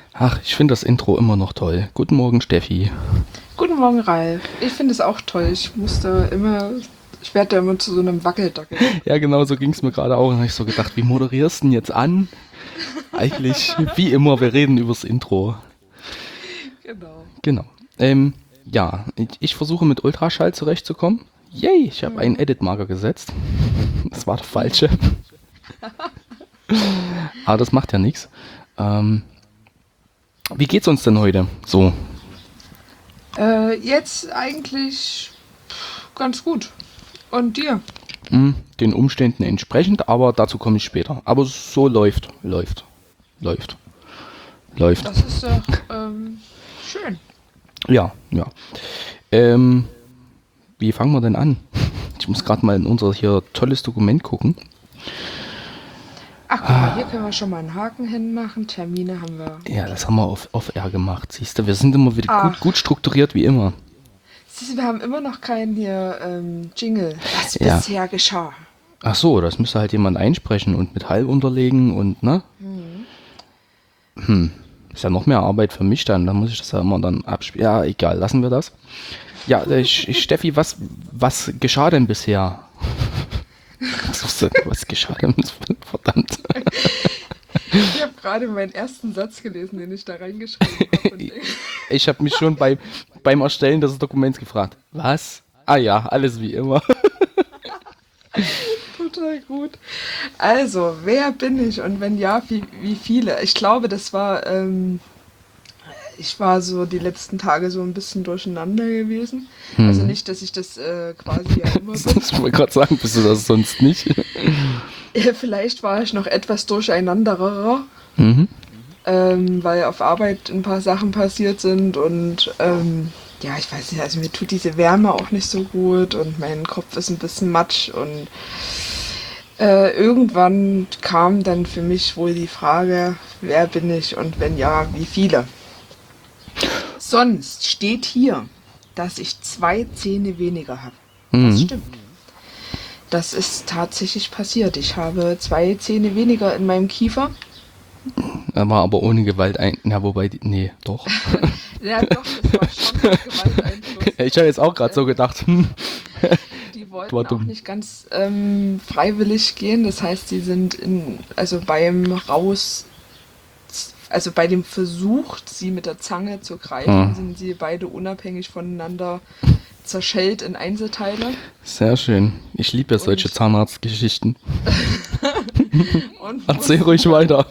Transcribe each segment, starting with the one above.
Ach, ich finde das Intro immer noch toll. Guten Morgen, Steffi. Guten Morgen, Ralf. Ich finde es auch toll. Ich werde da immer zu so einem Wackeldackel. Ja, genau so ging es mir gerade auch. Und habe ich so gedacht, wie moderierst du denn jetzt an? Eigentlich, wie immer, wir reden übers Intro. Genau. Genau. Ja, ich versuche mit Ultraschall zurechtzukommen. Yay, ich habe einen Edit-Marker gesetzt. Das war der falsche. Aber das macht ja nichts. Wie geht's uns denn heute? So. Jetzt eigentlich ganz gut. Und dir? Den Umständen entsprechend, aber dazu komme ich später. Aber so läuft. Das ist doch schön. Ja, ja. Wie fangen wir denn an? Ich muss gerade mal in unser hier tolles Dokument gucken. Ach, guck mal, hier können wir schon mal einen Haken hinmachen. Termine haben wir. Ja, das haben wir auf R gemacht. Siehst du, wir sind immer wieder Ach. gut strukturiert wie immer. Siehst du, wir haben immer noch keinen hier Jingle. Was Ja. bisher geschah. Ach so, das müsste halt jemand einsprechen und mit Hall unterlegen und ne? Ist ja noch mehr Arbeit für mich dann. Da muss ich das ja immer dann abspielen. Ja, egal, lassen wir das. Ja, Steffi, was geschah denn bisher? Was geschah denn? Verdammt. Ich habe gerade meinen ersten Satz gelesen, den ich da reingeschrieben habe. Ich habe mich schon beim Erstellen des Dokuments gefragt. Was? Ah ja, alles wie immer. Total gut. Also, wer bin ich und wenn ja, wie viele? Ich glaube, ich war so die letzten Tage so ein bisschen durcheinander gewesen. Also nicht, dass ich das quasi ja immer bin. Ich wollte gerade sagen, bist du das sonst nicht? Vielleicht war ich noch etwas durcheinanderer, weil auf Arbeit ein paar Sachen passiert sind und ja, ich weiß nicht, also mir tut diese Wärme auch nicht so gut und mein Kopf ist ein bisschen matsch und irgendwann kam dann für mich wohl die Frage, wer bin ich und wenn ja, wie viele? Sonst steht hier, dass ich 2 Zähne weniger habe. Das stimmt. Das ist tatsächlich passiert. Ich habe 2 Zähne weniger in meinem Kiefer. Er war aber ohne Gewalt ja, wobei, nee, doch. Ja, doch, das war schon mit Gewalteinfluss. Ich habe jetzt auch gerade so gedacht, Die wollten war auch dumm. nicht ganz freiwillig gehen. Das heißt, sie sind also bei dem Versuch, sie mit der Zange zu greifen, sind sie beide unabhängig voneinander zerschellt in Einzelteile. Sehr schön. Ich liebe ja solche Und- Zahnarztgeschichten. Und Erzähl ruhig weiter.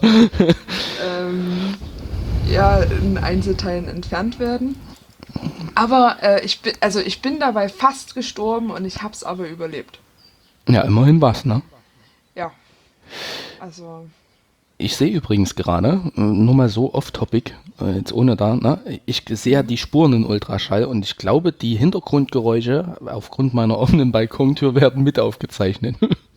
ja, in Einzelteilen entfernt werden. Aber ich bin dabei fast gestorben und ich hab's aber überlebt. Ja, immerhin was, ne? Ja. Also, Ich sehe übrigens gerade, nur mal so off-topic, jetzt ohne da, ne? Ich sehe ja die Spuren in Ultraschall und ich glaube, die Hintergrundgeräusche aufgrund meiner offenen Balkontür werden mit aufgezeichnet.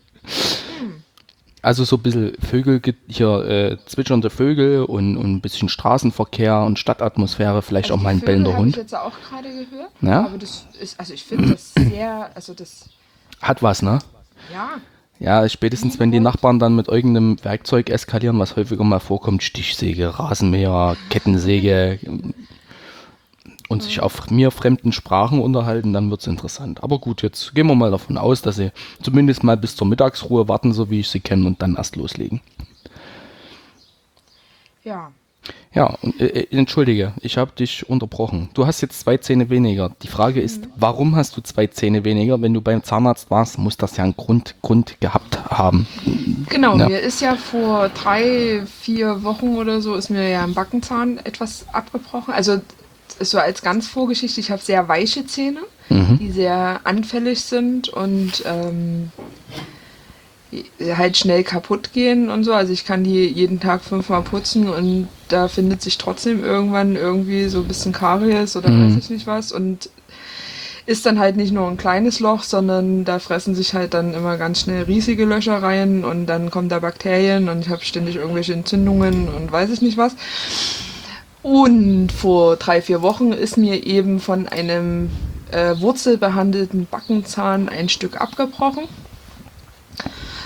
Also so ein bisschen zwitschernde Vögel und ein bisschen Straßenverkehr und Stadtatmosphäre, vielleicht also auch die mal ein Vögel bellender habe ich Hund. jetzt auch gerade gehört. Ja? Aber das ist, also ich finde das sehr, also das, Hat was, ne? ja, Ja, spätestens wenn die Nachbarn dann mit irgendeinem Werkzeug eskalieren, was häufiger mal vorkommt, Stichsäge, Rasenmäher, Kettensäge und sich auf mir fremden Sprachen unterhalten, dann wird's interessant. Aber gut, jetzt gehen wir mal davon aus, dass sie zumindest mal bis zur Mittagsruhe warten, so wie ich sie kenne, und dann erst loslegen. ja. Ja, und, entschuldige, ich habe dich unterbrochen. Du hast jetzt 2 Zähne weniger. Die Frage ist, warum hast du 2 Zähne weniger? Wenn du beim Zahnarzt warst, muss das ja einen Grund gehabt haben. Genau, Ja. mir ist ja vor 3, 4 Wochen oder so, ist mir ja ein Backenzahn etwas abgebrochen. Also so als ganz Vorgeschichte, ich habe sehr weiche Zähne, die sehr anfällig sind und halt schnell kaputt gehen und so. Also ich kann die jeden Tag 5-mal putzen und da findet sich trotzdem irgendwann irgendwie so ein bisschen Karies oder weiß ich nicht was und ist dann halt nicht nur ein kleines Loch, sondern da fressen sich halt dann immer ganz schnell riesige Löcher rein und dann kommen da Bakterien und ich habe ständig irgendwelche Entzündungen und weiß ich nicht was. Und vor 3, 4 Wochen ist mir eben von einem wurzelbehandelten Backenzahn ein Stück abgebrochen.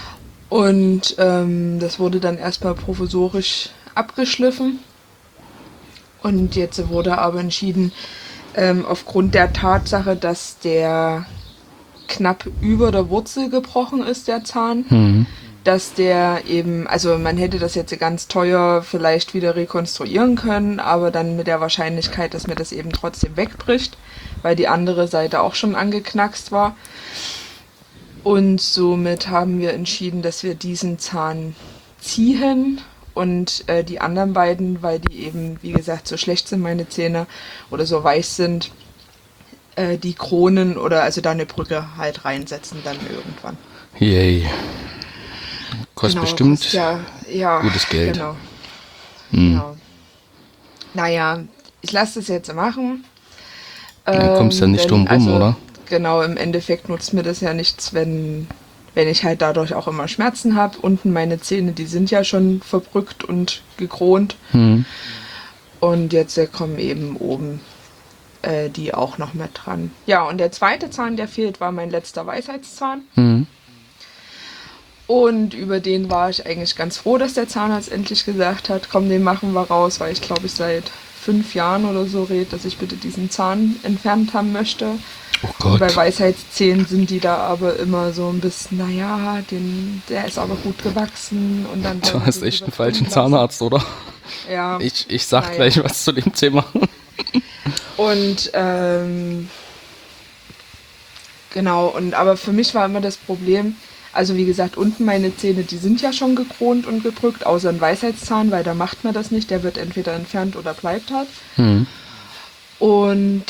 Und das wurde dann erstmal provisorisch abgeschliffen. Und jetzt wurde aber entschieden, aufgrund der Tatsache, dass der knapp über der Wurzel gebrochen ist, der Zahn, dass der eben, also man hätte das jetzt ganz teuer vielleicht wieder rekonstruieren können, aber dann mit der Wahrscheinlichkeit, dass mir das eben trotzdem wegbricht, weil die andere Seite auch schon angeknackst war. Und somit haben wir entschieden, dass wir diesen Zahn ziehen und die anderen beiden, weil die eben, wie gesagt, so schlecht sind, meine Zähne, oder so weiß sind, die Kronen oder also da eine Brücke halt reinsetzen dann irgendwann. Yay. Kostet bestimmt kostet ja, gutes Geld. Genau. Genau. Naja, ich lasse das jetzt machen. Dann kommst du ja nicht drum rum, oder? Genau, im Endeffekt nutzt mir das ja nichts, wenn ich halt dadurch auch immer Schmerzen habe. Unten meine Zähne, die sind ja schon verbrückt und gekront. Und jetzt kommen eben oben die auch noch mit dran. Ja, und der zweite Zahn, der fehlt, war mein letzter Weisheitszahn. Und über den war ich eigentlich ganz froh, dass der Zahnarzt endlich gesagt hat, komm, den machen wir raus, weil ich glaube, ich seit 5 Jahren oder so rede, dass ich bitte diesen Zahn entfernt haben möchte. Oh Gott. Und bei Weisheitszähnen sind die da aber immer so ein bisschen, naja, der ist aber gut gewachsen. Und dann Du hast echt einen falschen Zahnarzt, oder? Ja. Ich sag gleich was zu dem Thema. Und genau, aber für mich war immer das Problem, also wie gesagt, unten meine Zähne, die sind ja schon gekront und gebrückt, außer ein Weisheitszahn, weil da macht man das nicht, der wird entweder entfernt oder bleibt halt. Und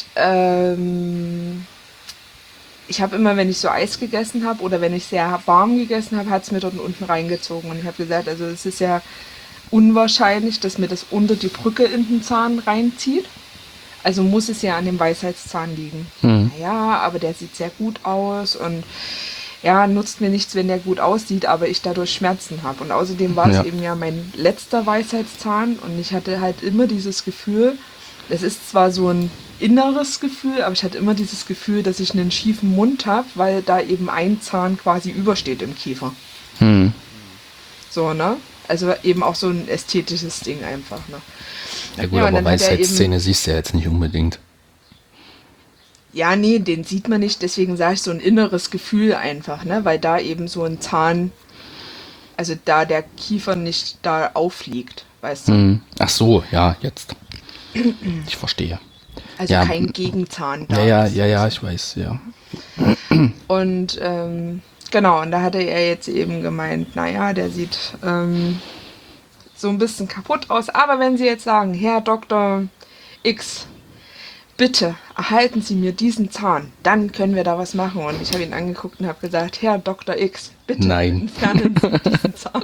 ich habe immer, wenn ich so Eis gegessen habe oder wenn ich sehr warm gegessen habe, hat es mir dort unten reingezogen. Und ich habe gesagt, also es ist ja unwahrscheinlich, dass mir das unter die Brücke in den Zahn reinzieht. Also muss es ja an dem Weisheitszahn liegen. Naja, aber der sieht sehr gut aus und ja, nutzt mir nichts, wenn der gut aussieht, aber ich dadurch Schmerzen habe. Und außerdem war es eben ja mein letzter Weisheitszahn und ich hatte halt immer dieses Gefühl, es ist zwar so ein inneres Gefühl, aber ich hatte immer dieses Gefühl, dass ich einen schiefen Mund habe, weil da eben ein Zahn quasi übersteht im Kiefer. So, ne? Also eben auch so ein ästhetisches Ding einfach, ne? Ja gut, aber Weisheitszähne siehst du ja jetzt nicht unbedingt. Ja, nee, den sieht man nicht, deswegen sage ich so ein inneres Gefühl einfach, ne? Weil da eben so ein Zahn, also da der Kiefer nicht da aufliegt, weißt du? Ach so, ja, jetzt. Ich verstehe. Also ja, kein Gegenzahn da. Ja, ich weiß, ja. Und genau, und da hatte er jetzt eben gemeint, naja, der sieht so ein bisschen kaputt aus. Aber wenn Sie jetzt sagen, Herr Dr. X, bitte erhalten Sie mir diesen Zahn, dann können wir da was machen. Und ich habe ihn angeguckt und habe gesagt, Herr Dr. X, bitte entfernen Sie diesen Zahn.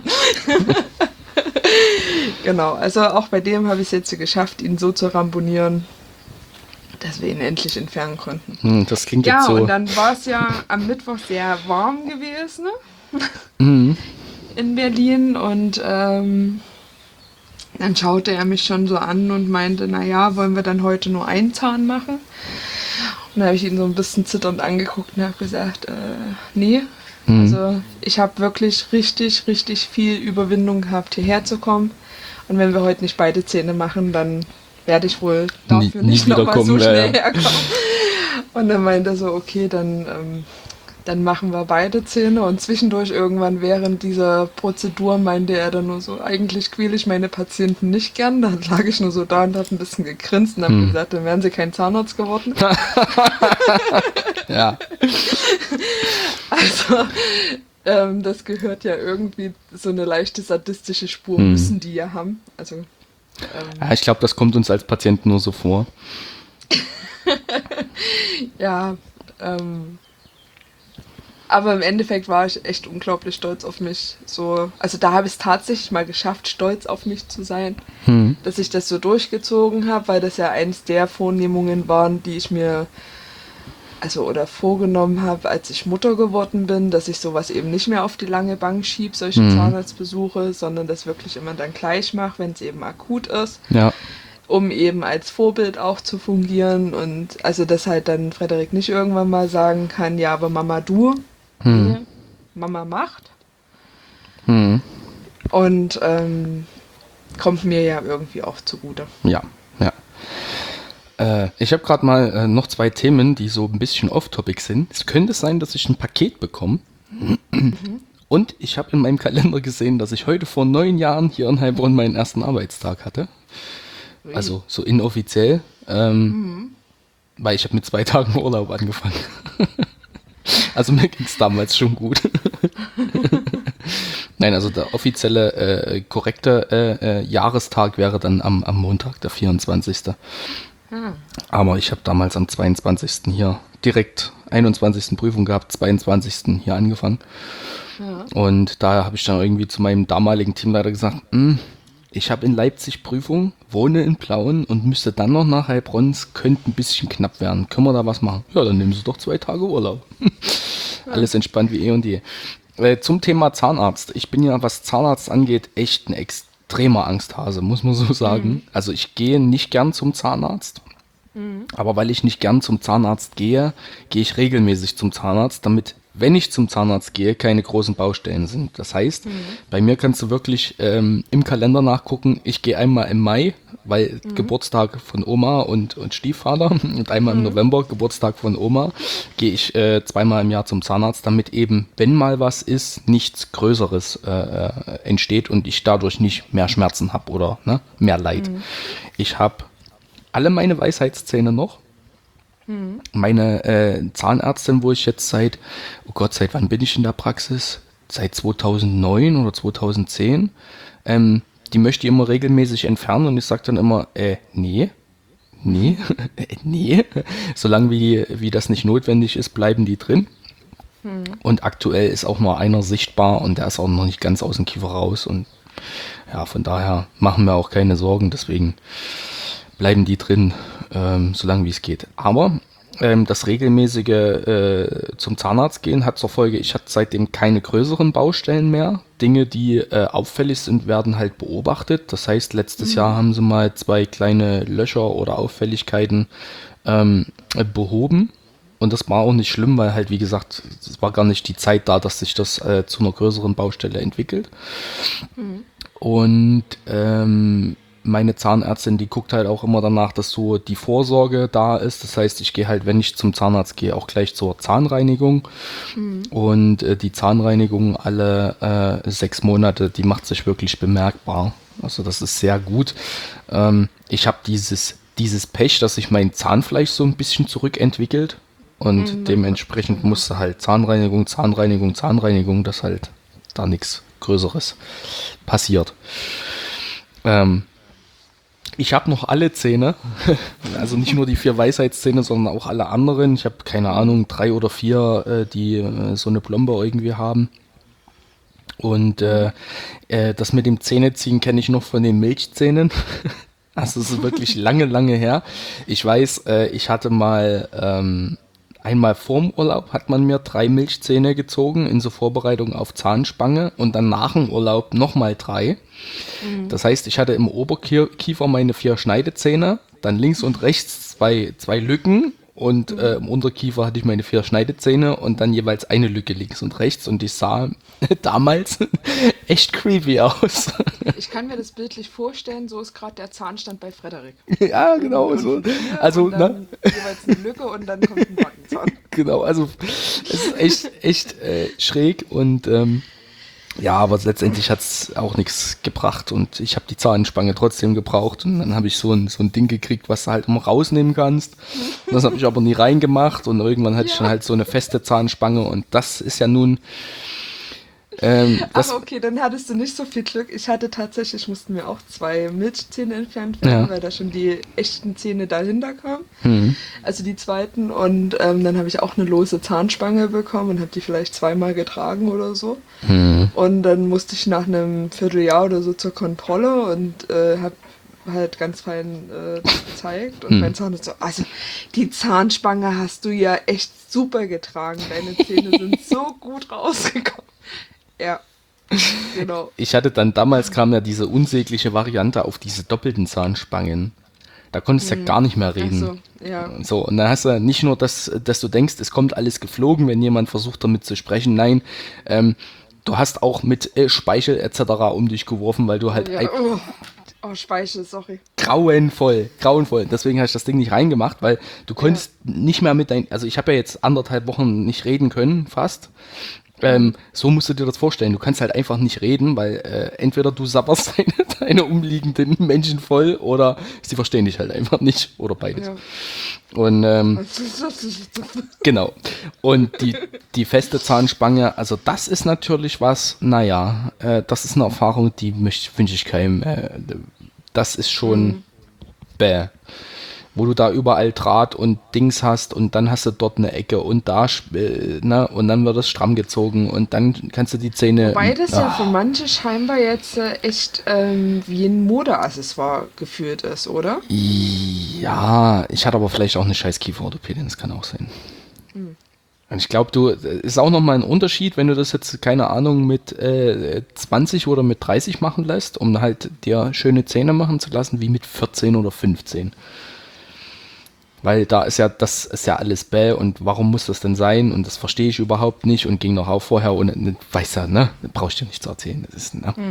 Genau, also auch bei dem habe ich es jetzt geschafft, ihn so zu ramponieren, dass wir ihn endlich entfernen konnten. Das klingt jetzt so. Ja, und dann war es ja am Mittwoch sehr warm gewesen, in Berlin. Und dann schaute er mich schon so an und meinte, naja, wollen wir dann heute nur einen Zahn machen? Und dann habe ich ihn so ein bisschen zitternd angeguckt und habe gesagt, nee. Also ich habe wirklich richtig, richtig viel Überwindung gehabt, hierher zu kommen. Und wenn wir heute nicht beide Zähne machen, dann werde ich wohl dafür nicht nochmal so schnell herkommen. Und dann meinte er so, okay, dann machen wir beide Zähne. Und zwischendurch irgendwann während dieser Prozedur meinte er dann nur so, eigentlich quäle ich meine Patienten nicht gern. Dann lag ich nur so da und habe ein bisschen gegrinst und habe gesagt, dann wären sie kein Zahnarzt geworden. Ja. Also, das gehört ja irgendwie, so eine leichte sadistische Spur müssen die ja haben. Also, ja, ich glaube, das kommt uns als Patienten nur so vor. Ja, aber im Endeffekt war ich echt unglaublich stolz auf mich. So, also da habe ich es tatsächlich mal geschafft, stolz auf mich zu sein, dass ich das so durchgezogen habe, weil das ja eins der Vornehmungen waren, die ich mir oder vorgenommen habe, als ich Mutter geworden bin, dass ich sowas eben nicht mehr auf die lange Bank schiebe, solche Zahnarztbesuche, sondern das wirklich immer dann gleich mache, wenn es eben akut ist. Ja. Um eben als Vorbild auch zu fungieren und also dass halt dann Frederik nicht irgendwann mal sagen kann, ja, aber Mama du, nee, Mama macht. Und kommt mir ja irgendwie auch zugute. Ja, ja. Ich habe gerade mal noch 2 Themen, die so ein bisschen off-topic sind. Es könnte sein, dass ich ein Paket bekomme. Und ich habe in meinem Kalender gesehen, dass ich heute vor 9 Jahren hier in Heilbronn meinen ersten Arbeitstag hatte. Also so inoffiziell. Weil ich habe mit 2 Tagen Urlaub angefangen. Also mir ging es damals schon gut. Nein, also der offizielle, korrekte Jahrestag wäre dann am Montag, der 24. Aber ich habe damals am 22. hier direkt 21. Prüfung gehabt, 22. hier angefangen. Ja. Und da habe ich dann irgendwie zu meinem damaligen Teamleiter gesagt, ich habe in Leipzig Prüfung, wohne in Plauen und müsste dann noch nach Heilbronn, es könnte ein bisschen knapp werden. Können wir da was machen? Ja, dann nehmen Sie doch 2 Tage Urlaub. Alles entspannt wie eh und je. Zum Thema Zahnarzt. Ich bin ja, was Zahnarzt angeht, echt ein extremer Angsthase, muss man so sagen. Also ich gehe nicht gern zum Zahnarzt. Aber weil ich nicht gern zum Zahnarzt gehe, gehe ich regelmäßig zum Zahnarzt, damit, wenn ich zum Zahnarzt gehe, keine großen Baustellen sind. Das heißt, bei mir kannst du wirklich im Kalender nachgucken, ich gehe einmal im Mai, weil Geburtstag von Oma und Stiefvater und einmal im November, Geburtstag von Oma, gehe ich 2-mal im Jahr zum Zahnarzt, damit eben, wenn mal was ist, nichts Größeres entsteht und ich dadurch nicht mehr Schmerzen habe oder mehr Leid. Ich habe alle meine Weisheitszähne noch. Meine Zahnärztin, wo ich jetzt seit wann bin ich in der Praxis? Seit 2009 oder 2010. Die möchte ich immer regelmäßig entfernen und ich sage dann immer, nee. Nee. Solange wie das nicht notwendig ist, bleiben die drin. Und aktuell ist auch nur einer sichtbar und der ist auch noch nicht ganz aus dem Kiefer raus. Und ja, von daher machen wir auch keine Sorgen, deswegen bleiben die drin, solange wie es geht. Aber das regelmäßige zum Zahnarzt gehen hat zur Folge, ich hatte seitdem keine größeren Baustellen mehr. Dinge, die auffällig sind, werden halt beobachtet. Das heißt, letztes Jahr haben sie mal 2 kleine Löcher oder Auffälligkeiten behoben. Und das war auch nicht schlimm, weil halt, wie gesagt, es war gar nicht die Zeit da, dass sich das zu einer größeren Baustelle entwickelt. Und meine Zahnärztin, die guckt halt auch immer danach, dass so die Vorsorge da ist. Das heißt, ich gehe halt, wenn ich zum Zahnarzt gehe, auch gleich zur Zahnreinigung. Und die Zahnreinigung alle 6 Monate, die macht sich wirklich bemerkbar. Also das ist sehr gut. Ich habe dieses Pech, dass sich mein Zahnfleisch so ein bisschen zurückentwickelt. Und dementsprechend musste halt Zahnreinigung, dass halt da nichts Größeres passiert. Ich habe noch alle Zähne, also nicht nur die 4 Weisheitszähne, sondern auch alle anderen. Ich habe, keine Ahnung, 3 oder 4, die so eine Plombe irgendwie haben. Und das mit dem Zähneziehen kenne ich noch von den Milchzähnen. Also es ist wirklich lange her. Ich weiß, ich hatte mal einmal vorm Urlaub hat man mir 3 Milchzähne gezogen in so Vorbereitung auf Zahnspange und dann nach dem Urlaub nochmal 3. Das heißt, ich hatte im Oberkiefer meine 4 Schneidezähne, dann links und rechts zwei Lücken und im Unterkiefer hatte ich meine 4 Schneidezähne und dann jeweils eine Lücke links und rechts und die sah damals echt creepy aus. Ich kann mir das bildlich vorstellen, so ist gerade der Zahnstand bei Frederik. Ja, genau so. Also, und dann jeweils eine Lücke und dann kommt ein Backenzahn. Genau, also es ist echt schräg und ja, aber letztendlich hat es auch nichts gebracht und ich habe die Zahnspange trotzdem gebraucht und dann habe ich so ein Ding gekriegt, was du halt immer rausnehmen kannst. Das habe ich aber nie reingemacht und irgendwann hatte ich dann halt so eine feste Zahnspange und das ist ja nun Aber okay, dann hattest du nicht so viel Glück. Ich hatte tatsächlich, mussten mir auch 2 Milchzähne entfernt werden, weil da schon die echten Zähne dahinter kamen. Also die zweiten. Und dann habe ich auch eine lose Zahnspange bekommen und habe die vielleicht 2-mal getragen oder so. Und dann musste ich nach einem Vierteljahr oder so zur Kontrolle und habe halt ganz fein das gezeigt. Und mein Zahnarzt so, also die Zahnspange hast du ja echt super getragen. Deine Zähne sind so gut rausgekommen. Ja, genau. Ich hatte dann, damals kam ja diese unsägliche Variante auf diese doppelten Zahnspangen. Da konntest du ja gar nicht mehr reden. Ach so, ja. So, und dann hast du nicht nur, dass du denkst, es kommt alles geflogen, wenn jemand versucht damit zu sprechen. Nein, du hast auch mit Speichel etc. um dich geworfen, weil du halt Oh, Speichel, sorry. Grauenvoll. Deswegen habe ich das Ding nicht reingemacht, weil du konntest nicht mehr also ich habe ja jetzt 1,5 Wochen nicht reden können, fast. So musst du dir das vorstellen. Du kannst halt einfach nicht reden, weil entweder du sabberst deine umliegenden Menschen voll oder sie verstehen dich halt einfach nicht oder beides. Ja. Und genau. Und die feste Zahnspange, also das ist natürlich was, naja, das ist eine Erfahrung, die wünsche ich keinem. Das ist schon bäh. Wo du da überall Draht und Dings hast und dann hast du dort eine Ecke und da, ne, und dann wird es stramm gezogen und dann kannst du die Zähne... Wobei das ja für manche scheinbar jetzt echt wie ein Modeaccessoire gefühlt ist, oder? Ja, ich hatte aber vielleicht auch eine scheiß Kieferorthopädin, das kann auch sein. Und ich glaube, ist auch nochmal ein Unterschied, wenn du das jetzt, keine Ahnung, mit 20 oder mit 30 machen lässt, um halt dir schöne Zähne machen zu lassen, wie mit 14 oder 15. Weil das ist ja alles bäh und warum muss das denn sein und das verstehe ich überhaupt nicht und ging noch auf vorher und weiß ja, ne, brauchst du dir nicht zu erzählen. Das ist, ne?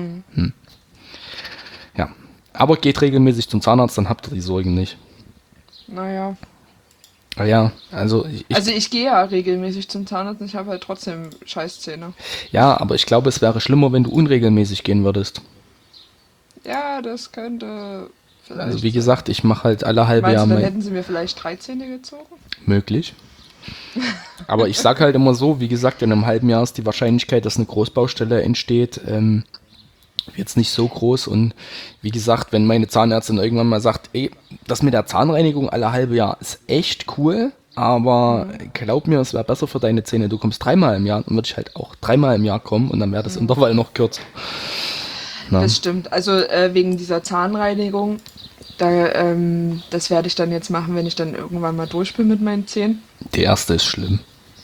Ja, aber geht regelmäßig zum Zahnarzt, dann habt ihr die Sorgen nicht. Naja. Ja, also ich gehe ja regelmäßig zum Zahnarzt und ich habe halt trotzdem Scheißzähne. Ja, aber ich glaube, es wäre schlimmer, wenn du unregelmäßig gehen würdest. Ja, das könnte vielleicht Also wie gesagt, ich mache halt alle halbe Jahr dann hätten sie mir vielleicht 3 Zähne gezogen? Möglich. Aber ich sage halt immer so, wie gesagt, in einem halben Jahr ist die Wahrscheinlichkeit, dass eine Großbaustelle entsteht, jetzt nicht so groß. Und wie gesagt, wenn meine Zahnärztin irgendwann mal sagt, ey, das mit der Zahnreinigung alle halbe Jahr ist echt cool, aber glaub mir, es wäre besser für deine Zähne. Du kommst 3-mal im Jahr, dann würde ich halt auch 3-mal im Jahr kommen und dann wäre das Intervall noch kürzer. Na? Das stimmt. Also wegen dieser Zahnreinigung, das werde ich dann jetzt machen, wenn ich dann irgendwann mal durch bin mit meinen Zähnen. Die erste ist schlimm.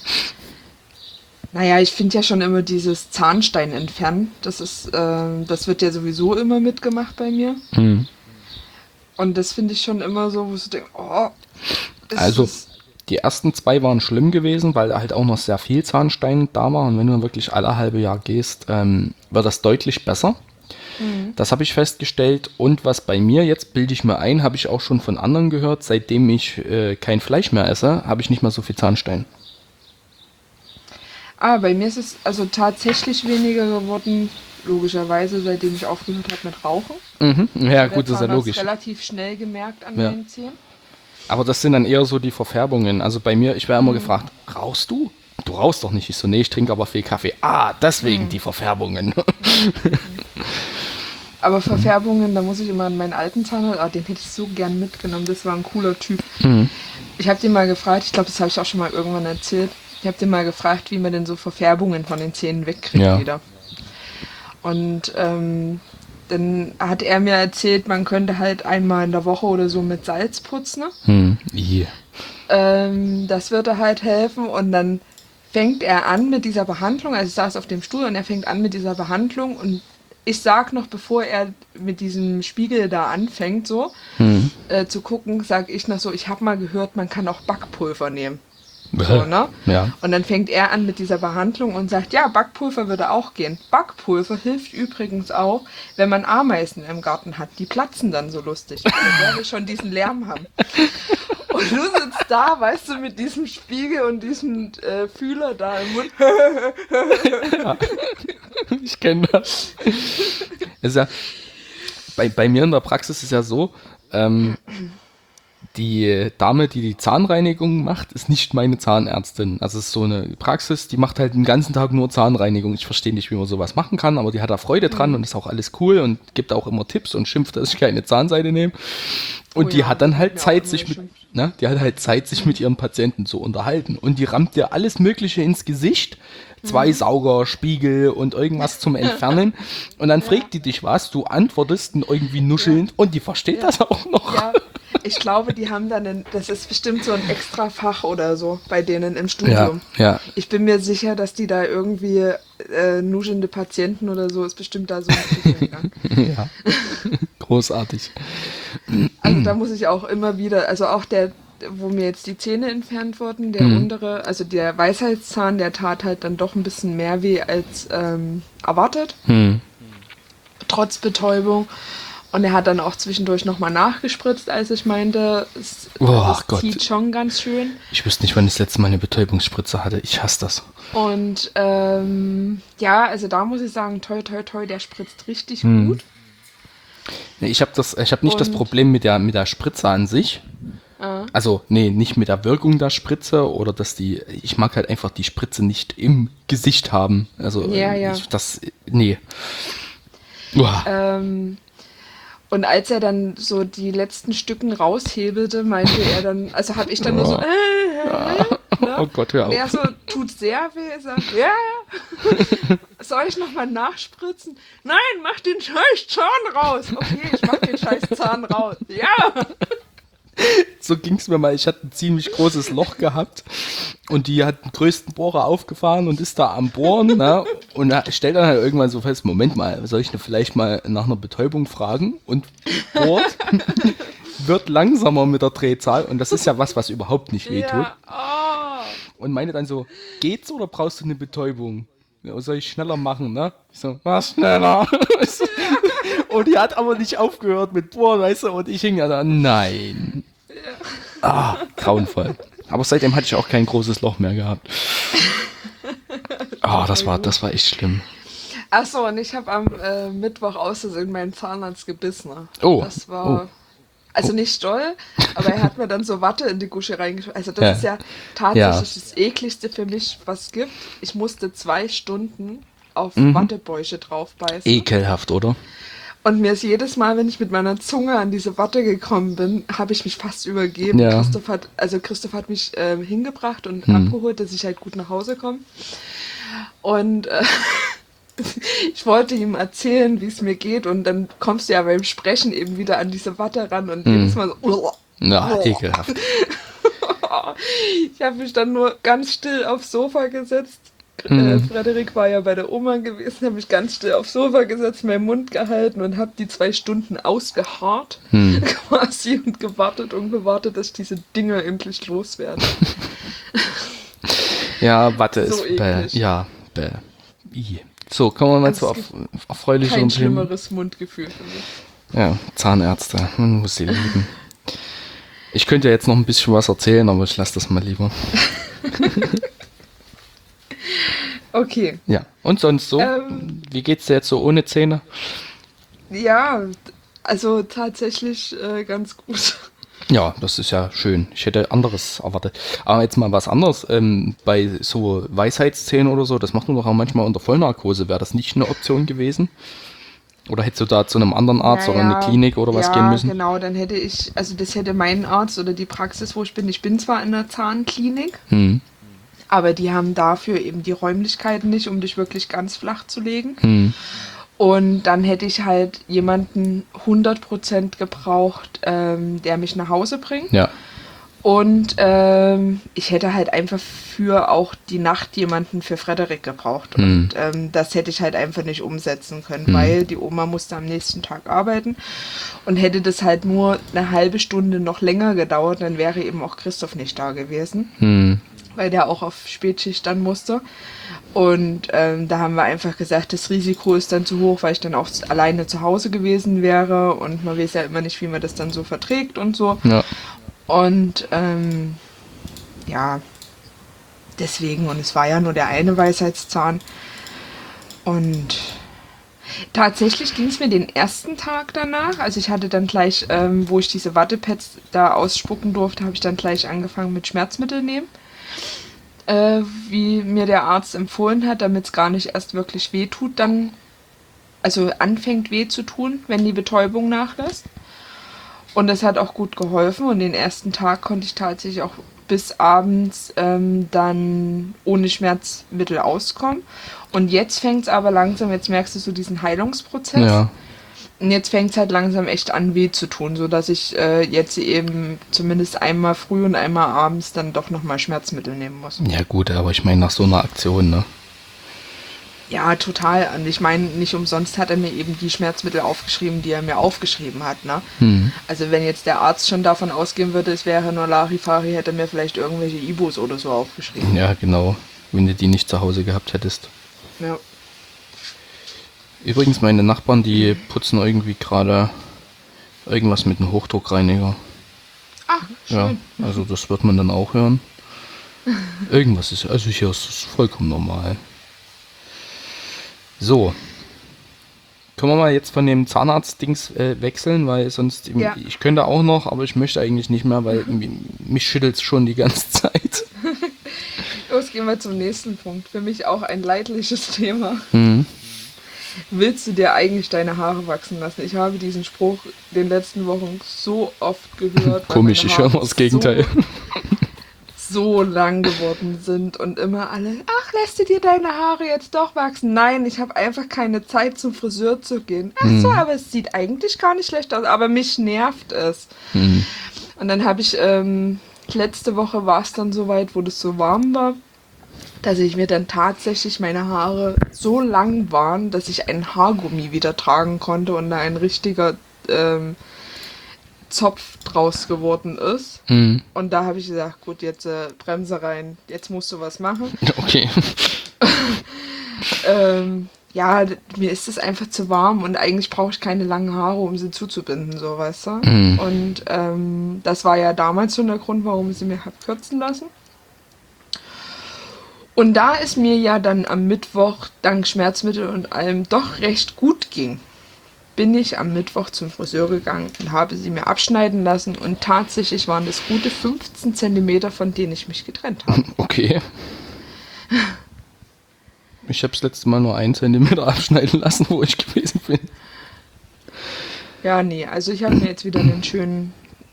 Naja, ich finde ja schon immer dieses Zahnstein entfernen. Das wird ja sowieso immer mitgemacht bei mir. Und das finde ich schon immer so, wo du denkst, oh. Also die ersten 2 waren schlimm gewesen, weil halt auch noch sehr viel Zahnstein da war. Und wenn du dann wirklich alle halbe Jahr gehst, wird das deutlich besser. Das habe ich festgestellt. Und was bei mir jetzt, bilde ich mir ein, habe ich auch schon von anderen gehört, seitdem ich kein Fleisch mehr esse, habe ich nicht mehr so viel Zahnstein. Bei mir ist es also tatsächlich weniger geworden, logischerweise, seitdem ich aufgehört habe mit Rauchen. Ja, gut, das ist ja logisch. Relativ schnell gemerkt an meinen Zähnen. Aber das sind dann eher so die Verfärbungen. Also bei mir, ich werde immer gefragt, rauchst du? Du rauchst doch nicht. Ich so, nee, ich trinke aber viel Kaffee. Deswegen die Verfärbungen. Aber Verfärbungen, da muss ich immer an meinen alten Zahnarzt, den hätte ich so gern mitgenommen, das war ein cooler Typ. Ich habe den mal gefragt, ich glaube, das habe ich auch schon mal irgendwann erzählt, ich habe den mal gefragt, wie man denn so Verfärbungen von den Zähnen wegkriegt wieder. Und dann hat er mir erzählt, man könnte halt einmal in der Woche oder so mit Salz putzen. Das würde halt helfen und dann fängt er an mit dieser Behandlung, also ich saß auf dem Stuhl und er fängt an mit dieser Behandlung und ich sag noch, bevor er mit diesem Spiegel da anfängt, so zu gucken, sage ich noch so, ich habe mal gehört, man kann auch Backpulver nehmen. So, ne? Ja. Und dann fängt er an mit dieser Behandlung und sagt, ja, Backpulver würde auch gehen. Backpulver hilft übrigens auch, wenn man Ameisen im Garten hat. Die platzen dann so lustig, weil wir schon diesen Lärm haben. Und du sitzt da, weißt du, mit diesem Spiegel und diesem Fühler da im Mund. Ja. Ich kenne das. Ist ja, bei mir in der Praxis ist ja so, die Dame, die die Zahnreinigung macht, ist nicht meine Zahnärztin. Also es ist so eine Praxis, die macht halt den ganzen Tag nur Zahnreinigung. Ich verstehe nicht, wie man sowas machen kann, aber die hat da Freude dran und ist auch alles cool und gibt auch immer Tipps und schimpft, dass ich keine Zahnseide nehme. Und die hat dann halt Zeit, sich mit ihren Patienten zu unterhalten. Und die rammt dir alles Mögliche ins Gesicht. 2 Sauger, Spiegel und irgendwas zum Entfernen. Und dann fragt die dich was, du antwortest irgendwie nuschelnd und die versteht das auch noch. Ja, ich glaube, die haben dann, das ist bestimmt so ein extra Fach oder so bei denen im Studium. Ja. Ich bin mir sicher, dass die da irgendwie nuschelnde Patienten oder so, ist bestimmt da so ein Studiengang. Ja, großartig. Also da muss ich auch immer wieder, also auch der, wo mir jetzt die Zähne entfernt wurden, der untere, also der Weisheitszahn, der tat halt dann doch ein bisschen mehr weh als erwartet, trotz Betäubung. Und er hat dann auch zwischendurch nochmal nachgespritzt, als ich meinte, es Gott. zieht schon ganz schön. Ich wüsste nicht, wann ich das letzte Mal eine Betäubungsspritze hatte. Ich hasse das. Und ja, also da muss ich sagen, toi, toi, toi, der spritzt richtig gut. Nee, ich hab nicht das Und- Problem mit der Spritze an sich. Also, nee, nicht mit der Wirkung der Spritze oder ich mag halt einfach die Spritze nicht im Gesicht haben. Also, Ja, ja. Nee. Uah. Und als er dann so die letzten Stücken raushebelte, meinte er dann, also habe ich dann nur so, ne? Oh Gott, hör Und er auf. so, tut sehr weh. Er sagt, ja, ja. Soll ich nochmal nachspritzen? Nein, mach den scheiß Zahn raus. Okay, ich mach den scheiß Zahn raus. Ja. So ging's mir mal. Ich hatte ein ziemlich großes Loch gehabt und die hat den größten Bohrer aufgefahren und ist da am Bohren. Ne? Und stellt dann halt irgendwann so fest, Moment mal, soll ich vielleicht mal nach einer Betäubung fragen? Und bohrt, wird langsamer mit der Drehzahl und das ist ja was überhaupt nicht wehtut. Ja. Oh. Und meine dann so, geht's oder brauchst du eine Betäubung? Ja, soll ich schneller machen, ne? Ich so, was schneller? Und die hat aber nicht aufgehört mit Bohren, weißt du, und ich hing ja da, nein. Grauenvoll. Aber seitdem hatte ich auch kein großes Loch mehr gehabt. Das war echt schlimm. Achso, und ich habe am Mittwoch aus Versehen meinen Zahnarzt gebissen. Ne? Oh. Das war, also nicht doll, aber er hat mir dann so Watte in die Gusche reingeschmissen. Also das Ja. ist ja tatsächlich das ekligste für mich, was es gibt. Ich musste 2 Stunden auf Wattebäusche draufbeißen. Ekelhaft, oder? Und mir ist jedes Mal, wenn ich mit meiner Zunge an diese Watte gekommen bin, habe ich mich fast übergeben. Ja. Christoph hat mich hingebracht und abgeholt, dass ich halt gut nach Hause komme. Und ich wollte ihm erzählen, wie es mir geht. Und dann kommst du ja beim Sprechen eben wieder an diese Watte ran und jedes Mal so... Ja, ekelhaft. Ich habe mich dann nur ganz still aufs Sofa gesetzt. Frederik war ja bei der Oma gewesen, habe mich ganz still aufs Sofa gesetzt, meinen Mund gehalten und habe die 2 Stunden ausgeharrt quasi und gewartet, dass ich diese Dinger endlich loswerde. Ja, Watte So ist bäh. eklig. Ja, bäh. I. So, kommen wir mal Also zu es gibt erfreulichen Kein Themen. schlimmeres Mundgefühl für mich. Ja, Zahnärzte, man muss sie lieben. Ich könnte ja jetzt noch ein bisschen was erzählen, aber ich lasse das mal lieber. Okay. Ja, und sonst so? Wie geht's dir jetzt so ohne Zähne? Ja, also tatsächlich ganz gut. Ja, das ist ja schön. Ich hätte anderes erwartet. Aber jetzt mal was anderes. Bei so Weisheitszähnen oder so, das macht man doch auch manchmal unter Vollnarkose. Wäre das nicht eine Option gewesen? Oder hättest du da zu einem anderen Arzt oder eine Klinik oder was gehen müssen? Ja, genau, dann hätte ich, also das hätte mein Arzt oder die Praxis, wo ich bin zwar in der Zahnklinik, aber die haben dafür eben die Räumlichkeiten nicht, um dich wirklich ganz flach zu legen. Und dann hätte ich halt jemanden 100% gebraucht, der mich nach Hause bringt. Ja. Und ich hätte halt einfach für auch die Nacht jemanden für Frederik gebraucht. Und das hätte ich halt einfach nicht umsetzen können, weil die Oma musste am nächsten Tag arbeiten. Und hätte das halt nur eine halbe Stunde noch länger gedauert, dann wäre eben auch Christoph nicht da gewesen. Weil der auch auf Spätschicht dann musste. Und da haben wir einfach gesagt, das Risiko ist dann zu hoch, weil ich dann auch alleine zu Hause gewesen wäre. Und man weiß ja immer nicht, wie man das dann so verträgt und so. Ja. Und ja, deswegen, und es war ja nur der eine Weisheitszahn. Und tatsächlich ging es mir den ersten Tag danach. Also ich hatte dann gleich, wo ich diese Wattepads da ausspucken durfte, habe ich dann gleich angefangen mit Schmerzmittel nehmen. Wie mir der Arzt empfohlen hat, damit es gar nicht erst wirklich weh tut, dann, also anfängt weh zu tun, wenn die Betäubung nachlässt. Und das hat auch gut geholfen und den ersten Tag konnte ich tatsächlich auch bis abends dann ohne Schmerzmittel auskommen. Und jetzt fängt es aber langsam, jetzt merkst du so diesen Heilungsprozess. Ja. Und jetzt fängt es halt langsam echt an weh zu tun, sodass ich jetzt eben zumindest einmal früh und einmal abends dann doch nochmal Schmerzmittel nehmen muss. Ja gut, aber ich meine nach so einer Aktion, ne? Ja, total. Und ich meine, nicht umsonst hat er mir eben die Schmerzmittel aufgeschrieben, die er mir aufgeschrieben hat, ne? Also wenn jetzt der Arzt schon davon ausgehen würde, es wäre nur Larifari, hätte er mir vielleicht irgendwelche Ibos oder so aufgeschrieben. Ja, genau. Wenn du die nicht zu Hause gehabt hättest. Ja. Übrigens, meine Nachbarn, die putzen irgendwie gerade Irgendwas mit einem Hochdruckreiniger. Ach, Ja, schön. also das wird man dann auch hören. Irgendwas ist, also hier ist es vollkommen normal. So. Können wir mal jetzt von dem Zahnarzt-Dings wechseln, weil sonst, Ja. ich könnte auch noch, aber ich möchte eigentlich nicht mehr, weil mich schüttelt es schon die ganze Zeit. Los, gehen wir zum nächsten Punkt. Für mich auch ein leidliches Thema. Mhm. Willst du dir eigentlich deine Haare wachsen lassen? Ich habe diesen Spruch in den letzten Wochen so oft gehört. weil Komisch, meine ich höre Haare mal das Gegenteil. so lang geworden sind und immer alle, ach, lässt du dir deine Haare jetzt doch wachsen? Nein, ich habe einfach keine Zeit zum Friseur zu gehen. Ach so, aber es sieht eigentlich gar nicht schlecht aus, aber mich nervt es. Mhm. Und dann habe ich, letzte Woche war es dann soweit, wo das so warm war, dass ich mir dann tatsächlich meine Haare so lang waren, dass ich einen Haargummi wieder tragen konnte und da ein richtiger Zopf draus geworden ist. Mhm. Und da habe ich gesagt, gut, jetzt Bremse rein, jetzt musst du was machen. Okay. Ja, mir ist es einfach zu warm und eigentlich brauche ich keine langen Haare, um sie zuzubinden, so, weißt du. Mhm. Und das war ja damals schon der Grund, warum ich sie mir habe kürzen lassen. Und da es mir ja dann am Mittwoch dank Schmerzmittel und allem doch recht gut ging, bin ich am Mittwoch zum Friseur gegangen und habe sie mir abschneiden lassen und tatsächlich waren das gute 15 Zentimeter, von denen ich mich getrennt habe. Okay. Ich habe das letzte Mal nur 1 Zentimeter abschneiden lassen, wo ich gewesen bin. Ja, nee, also ich habe mir jetzt wieder einen schönen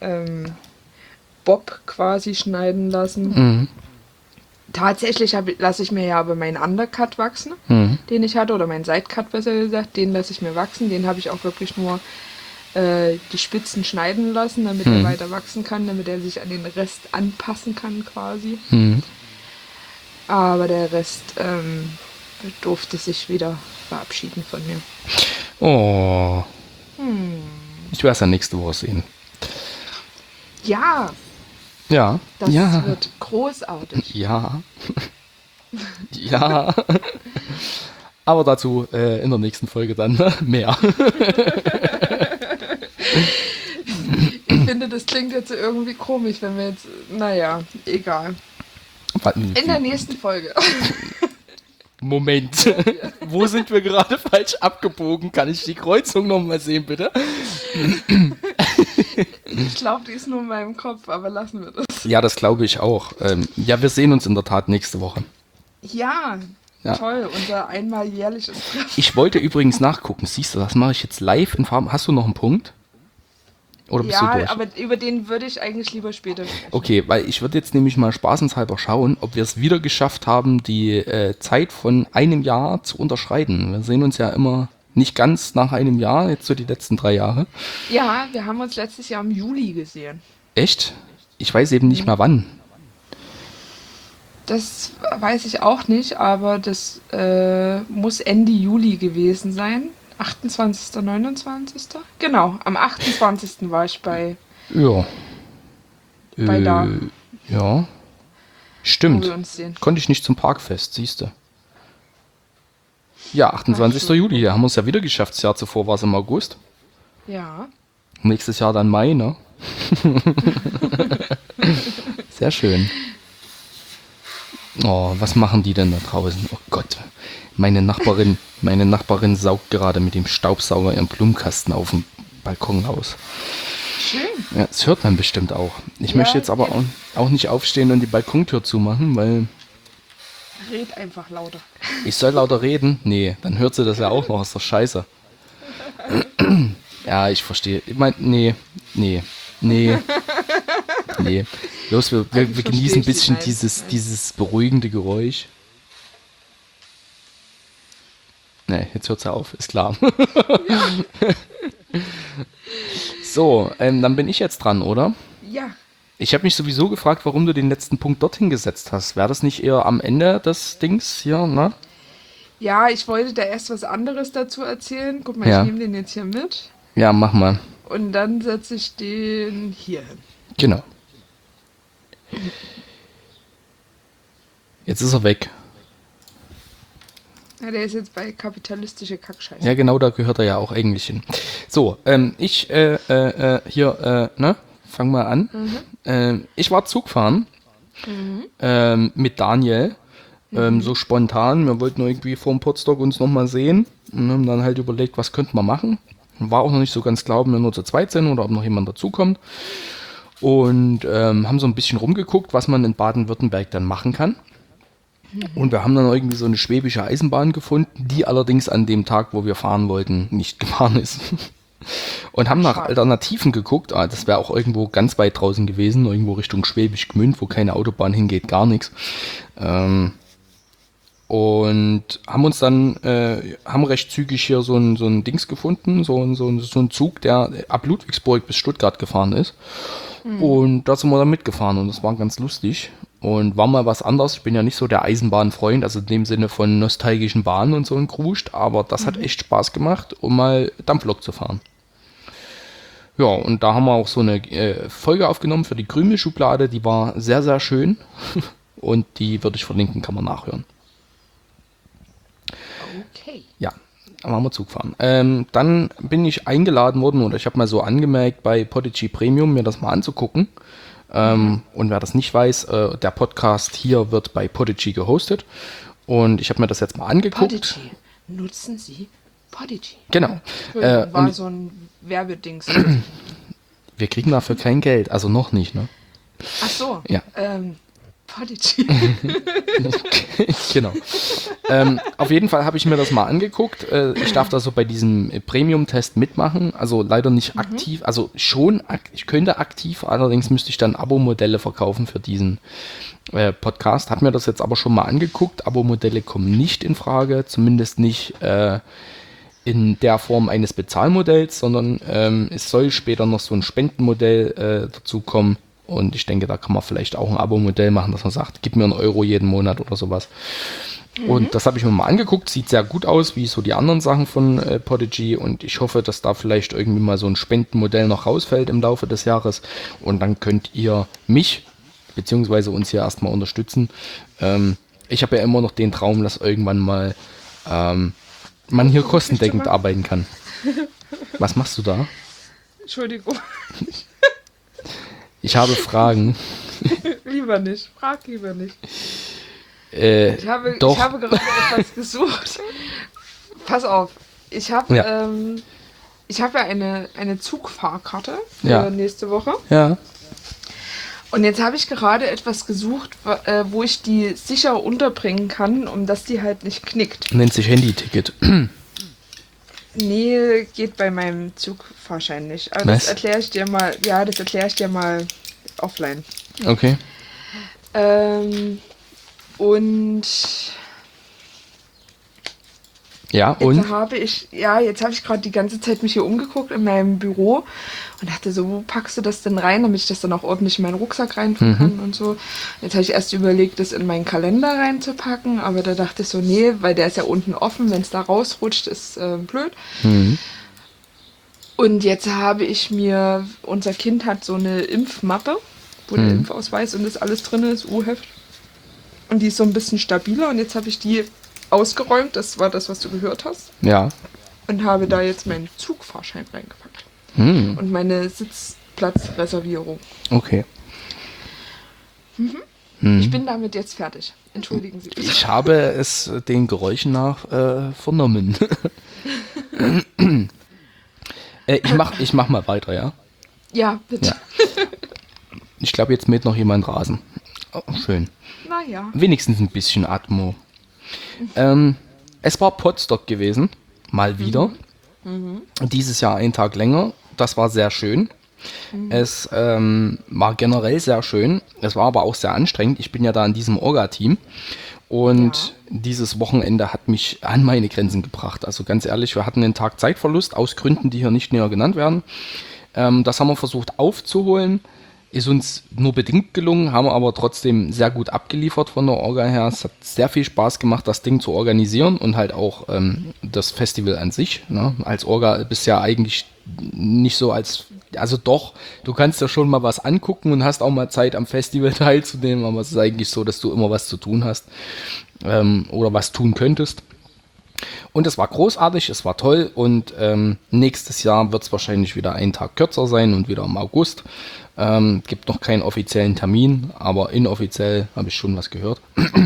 Bob quasi schneiden lassen. Mhm. Tatsächlich lasse ich mir ja aber meinen Undercut wachsen, Mhm. den ich hatte, oder meinen Sidecut besser gesagt, den lasse ich mir wachsen. Den habe ich auch wirklich nur die Spitzen schneiden lassen, damit er weiter wachsen kann, damit er sich an den Rest anpassen kann quasi. Mhm. Aber der Rest durfte sich wieder verabschieden von mir. Oh. Ich werde es ja nächste Woche sehen. Ja, Ja. das ja. wird großartig. Ja. Ja. Aber dazu in der nächsten Folge dann mehr. Ich finde, das klingt jetzt irgendwie komisch, wenn wir jetzt, naja, egal. In der nächsten Folge. Moment. Wo sind wir gerade falsch abgebogen? Kann ich die Kreuzung nochmal sehen, bitte? Ich glaube, die ist nur in meinem Kopf, aber lassen wir das. Ja, das glaube ich auch. Ja, wir sehen uns in der Tat nächste Woche. Ja, Ja. toll, unser einmal jährliches Treffen. Ich wollte übrigens nachgucken. Siehst du, das mache ich jetzt live in Farben. Hast du noch einen Punkt? Oder bist du Ja, durch? aber über den würde ich eigentlich lieber später sprechen. Okay, weil ich würde jetzt nämlich mal spaßenshalber schauen, ob wir es wieder geschafft haben, die Zeit von einem Jahr zu unterschreiten. Wir sehen uns ja immer nicht ganz nach einem Jahr, jetzt so die letzten 3 Jahre. Ja, wir haben uns letztes Jahr im Juli gesehen. Echt? Ich weiß eben nicht mehr wann. Das weiß ich auch nicht, aber das muss Ende Juli gewesen sein. 28., 29. Genau, am 28. war ich bei Ja. da, Ja. wo Stimmt. wir uns sehen. Konnte ich nicht zum Parkfest, siehst du. Ja, 28. Juli, ja, haben wir es ja wieder geschafft. Das Jahr zuvor war es im August. Ja, Nächstes Jahr dann Mai, ne? Sehr schön. Oh, was machen die denn da draußen? Oh Gott. Meine Nachbarin saugt gerade mit dem Staubsauger ihren Blumenkasten auf dem Balkon aus. schön. Ja, das hört man bestimmt auch. Ich Ja, möchte jetzt aber auch nicht aufstehen und die Balkontür zumachen, weil Red einfach lauter. ich soll lauter reden. Nee, dann hört sie das ja auch noch. Ist doch scheiße. Ja, ich verstehe. Ich meine, nee. Los, wir Eigentlich genießen ein verstehe bisschen ich sie, dieses beruhigende Geräusch. Nee, jetzt hört's ja auf, ist klar. So, dann bin ich jetzt dran, oder? Ja, Ich habe mich sowieso gefragt, warum du den letzten Punkt dorthin gesetzt hast. Wäre das nicht eher am Ende des Dings hier, ne? ja, ich wollte da erst was anderes dazu erzählen. Guck mal, Ja. ich nehme den jetzt hier mit Ja, mach mal. und dann setze ich den hier hin. Genau. Jetzt ist er weg. Ja, der ist jetzt bei kapitalistische Kackscheiße. Ja, genau, da gehört er ja auch eigentlich hin. So, fang mal an. Ich war Zugfahren mit Daniel, so spontan. Wir wollten irgendwie vor dem Potsdok uns nochmal sehen und haben dann halt überlegt, was könnten wir machen. War auch noch nicht so ganz klar, ob wir nur zu zweit sind oder ob noch jemand dazukommt. Und haben so ein bisschen rumgeguckt, was man in Baden-Württemberg dann machen kann. Und wir haben dann irgendwie so eine schwäbische Eisenbahn gefunden, die allerdings an dem Tag, wo wir fahren wollten, nicht gefahren ist. Und haben nach Alternativen geguckt. Das wäre auch irgendwo ganz weit draußen gewesen, irgendwo Richtung Schwäbisch Gmünd, wo keine Autobahn hingeht, gar nichts. Und haben uns dann, haben recht zügig hier so ein Dings gefunden, so ein Zug, der ab Ludwigsburg bis Stuttgart gefahren ist. Und da sind wir dann mitgefahren und das war ganz lustig. Und war mal was anderes. Ich bin ja nicht so der Eisenbahnfreund, also in dem Sinne von nostalgischen Bahnen und so ein Kruscht, aber das hat echt Spaß gemacht, um mal Dampflok zu fahren. Ja, und da haben wir auch so eine Folge aufgenommen für die Krümelschublade, die war sehr, sehr schön und die würde ich verlinken, kann man nachhören. Okay. Ja, dann haben wir Zug fahren. Dann bin ich eingeladen worden oder ich habe mal so angemerkt, bei Podigy Premium mir das mal anzugucken. Und wer das nicht weiß, der Podcast hier wird bei Podigy gehostet. Und ich habe mir das jetzt mal angeguckt. Podigy. Nutzen Sie Podigy. Genau. War so ein Werbedings. Wir kriegen dafür kein Geld, also noch nicht, ne? Ach so. Ja. Podigy. Genau. Auf jeden Fall habe ich mir das mal angeguckt. Ich darf da so bei diesem Premium-Test mitmachen. Also leider nicht aktiv. Also schon, ich könnte aktiv, allerdings müsste ich dann Abo-Modelle verkaufen für diesen Podcast. Habe mir das jetzt aber schon mal angeguckt. Abo-Modelle kommen nicht in Frage. Zumindest nicht in der Form eines Bezahlmodells, sondern es soll später noch so ein Spendenmodell dazu kommen. Und ich denke, da kann man vielleicht auch ein Abo-Modell machen, dass man sagt, gib mir 1 Euro jeden Monat oder sowas. Und das habe ich mir mal angeguckt. Sieht sehr gut aus, wie so die anderen Sachen von Podigy. Und ich hoffe, dass da vielleicht irgendwie mal so ein Spendenmodell noch rausfällt im Laufe des Jahres. Und dann könnt ihr mich, beziehungsweise uns hier erstmal unterstützen. Ich habe ja immer noch den Traum, dass irgendwann mal man hier kostendeckend arbeiten kann. Was machst du da? Entschuldigung. Ich habe Fragen. Lieber nicht. Frag lieber nicht. Ich habe gerade etwas gesucht. Pass auf. Ich habe ja eine Zugfahrkarte für nächste Woche. Ja. Und jetzt habe ich gerade etwas gesucht, wo ich die sicher unterbringen kann, um dass die halt nicht knickt. Nennt sich Handyticket. Nee, geht bei meinem Zugfahrschein nicht. Aber das erkläre ich dir mal. Ja, das erkläre ich dir mal offline. Okay. Und ja, jetzt habe ich gerade die ganze Zeit mich hier umgeguckt in meinem Büro und dachte so, wo packst du das denn rein, damit ich das dann auch ordentlich in meinen Rucksack reinpacken kann und so. Jetzt habe ich erst überlegt, das in meinen Kalender reinzupacken, aber da dachte ich so, nee, weil der ist ja unten offen, wenn es da rausrutscht, ist blöd. Und jetzt habe ich mir, unser Kind hat so eine Impfmappe, wo der Impfausweis und das alles drin ist, U-Heft. Und die ist so ein bisschen stabiler und jetzt habe ich die ausgeräumt, das war das, was du gehört hast. Ja. Und habe da jetzt meinen Zugfahrschein reingepackt. Und meine Sitzplatzreservierung. Okay. Ich bin damit jetzt fertig. Entschuldigen Sie. Ich habe es den Geräuschen nach vernommen. Ich mach mal weiter, ja? Ja, bitte. Ja. Ich glaube, jetzt mäht noch jemand Rasen. Oh, schön. Naja. Wenigstens ein bisschen Atmo. Es war Potsdok gewesen, mal wieder. Dieses Jahr einen Tag länger. Das war sehr schön. Es war generell sehr schön. Es war aber auch sehr anstrengend. Ich bin ja da in diesem Orga-Team. Und dieses Wochenende hat mich an meine Grenzen gebracht. Also ganz ehrlich, wir hatten einen Tag Zeitverlust aus Gründen, die hier nicht näher genannt werden. Das haben wir versucht aufzuholen. Ist uns nur bedingt gelungen, haben aber trotzdem sehr gut abgeliefert von der Orga her. Es hat sehr viel Spaß gemacht, das Ding zu organisieren und halt auch das Festival an sich. Ne? Als Orga bist ja eigentlich nicht so also doch, du kannst ja schon mal was angucken und hast auch mal Zeit am Festival teilzunehmen, aber es ist eigentlich so, dass du immer was zu tun hast oder was tun könntest. Und es war großartig, es war toll und nächstes Jahr wird es wahrscheinlich wieder einen Tag kürzer sein und wieder im August. Gibt noch keinen offiziellen Termin, aber inoffiziell habe ich schon was gehört.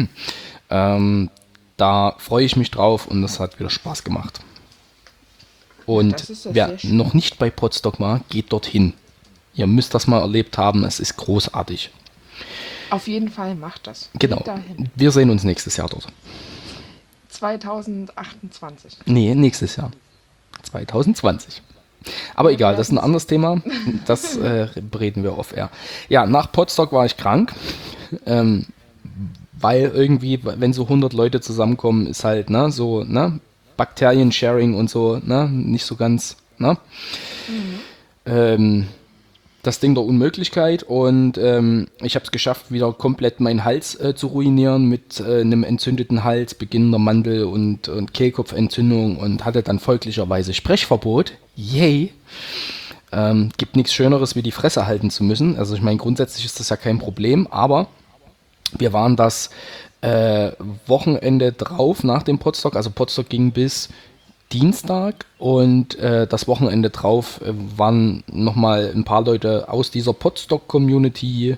Da freue ich mich drauf und das hat wieder Spaß gemacht. Und wer noch nicht bei Potsdok war, geht dorthin. Ihr müsst das mal erlebt haben, es ist großartig. Auf jeden Fall macht das. Genau, wir sehen uns nächstes Jahr dort. 2028. Nee, nächstes Jahr. 2020. Aber egal, das ist ein anderes Thema. Das reden wir off-air. Ja, nach Potsdok war ich krank. Weil irgendwie, wenn so 100 Leute zusammenkommen, ist halt, ne, so, ne, Bakterien-Sharing und so, ne, nicht so ganz, ne. Das Ding der Unmöglichkeit und ich habe es geschafft, wieder komplett meinen Hals zu ruinieren mit einem entzündeten Hals, beginnender Mandel- und Kehlkopfentzündung und hatte dann folglicherweise Sprechverbot. Yay! Gibt nichts Schöneres, wie die Fresse halten zu müssen. Also ich meine, grundsätzlich ist das ja kein Problem, aber wir waren das Wochenende drauf nach dem Potsdok, also Potsdok ging bis Dienstag und das Wochenende drauf waren nochmal ein paar Leute aus dieser Potsdok-Community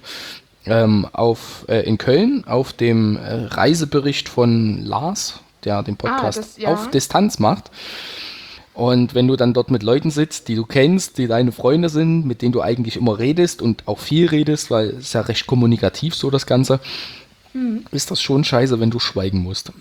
in Köln auf dem Reisebericht von Lars, der den Podcast auf Distanz macht. Und wenn du dann dort mit Leuten sitzt, die du kennst, die deine Freunde sind, mit denen du eigentlich immer redest und auch viel redest, weil es ja recht kommunikativ so das Ganze, ist das schon scheiße, wenn du schweigen musst.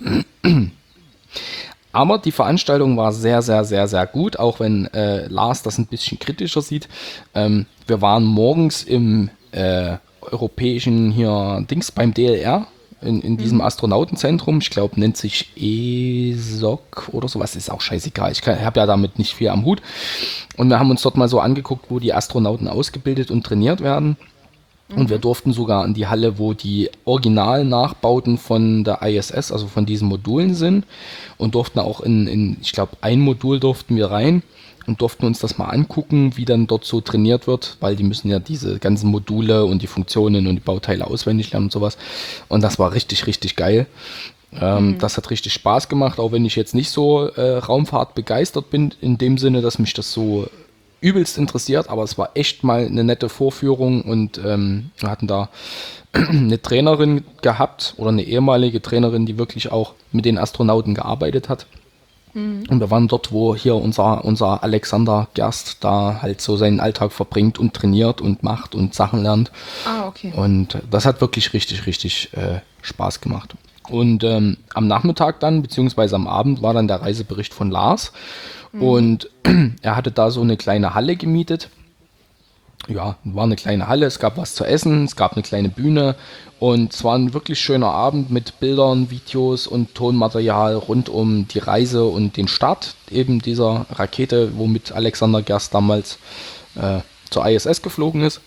Aber die Veranstaltung war sehr, sehr, sehr, sehr gut, auch wenn Lars das ein bisschen kritischer sieht. Wir waren morgens im europäischen hier Dings beim DLR in diesem Astronautenzentrum. Ich glaube, nennt sich ESOC oder sowas, ist auch scheißegal. Ich habe ja damit nicht viel am Hut. Und wir haben uns dort mal so angeguckt, wo die Astronauten ausgebildet und trainiert werden. Und wir durften sogar in die Halle, wo die Original-Nachbauten von der ISS, also von diesen Modulen sind, und durften auch ich glaube, ein Modul durften wir rein und durften uns das mal angucken, wie dann dort so trainiert wird, weil die müssen ja diese ganzen Module und die Funktionen und die Bauteile auswendig lernen und sowas. Und das war richtig, richtig geil. Das hat richtig Spaß gemacht, auch wenn ich jetzt nicht so Raumfahrt begeistert bin, in dem Sinne, dass mich das so übelst interessiert, aber es war echt mal eine nette Vorführung und wir hatten da eine Trainerin gehabt oder eine ehemalige Trainerin, die wirklich auch mit den Astronauten gearbeitet hat. Und wir waren dort, wo hier unser Alexander Gerst da halt so seinen Alltag verbringt und trainiert und macht und Sachen lernt. Okay. Und das hat wirklich richtig, richtig Spaß gemacht. Und am Nachmittag dann, beziehungsweise am Abend, war dann der Reisebericht von Lars. Und er hatte da so eine kleine Halle gemietet. Ja, war eine kleine Halle, es gab was zu essen, es gab eine kleine Bühne und es war ein wirklich schöner Abend mit Bildern, Videos und Tonmaterial rund um die Reise und den Start eben dieser Rakete, womit Alexander Gerst damals zur ISS geflogen ist.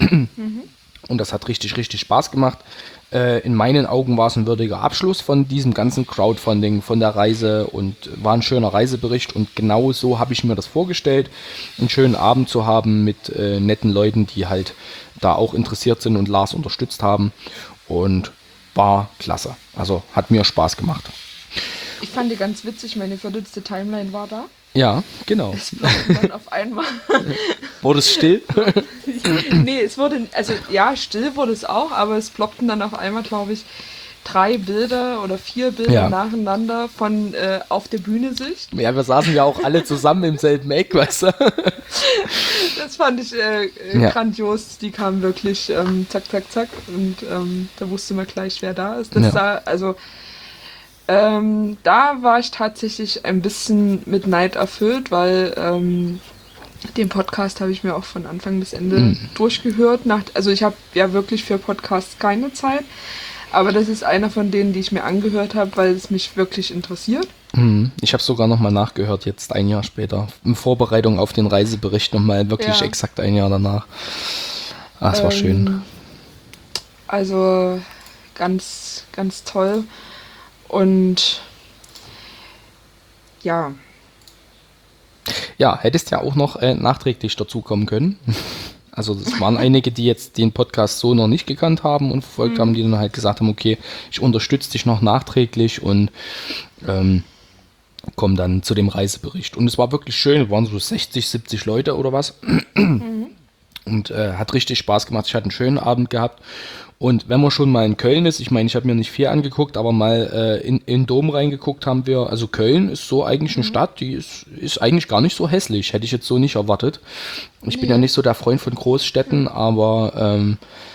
Und das hat richtig, richtig Spaß gemacht. In meinen Augen war es ein würdiger Abschluss von diesem ganzen Crowdfunding, von der Reise und war ein schöner Reisebericht und genau so habe ich mir das vorgestellt, einen schönen Abend zu haben mit netten Leuten, die halt da auch interessiert sind und Lars unterstützt haben und war klasse. Also hat mir Spaß gemacht. Ich fand die ganz witzig, meine verdutzte Timeline war da. Ja, genau. Es ploppte dann auf einmal. Wurde es still? Nee, es wurde, also ja, still wurde es auch, aber es ploppten dann auf einmal, glaube ich, 3 Bilder oder 4 Bilder nacheinander von auf der Bühne Sicht. Ja, wir saßen ja auch alle zusammen im selben Eck, weißt du? Das fand ich grandios. Die kamen wirklich zack, zack, zack und da wusste man gleich, wer da ist. Das sah, also da war ich tatsächlich ein bisschen mit Neid erfüllt, weil den Podcast habe ich mir auch von Anfang bis Ende durchgehört. Also ich habe ja wirklich für Podcasts keine Zeit, aber das ist einer von denen, die ich mir angehört habe, weil es mich wirklich interessiert. Ich habe sogar nochmal nachgehört, jetzt ein Jahr später, in Vorbereitung auf den Reisebericht nochmal wirklich exakt ein Jahr danach. Das war schön. Also ganz, ganz toll. Und ja. Ja, hättest ja auch noch nachträglich dazukommen können. Also das waren einige, die jetzt den Podcast so noch nicht gekannt haben und verfolgt haben, die dann halt gesagt haben, okay, ich unterstütze dich noch nachträglich und kommen dann zu dem Reisebericht. Und es war wirklich schön, es waren so 60, 70 Leute oder was. Und hat richtig Spaß gemacht. Ich hatte einen schönen Abend gehabt. Und wenn man schon mal in Köln ist, ich meine, ich habe mir nicht viel angeguckt, aber mal in den Dom reingeguckt haben wir. Also Köln ist so eigentlich eine Stadt, die ist eigentlich gar nicht so hässlich. Hätte ich jetzt so nicht erwartet. Ich bin ja nicht so der Freund von Großstädten, aber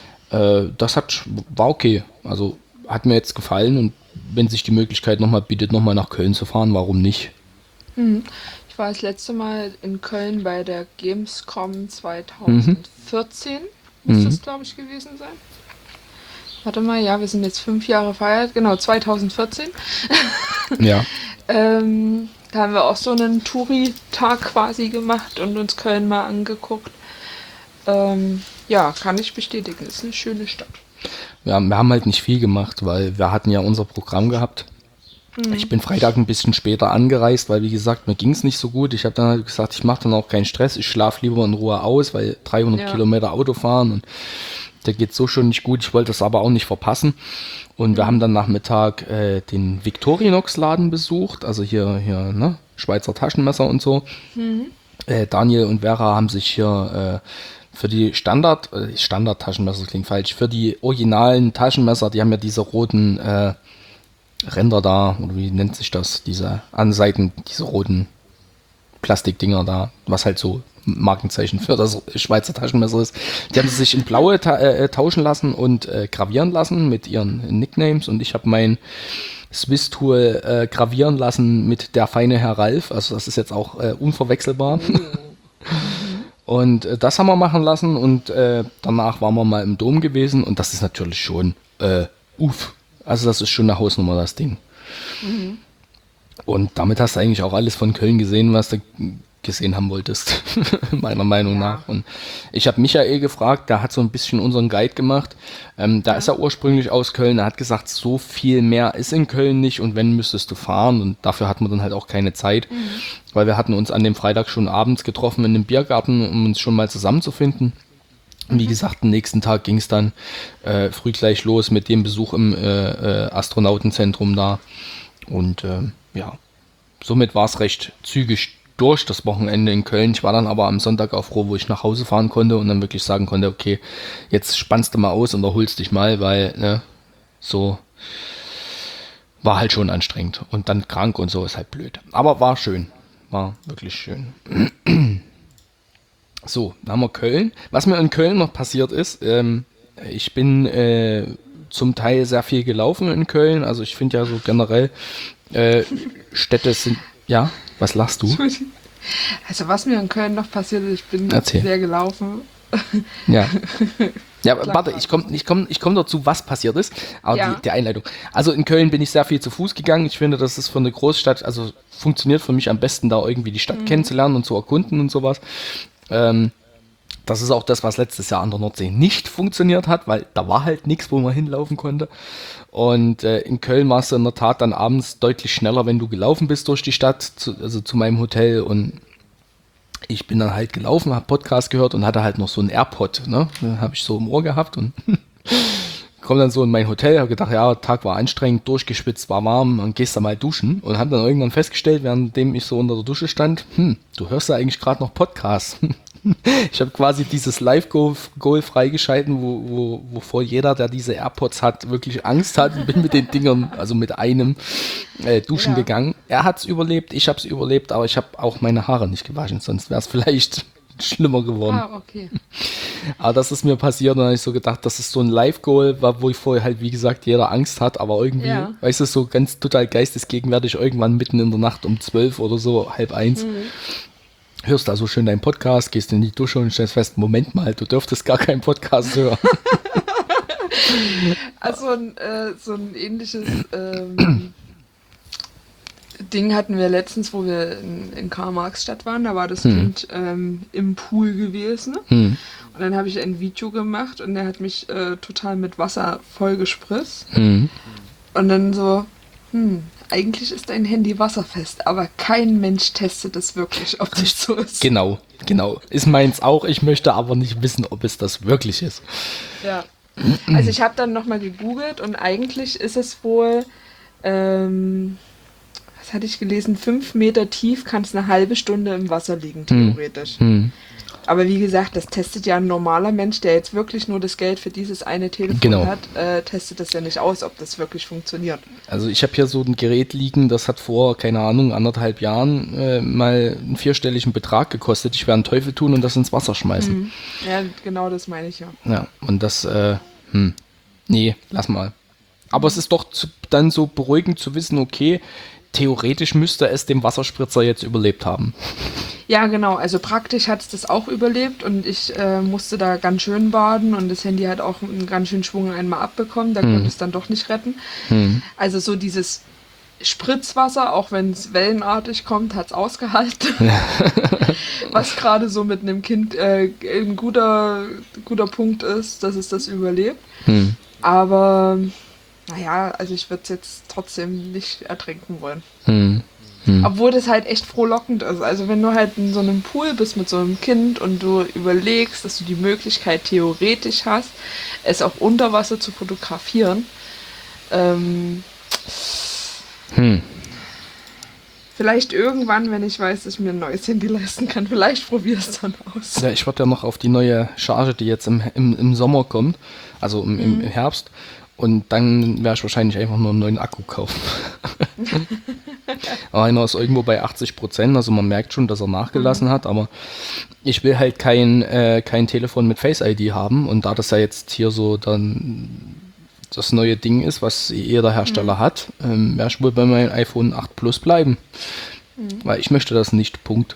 war okay. Also hat mir jetzt gefallen und wenn sich die Möglichkeit nochmal bietet, nochmal nach Köln zu fahren, warum nicht? Ich war das letzte Mal in Köln bei der Gamescom 2014, muss das, glaube ich, gewesen sein. Warte mal, ja, wir sind jetzt 5 Jahre feiert, genau, 2014. Ja. Da haben wir auch so einen Touri-Tag quasi gemacht und uns Köln mal angeguckt. Ja, kann ich bestätigen, ist eine schöne Stadt. Ja, wir haben halt nicht viel gemacht, weil wir hatten ja unser Programm gehabt. Ich bin Freitag ein bisschen später angereist, weil wie gesagt, mir ging es nicht so gut. Ich habe dann halt gesagt, ich mache dann auch keinen Stress, ich schlafe lieber in Ruhe aus, weil 300 Kilometer Auto fahren und der geht so schon nicht gut. Ich wollte das aber auch nicht verpassen. Und wir haben dann Nachmittag den Victorinox-Laden besucht, also hier ne, Schweizer Taschenmesser und so. Daniel und Vera haben sich hier für die Standard-Taschenmesser, das klingt falsch, für die originalen Taschenmesser, die haben ja diese roten Ränder da, oder wie nennt sich das, diese Anseiten, diese roten Plastikdinger da, was halt so Markenzeichen für das Schweizer Taschenmesser ist. Die haben sich in blaue tauschen lassen und gravieren lassen mit ihren Nicknames und ich habe mein Swiss Tool gravieren lassen mit der feine Herr Ralf, also das ist jetzt auch unverwechselbar. Und das haben wir machen lassen und danach waren wir mal im Dom gewesen und das ist natürlich schon also das ist schon eine Hausnummer, das Ding. Und damit hast du eigentlich auch alles von Köln gesehen, was du gesehen haben wolltest, meiner Meinung nach. Und ich habe Michael gefragt, der hat so ein bisschen unseren Guide gemacht. Da ist er ursprünglich aus Köln, er hat gesagt, so viel mehr ist in Köln nicht und wenn, müsstest du fahren und dafür hatten wir dann halt auch keine Zeit, weil wir hatten uns an dem Freitag schon abends getroffen in einem Biergarten, um uns schon mal zusammenzufinden. Wie gesagt, am nächsten Tag ging es dann früh gleich los mit dem Besuch im Astronautenzentrum da. Und ja, somit war es recht zügig durch das Wochenende in Köln. Ich war dann aber am Sonntag auch froh, wo ich nach Hause fahren konnte und dann wirklich sagen konnte, okay, jetzt spannst du mal aus und erholst dich mal, weil ne, so war halt schon anstrengend. Und dann krank und so ist halt blöd. Aber war schön, war wirklich schön. So, dann haben wir Köln. Was mir in Köln noch passiert ist, ich bin zum Teil sehr viel gelaufen in Köln. Also ich finde ja so generell, Städte sind... Ja, was lachst du? Also was mir in Köln noch passiert ist, ich bin Erzähl. sehr gelaufen. Ja. Ja, warte, ich komm dazu, was passiert ist. Aber Ja. die Einleitung. Also in Köln bin ich sehr viel zu Fuß gegangen. Ich finde, das ist für eine Großstadt, also funktioniert für mich am besten, da irgendwie die Stadt kennenzulernen und zu erkunden und sowas. Das ist auch das, was letztes Jahr an der Nordsee nicht funktioniert hat, weil da war halt nichts, wo man hinlaufen konnte. Und in Köln warst du in der Tat dann abends deutlich schneller, wenn du gelaufen bist durch die Stadt, zu meinem Hotel. Und ich bin dann halt gelaufen, habe Podcast gehört und hatte halt noch so einen AirPod, ne? Den habe ich so im Ohr gehabt und komme dann so in mein Hotel, habe gedacht, ja, Tag war anstrengend, durchgeschwitzt, war warm, dann gehst du mal duschen und habe dann irgendwann festgestellt, währenddem ich so unter der Dusche stand, du hörst ja eigentlich gerade noch Podcasts. Ich habe quasi dieses Live-Goal freigeschalten, wovor jeder, der diese AirPods hat, wirklich Angst hat und bin mit den Dingern, also mit einem duschen gegangen. Er hat es überlebt, ich habe es überlebt, aber ich habe auch meine Haare nicht gewaschen, sonst wäre es vielleicht schlimmer geworden. Ah, okay. Aber das ist mir passiert und dann habe ich so gedacht, das ist so ein Live-Goal, wo ich vorher halt, wie gesagt, jeder Angst hat, aber irgendwie, weißt du, so ganz total geistesgegenwärtig irgendwann mitten in der Nacht um 12 oder so, 12:30, hörst da so schön deinen Podcast, gehst in die Dusche und stellst fest, Moment mal, du dürftest gar keinen Podcast hören. Also so ein ähnliches Ding hatten wir letztens, wo wir in Karl-Marx-Stadt waren. Da war das Kind im Pool gewesen. Und dann habe ich ein Video gemacht und der hat mich total mit Wasser vollgespritzt. Und dann so, eigentlich ist dein Handy wasserfest, aber kein Mensch testet es wirklich, ob das so ist. Genau. Ist meins auch. Ich möchte aber nicht wissen, ob es das wirklich ist. Ja. Also ich habe dann nochmal gegoogelt und eigentlich ist es wohl, was was hatte ich gelesen, 5 Meter tief kannst eine halbe Stunde im Wasser liegen, theoretisch. Aber wie gesagt, das testet ja ein normaler Mensch, der jetzt wirklich nur das Geld für dieses eine Telefon hat, testet das ja nicht aus, ob das wirklich funktioniert. Also ich habe hier so ein Gerät liegen, das hat vor, keine Ahnung, 1,5 Jahren mal einen 4-stelligen Betrag gekostet. Ich werde einen Teufel tun und das ins Wasser schmeißen. Ja, genau das meine ich ja. Ja, und das, nee, lass mal. Aber es ist doch dann so beruhigend zu wissen, okay, theoretisch müsste es dem Wasserspritzer jetzt überlebt haben. Ja, genau. Also praktisch hat es das auch überlebt und ich musste da ganz schön baden und das Handy hat auch einen ganz schönen Schwung einmal abbekommen. Da konnte es dann doch nicht retten. Also so dieses Spritzwasser, auch wenn es wellenartig kommt, hat es ausgehalten. Was gerade so mit einem Kind ein guter Punkt ist, dass es das überlebt. Aber naja, also ich würde es jetzt trotzdem nicht ertrinken wollen. Obwohl das halt echt frohlockend ist. Also wenn du halt in so einem Pool bist mit so einem Kind und du überlegst, dass du die Möglichkeit theoretisch hast, es auch unter Wasser zu fotografieren, vielleicht irgendwann, wenn ich weiß, dass ich mir ein neues Handy leisten kann, vielleicht probiere es dann aus. Ja, ich warte ja noch auf die neue Charge, die jetzt im Sommer kommt, also im Herbst. Und dann werde ich wahrscheinlich einfach nur einen neuen Akku kaufen. Einer ist irgendwo bei 80%, also man merkt schon, dass er nachgelassen hat, aber ich will halt kein Telefon mit Face ID haben und da das ja jetzt hier so dann das neue Ding ist, was jeder Hersteller hat, werde ich wohl bei meinem iPhone 8 Plus bleiben. Weil ich möchte das nicht, Punkt.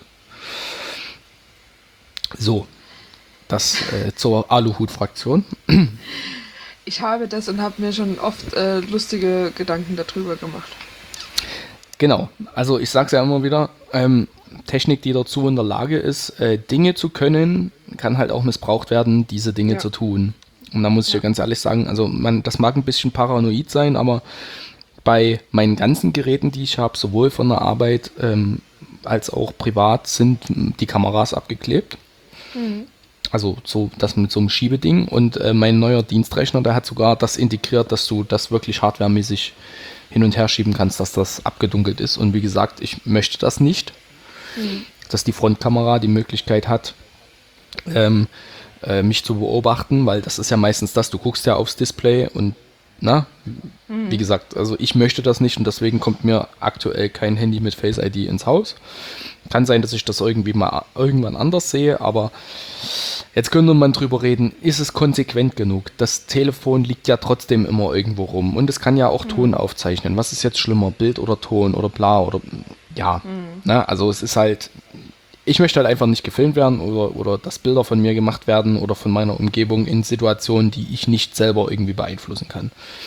So, das zur Aluhut-Fraktion. Ich habe das und habe mir schon oft lustige Gedanken darüber gemacht. Genau, also ich sage es ja immer wieder, Technik, die dazu in der Lage ist, Dinge zu können, kann halt auch missbraucht werden, diese Dinge zu tun. Und da muss ich ja ganz ehrlich sagen, also das mag ein bisschen paranoid sein, aber bei meinen ganzen Geräten, die ich habe, sowohl von der Arbeit als auch privat, sind die Kameras abgeklebt. Also so das mit so einem Schiebeding und mein neuer Dienstrechner, der hat sogar das integriert, dass du das wirklich hardwaremäßig hin und her schieben kannst, dass das abgedunkelt ist. Und wie gesagt, ich möchte das nicht, dass die Frontkamera die Möglichkeit hat, mich zu beobachten, weil das ist ja meistens das, du guckst ja aufs Display und wie gesagt, also ich möchte das nicht und deswegen kommt mir aktuell kein Handy mit Face ID ins Haus. Kann sein, dass ich das irgendwie mal irgendwann anders sehe, aber jetzt könnte man drüber reden, ist es konsequent genug? Das Telefon liegt ja trotzdem immer irgendwo rum und es kann ja auch Ton aufzeichnen. Was ist jetzt schlimmer, Bild oder Ton oder bla oder also es ist halt, ich möchte halt einfach nicht gefilmt werden oder dass Bilder von mir gemacht werden oder von meiner Umgebung in Situationen, die ich nicht selber irgendwie beeinflussen kann.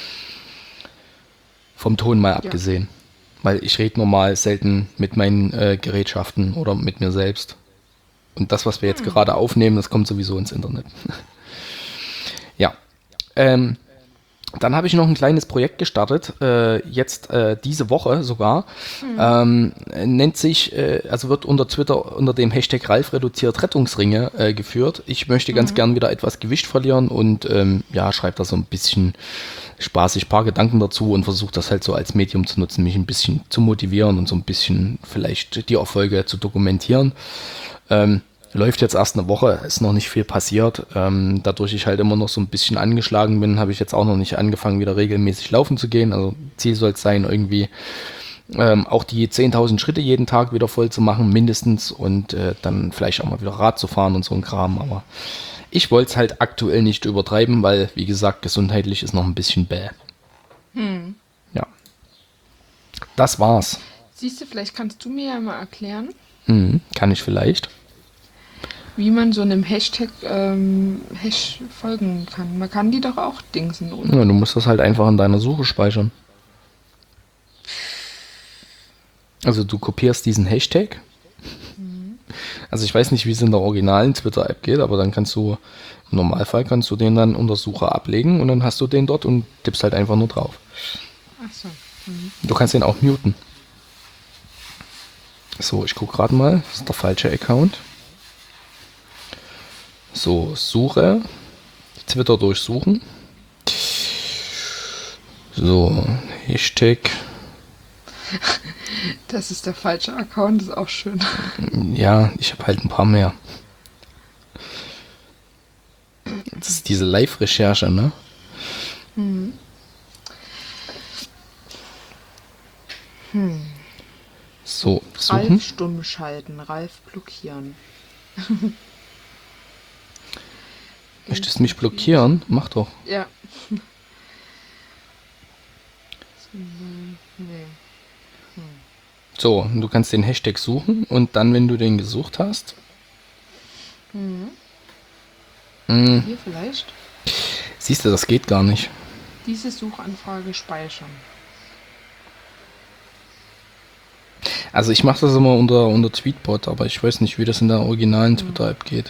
Vom Ton mal abgesehen. Weil ich rede normal selten mit meinen Gerätschaften oder mit mir selbst. Und das, was wir jetzt gerade aufnehmen, das kommt sowieso ins Internet. Ja. Dann habe ich noch ein kleines Projekt gestartet, jetzt diese Woche sogar. Nennt sich, also wird unter Twitter unter dem Hashtag Ralf reduziert Rettungsringe geführt. Ich möchte ganz gern wieder etwas Gewicht verlieren und schreibe da so ein bisschen spaßig paar Gedanken dazu und versuche das halt so als Medium zu nutzen, mich ein bisschen zu motivieren und so ein bisschen vielleicht die Erfolge zu dokumentieren. Läuft jetzt erst eine Woche, ist noch nicht viel passiert. Dadurch ich halt immer noch so ein bisschen angeschlagen bin, habe ich jetzt auch noch nicht angefangen, wieder regelmäßig laufen zu gehen. Also Ziel soll es sein, irgendwie auch die 10.000 Schritte jeden Tag wieder voll zu machen, mindestens. Und dann vielleicht auch mal wieder Rad zu fahren und so ein Kram. Aber ich wollte es halt aktuell nicht übertreiben, weil, wie gesagt, gesundheitlich ist noch ein bisschen bäh. Ja. Das war's. Siehst du, vielleicht kannst du mir ja mal erklären, kann ich vielleicht. Wie man so einem Hashtag Hash folgen kann. Man kann die doch auch dingsen, oder? Ja, du musst das halt einfach in deiner Suche speichern. Also du kopierst diesen Hashtag. Also ich weiß nicht, wie es in der originalen Twitter-App geht, aber dann kannst du, im Normalfall kannst du den dann unter Suche ablegen und dann hast du den dort und tippst halt einfach nur drauf. Ach so. Du kannst den auch muten. So, ich gucke gerade mal. Das ist der falsche Account. So, Suche. Twitter durchsuchen. So, Hashtag. Das ist der falsche Account, ist auch schön. Ja, ich habe halt ein paar mehr. Das ist diese Live-Recherche, ne? So, suchen. Ralf stumm schalten, Ralf blockieren. Möchtest du mich blockieren? Mach doch. Ja. Nee. So, du kannst den Hashtag suchen und dann, wenn du den gesucht hast. Hier vielleicht. Siehst du, das geht gar nicht. Diese Suchanfrage speichern. Also ich mache das immer unter Tweetbot, aber ich weiß nicht, wie das in der originalen Twitter-App geht.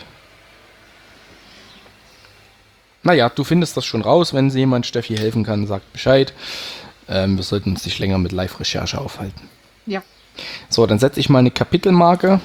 Naja, du findest das schon raus. Wenn jemand Steffi helfen kann, sagt Bescheid. Wir sollten uns nicht länger mit Live-Recherche aufhalten. Ja. So, dann setze ich mal eine Kapitelmarke.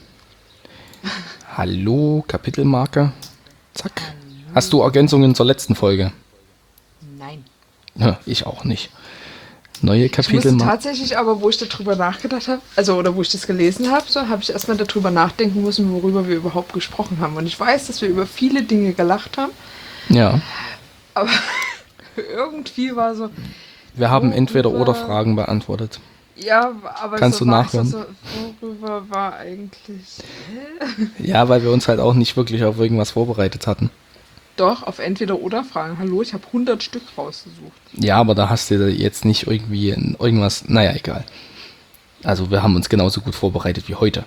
Hallo, Kapitelmarke. Zack. Hast du Ergänzungen zur letzten Folge? Nein. Ja, ich auch nicht. Neue Ich musste Kapitelmarke. tatsächlich aber, wo ich darüber nachgedacht habe, oder wo ich das gelesen habe, so habe ich erstmal darüber nachdenken müssen, worüber wir überhaupt gesprochen haben. Und ich weiß, dass wir über viele Dinge gelacht haben, Ja. aber irgendwie war so, Wir haben Worüber- Entweder-oder-Fragen beantwortet. ja, aber Kannst so du war ich nachhören? so, worüber war eigentlich... Ja, weil wir uns halt auch nicht wirklich auf irgendwas vorbereitet hatten. Doch, auf Entweder-oder-Fragen. Hallo, ich habe 100 Stück rausgesucht. Ja, aber da hast du jetzt nicht irgendwie irgendwas... Naja, egal. Also wir haben uns genauso gut vorbereitet wie heute.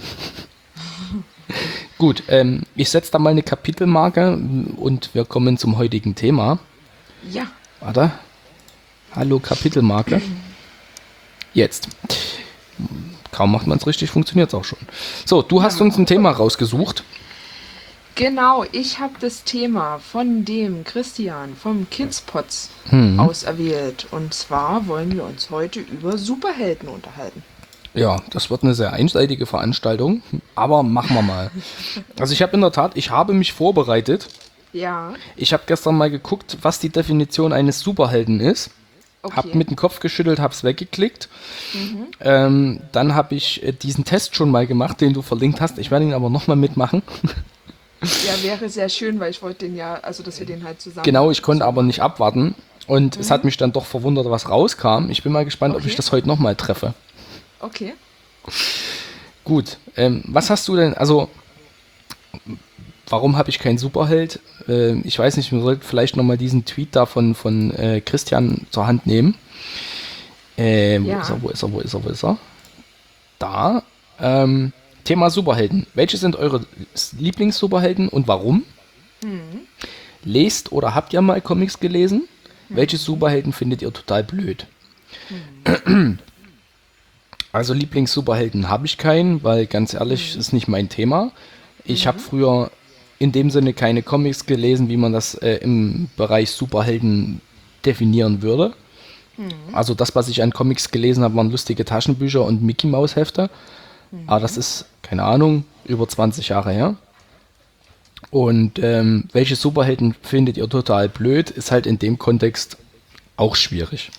Gut, ich setze da mal eine Kapitelmarke und wir kommen zum heutigen Thema. Ja, Warte. Hallo, Kapitelmarke. Jetzt. Kaum macht man es richtig, funktioniert es auch schon. So, du hast uns ein Thema rausgesucht. genau. Ich habe das Thema von dem Christian vom Kidspots auserwählt. Und zwar wollen wir uns heute über Superhelden unterhalten. Ja, das wird eine sehr einseitige Veranstaltung, aber machen wir mal. Also ich habe mich vorbereitet. Ja, Ich habe gestern mal geguckt, was die Definition eines Superhelden ist. Hab okay. mit dem Kopf geschüttelt, hab's weggeklickt. Dann habe ich diesen Test schon mal gemacht, den du verlinkt hast. Ich werde ihn aber nochmal mitmachen. Ja, wäre sehr schön, weil ich wollte den ja, also dass wir den halt zusammen... Genau, ich konnte aber nicht abwarten. Und es hat mich dann doch verwundert, was rauskam. Ich bin mal gespannt, ob Okay. ich das heute nochmal treffe. Okay. Gut, was hast du denn, also, warum habe ich keinen Superheld? Ich weiß nicht, wir sollten vielleicht nochmal diesen Tweet da von Christian zur Hand nehmen. Ja. Wo ist er? Da. Thema Superhelden. Welche sind eure Lieblings-Superhelden und warum? Lest oder habt ihr mal Comics gelesen? Welche Superhelden findet ihr total blöd? Also Lieblings-Superhelden habe ich keinen, weil ganz ehrlich, ist nicht mein Thema. Ich habe früher in dem Sinne keine Comics gelesen, wie man das im Bereich Superhelden definieren würde. Also das, was ich an Comics gelesen habe, waren lustige Taschenbücher und Mickey-Maus-Hefte. Aber das ist, keine Ahnung, über 20 Jahre her. Und welche Superhelden findet ihr total blöd, ist halt in dem Kontext auch schwierig.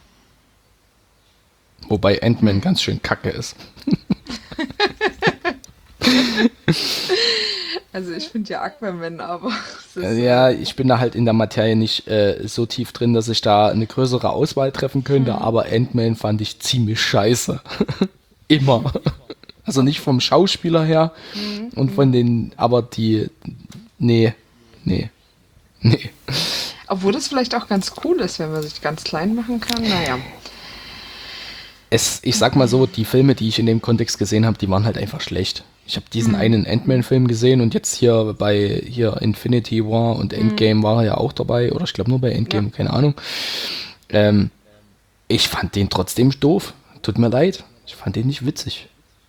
Wobei Ant-Man ganz schön kacke ist. Also ich finde ja Aquaman, aber... es ist- Ja, ich bin da halt in der Materie nicht so tief drin, dass ich da eine größere Auswahl treffen könnte, aber Ant-Man fand ich ziemlich scheiße. Immer. Also nicht vom Schauspieler her und von den, aber die, nee. Obwohl das vielleicht auch ganz cool ist, wenn man sich ganz klein machen kann. Naja. Ich sag mal so, die Filme, die ich in dem Kontext gesehen habe, die waren halt einfach schlecht. Ich habe diesen einen Ant-Man-Film gesehen und jetzt hier bei Infinity War und Endgame war er ja auch dabei, oder ich glaube nur bei Endgame, Ja. keine Ahnung. Ich fand den trotzdem doof. Tut mir leid. Ich fand den nicht witzig.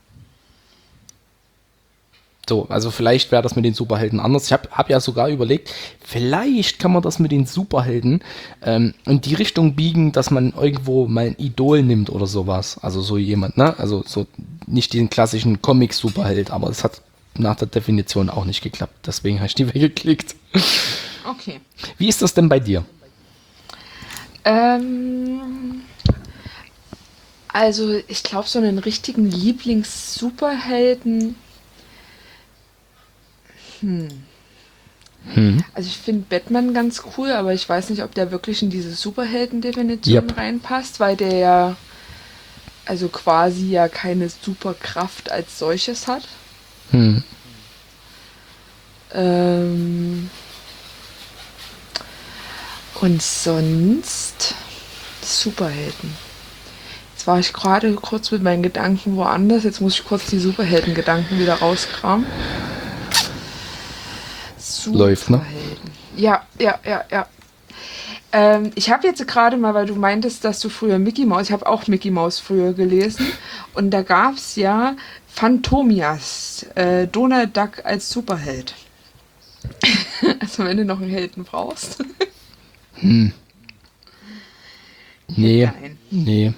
So, also vielleicht wäre das mit den Superhelden anders. Ich hab ja sogar überlegt, vielleicht kann man das mit den Superhelden in die Richtung biegen, dass man irgendwo mal ein Idol nimmt oder sowas. Also so jemand, ne? Also so nicht den klassischen Comic-Superheld, aber das hat nach der Definition auch nicht geklappt. Deswegen habe ich die weggeklickt. Okay. Wie ist das denn bei dir? Also, ich glaube, so einen richtigen Lieblings-Superhelden. Also, ich finde Batman ganz cool, aber ich weiß nicht, ob der wirklich in diese Superhelden-Definition Yep. reinpasst, weil der ja, also quasi ja keine Superkraft als solches hat. Hm. Ähm, und sonst Superhelden. Jetzt war ich gerade kurz mit meinen Gedanken woanders. Jetzt muss ich kurz die Superhelden-Gedanken wieder rauskramen. Läuft, ne? Superhelden. Ja, ja, ja, ja. Ich habe jetzt gerade mal, weil du meintest, dass du früher Mickey Mouse, ich habe auch Mickey Mouse früher gelesen. Und da gab es ja Phantomias, Donald Duck als Superheld. Also wenn du noch einen Helden brauchst. Nee. Nein. Nee.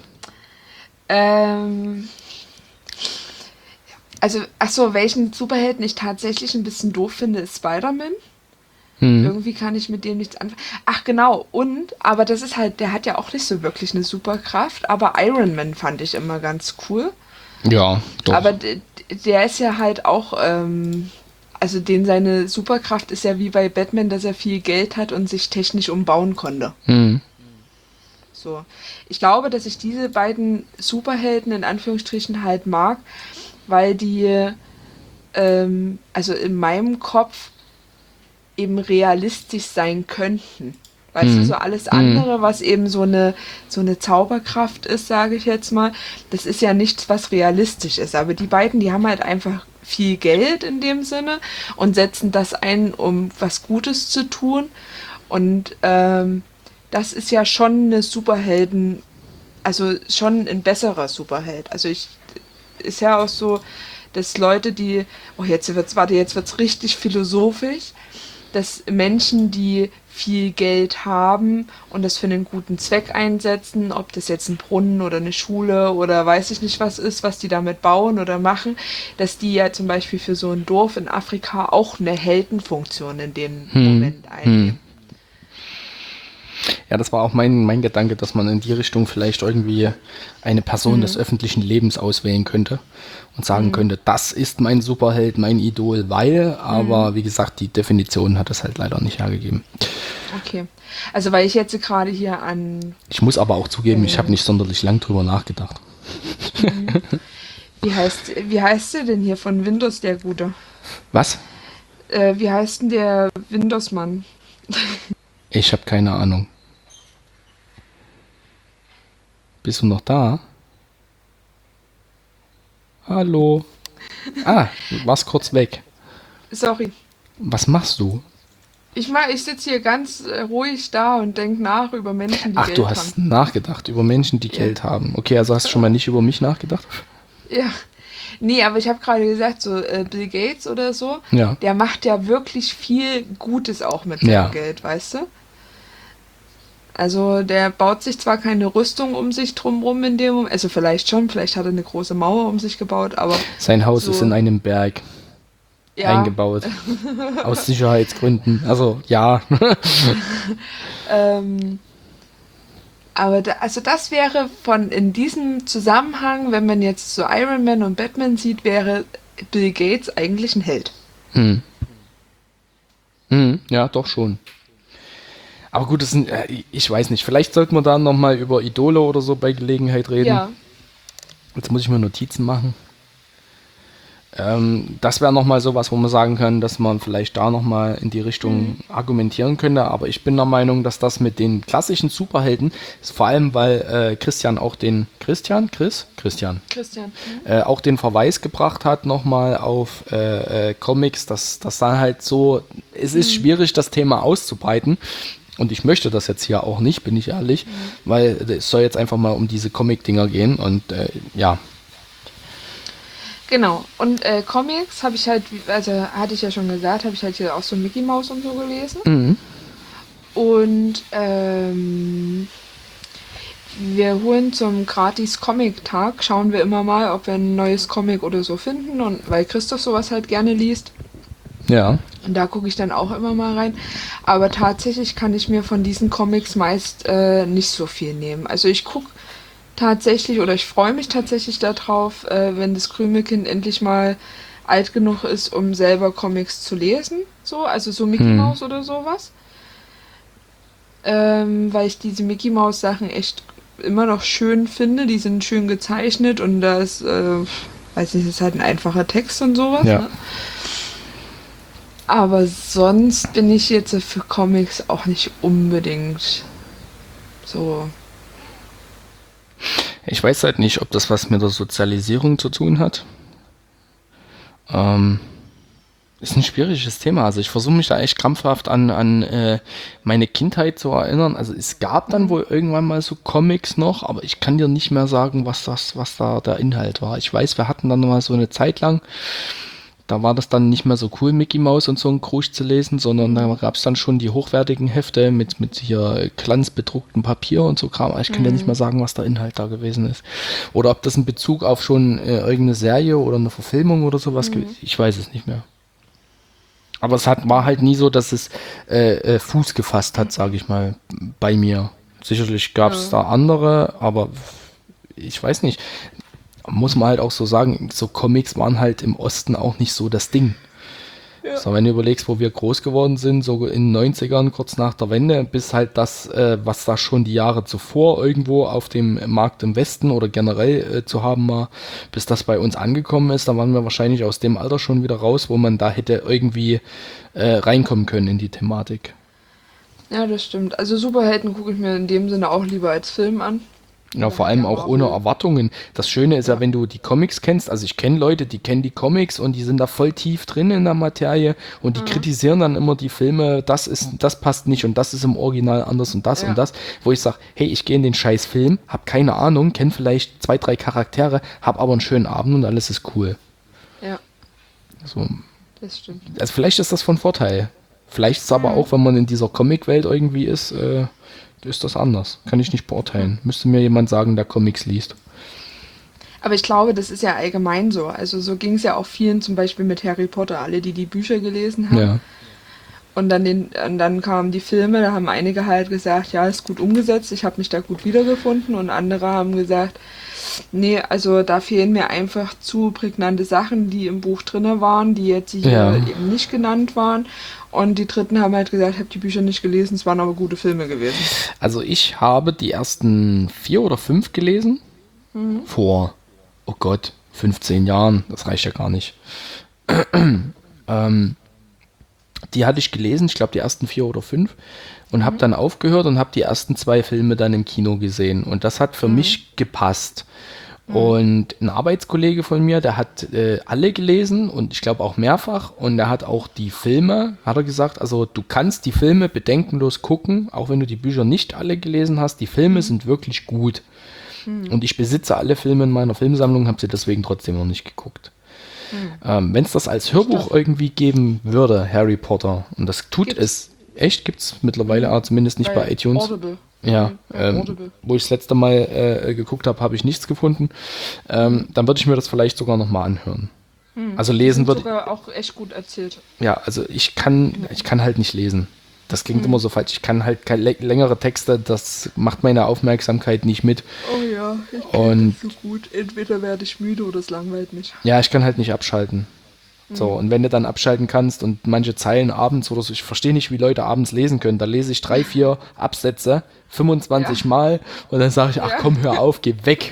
Also, achso, welchen Superhelden ich tatsächlich ein bisschen doof finde, ist Spider-Man. Irgendwie kann ich mit dem nichts anfangen. Ach genau, aber das ist halt, der hat ja auch nicht so wirklich eine Superkraft, aber Iron Man fand ich immer ganz cool. Ja, doch. Aber der ist ja halt auch, also seine Superkraft ist ja wie bei Batman, dass er viel Geld hat und sich technisch umbauen konnte. So. Ich glaube, dass ich diese beiden Superhelden in Anführungsstrichen halt mag, weil die, also in meinem Kopf eben realistisch sein könnten. Weißt du, so alles andere, was eben so eine Zauberkraft ist, sage ich jetzt mal, das ist ja nichts, was realistisch ist. Aber die beiden, die haben halt einfach viel Geld in dem Sinne und setzen das ein, um was Gutes zu tun. Und das ist ja schon eine Superhelden, also schon ein besserer Superheld. Also ist ja auch so, dass Leute, jetzt wird's richtig philosophisch, dass Menschen, die viel Geld haben und das für einen guten Zweck einsetzen, ob das jetzt ein Brunnen oder eine Schule oder weiß ich nicht was ist, was die damit bauen oder machen, dass die ja zum Beispiel für so ein Dorf in Afrika auch eine Heldenfunktion in dem Moment einnehmen. Ja, das war auch mein Gedanke, dass man in die Richtung vielleicht irgendwie eine Person des öffentlichen Lebens auswählen könnte und sagen könnte, das ist mein Superheld, mein Idol, weil, aber wie gesagt, die Definition hat es halt leider nicht hergegeben. Okay. Also weil ich jetzt gerade hier Ich muss aber auch zugeben, ich habe nicht sonderlich lang drüber nachgedacht. wie heißt der denn hier von Windows, der Gute? Was? Wie heißt denn der Windows-Mann? Ich habe keine Ahnung. Bist du noch da? Hallo? Ah, du warst kurz weg. Sorry. Was machst du? Ich sitze hier ganz ruhig da und denke nach über Menschen, die Ach, Geld du hast haben. nachgedacht über Menschen, die Geld haben. Okay, also hast du schon mal nicht über mich nachgedacht? Ja. Nee, aber ich habe gerade gesagt, so Bill Gates oder so, Ja. der macht ja wirklich viel Gutes auch mit seinem Geld, weißt du? Also der baut sich zwar keine Rüstung um sich drumrum in dem Moment, also vielleicht schon, vielleicht hat er eine große Mauer um sich gebaut, aber Sein Haus so, ist in einem Berg eingebaut. Aus Sicherheitsgründen. Also, ja. Aber also das wäre in diesem Zusammenhang, wenn man jetzt so Iron Man und Batman sieht, wäre Bill Gates eigentlich ein Held. Ja, doch schon. Aber gut, ich weiß nicht, vielleicht sollten wir da nochmal über Idole oder so bei Gelegenheit reden. Ja. Jetzt muss ich mir Notizen machen. Das wäre nochmal sowas, wo man sagen kann, dass man vielleicht da nochmal in die Richtung argumentieren könnte. Aber ich bin der Meinung, dass das mit den klassischen Superhelden, ist vor allem, weil Christian auch Christian auch den Verweis gebracht hat nochmal auf Comics, dass das dann halt so, es ist schwierig, das Thema auszubreiten. Und ich möchte das jetzt hier auch nicht, bin ich ehrlich, weil es soll jetzt einfach mal um diese Comic-Dinger gehen und ja. Genau, und Comics habe ich halt, also hatte ich ja schon gesagt, habe ich halt hier auch so Mickey Mouse und so gelesen. Und wir holen zum gratis Comic-Tag, schauen wir immer mal, ob wir ein neues Comic oder so finden, und weil Christoph sowas halt gerne liest. Ja. Und da gucke ich dann auch immer mal rein. Aber tatsächlich kann ich mir von diesen Comics meist nicht so viel nehmen. Also ich gucke tatsächlich, oder ich freue mich tatsächlich darauf, wenn das Krümelkind endlich mal alt genug ist, um selber Comics zu lesen. So, also so Mickey Hm. Mouse oder sowas. Weil ich diese Mickey Mouse Sachen echt immer noch schön finde. Die sind schön gezeichnet und da ist, weiß nicht, ist halt ein einfacher Text und sowas. Ja. Ne? Aber sonst bin ich jetzt für Comics auch nicht unbedingt so. Ich weiß halt nicht, ob das was mit der Sozialisierung zu tun hat. Ähm, Ist ein schwieriges Thema. Also ich versuche mich da echt krampfhaft an meine Kindheit zu erinnern. Also es gab dann wohl irgendwann mal so Comics noch, aber ich kann dir nicht mehr sagen, was da der Inhalt war. Ich weiß, wir hatten dann mal so eine Zeit lang, da war das dann nicht mehr so cool, Mickey Mouse und so ein Krusch zu lesen, sondern da gab es dann schon die hochwertigen Hefte mit hier glanzbedrucktem Papier und so Kram. Aber ich kann dir nicht mehr sagen, was der Inhalt da gewesen ist. Oder ob das in Bezug auf schon irgendeine Serie oder eine Verfilmung oder sowas ich weiß es nicht mehr. Aber war halt nie so, dass es Fuß gefasst hat, sage ich mal, bei mir. Sicherlich gab es da andere, aber ich weiß nicht. Muss man halt auch so sagen, so Comics waren halt im Osten auch nicht so das Ding. Ja. So, wenn du überlegst, wo wir groß geworden sind, so in den 90ern, kurz nach der Wende, bis halt das, was da schon die Jahre zuvor irgendwo auf dem Markt im Westen oder generell zu haben war, bis das bei uns angekommen ist, da waren wir wahrscheinlich aus dem Alter schon wieder raus, wo man da hätte irgendwie reinkommen können in die Thematik. Ja, das stimmt. Also Superhelden gucke ich mir in dem Sinne auch lieber als Film an. Ja, vor allem auch ohne Erwartungen. Das Schöne ist ja, wenn du die Comics kennst, also ich kenne Leute, die kennen die Comics und die sind da voll tief drin in der Materie und die kritisieren dann immer die Filme, das passt nicht und das ist im Original anders und das und das, wo ich sage, hey, ich gehe in den scheiß Film, hab keine Ahnung, kenne vielleicht 2, 3 Charaktere, hab aber einen schönen Abend und alles ist cool. Ja. So. Das stimmt. Also vielleicht ist das von Vorteil. Vielleicht ist es aber auch, wenn man in dieser Comic-Welt irgendwie ist das anders. Kann ich nicht beurteilen. Müsste mir jemand sagen, der Comics liest. Aber ich glaube, das ist ja allgemein so. Also so ging es ja auch vielen, zum Beispiel mit Harry Potter, alle, die die Bücher gelesen haben. Ja. Und dann kamen die Filme, da haben einige halt gesagt, ja, ist gut umgesetzt, ich habe mich da gut wiedergefunden. Und andere haben gesagt, nee, also da fehlen mir einfach zu prägnante Sachen, die im Buch drin waren, die jetzt hier eben nicht genannt waren. Und die Dritten haben halt gesagt, ich habe die Bücher nicht gelesen, es waren aber gute Filme gewesen. Also ich habe die ersten 4 oder 5 gelesen. Vor, oh Gott, 15 Jahren. Das reicht ja gar nicht. Die hatte ich gelesen, ich glaube die ersten 4 oder 5. Und habe dann aufgehört und habe die ersten 2 Filme dann im Kino gesehen. Und das hat für mich gepasst. Und ein Arbeitskollege von mir, der hat alle gelesen und ich glaube auch mehrfach und der hat auch die Filme, hat er gesagt, also du kannst die Filme bedenkenlos gucken, auch wenn du die Bücher nicht alle gelesen hast, die Filme sind wirklich gut. Und ich besitze alle Filme in meiner Filmsammlung, habe sie deswegen trotzdem noch nicht geguckt. Wenn es das als Hörbuch irgendwie geben würde, Harry Potter, und das tut es, echt, gibt es mittlerweile, aber zumindest nicht bei iTunes. Audible. Ja, wo ich das letzte Mal geguckt habe, habe ich nichts gefunden. Dann würde ich mir das vielleicht sogar nochmal anhören. Also lesen würde. Sogar auch echt gut erzählt. Ja, also ich kann halt nicht lesen. Das klingt immer so falsch. Ich kann halt längere Texte, das macht meine Aufmerksamkeit nicht mit. Oh ja, ich kenne das so gut. Entweder werde ich müde oder es langweilt mich. Ja, ich kann halt nicht abschalten. So, und wenn du dann abschalten kannst und manche Zeilen abends oder so, ich verstehe nicht, wie Leute abends lesen können. Da lese ich 3, 4 Absätze, 25 Mal und dann sage ich, ach komm, hör auf, geh weg.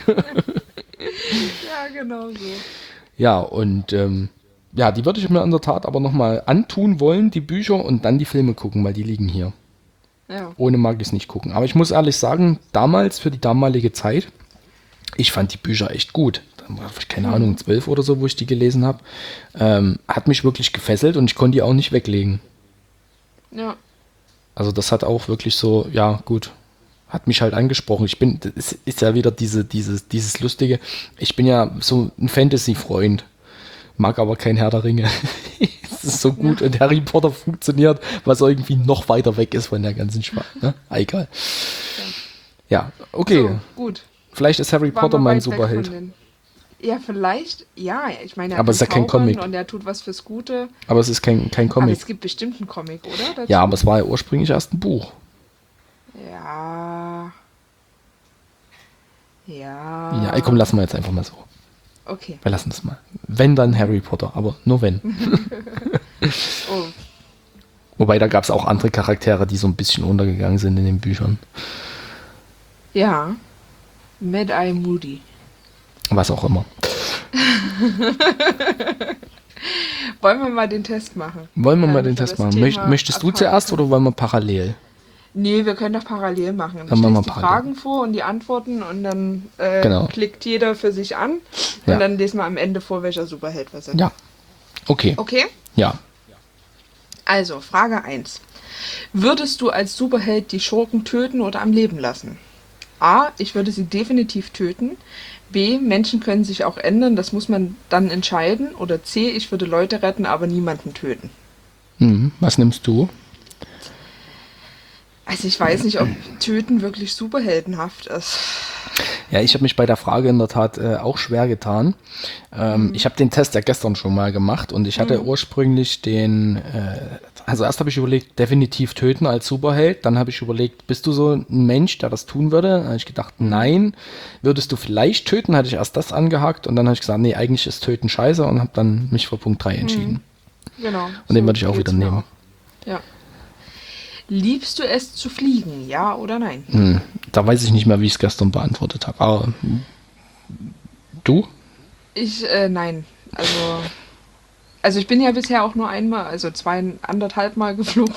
Ja, genau so. Ja, und die würde ich mir in der Tat aber nochmal antun wollen, die Bücher, und dann die Filme gucken, weil die liegen hier. Ja. Ohne mag ich es nicht gucken. Aber ich muss ehrlich sagen, damals, für die damalige Zeit, ich fand die Bücher echt gut. Dann war ich, keine Ahnung, 12 oder so, wo ich die gelesen habe. Hat mich wirklich gefesselt und ich konnte die auch nicht weglegen. Ja. Also das hat auch wirklich so, ja gut, hat mich halt angesprochen. Das ist ja wieder dieses Lustige, ich bin ja so ein Fantasy-Freund, mag aber kein Herr der Ringe. Es ist so gut und Harry Potter funktioniert, was irgendwie noch weiter weg ist von der ganzen Spaß. Ne? Egal. Ja, okay. So, gut. Vielleicht ist Harry Potter mein Superheld. Ja, vielleicht. Ja, ich meine, aber es ist ja kein Comic. Und er tut was fürs Gute. Aber es ist kein Comic. Aber es gibt bestimmt einen Comic, oder? Dazu? Ja, aber es war ja ursprünglich erst ein Buch. Ja. Ja. Ja, komm, lassen wir jetzt einfach mal so. Okay. Wir lassen das mal. Wenn, dann Harry Potter, aber nur wenn. Oh. Wobei, da gab es auch andere Charaktere, die so ein bisschen untergegangen sind in den Büchern. Ja. Mad-Eye Moody. Was auch immer. Wollen wir mal den Test machen? Wollen wir mal den für Test das machen? Thema Möchtest du abhaken. zuerst oder wollen wir parallel? Nee, wir können doch parallel machen. Dann Ich machen wir lese die parallel. Fragen vor und die Antworten und dann Genau. klickt jeder für sich an. Ja. Und dann lesen wir am Ende vor, welcher Superheld wir sind. Ja. Okay. Okay? Ja. Also, Frage 1. Würdest du als Superheld die Schurken töten oder am Leben lassen? A. Ich würde sie definitiv töten. B. Menschen können sich auch ändern, das muss man dann entscheiden. Oder C. Ich würde Leute retten, aber niemanden töten. Was nimmst du? Also ich weiß nicht, ob Töten wirklich superheldenhaft ist. Ja, ich habe mich bei der Frage in der Tat auch schwer getan. Ich habe den Test ja gestern schon mal gemacht und ich hatte ursprünglich also erst habe ich überlegt, definitiv töten als Superheld. Dann habe ich überlegt, bist du so ein Mensch, der das tun würde? Dann habe ich gedacht, nein. Würdest du vielleicht töten? Hatte ich erst das angehakt und dann habe ich gesagt, nee, eigentlich ist Töten scheiße und habe dann mich für Punkt 3 entschieden. Genau. Und den würde ich auch wieder nehmen. Ja. Liebst du es zu fliegen, ja oder nein? Da weiß ich nicht mehr, wie ich es gestern beantwortet habe. Aber du? Nein. Also ich bin ja bisher auch nur einmal, also 2,5 Mal geflogen.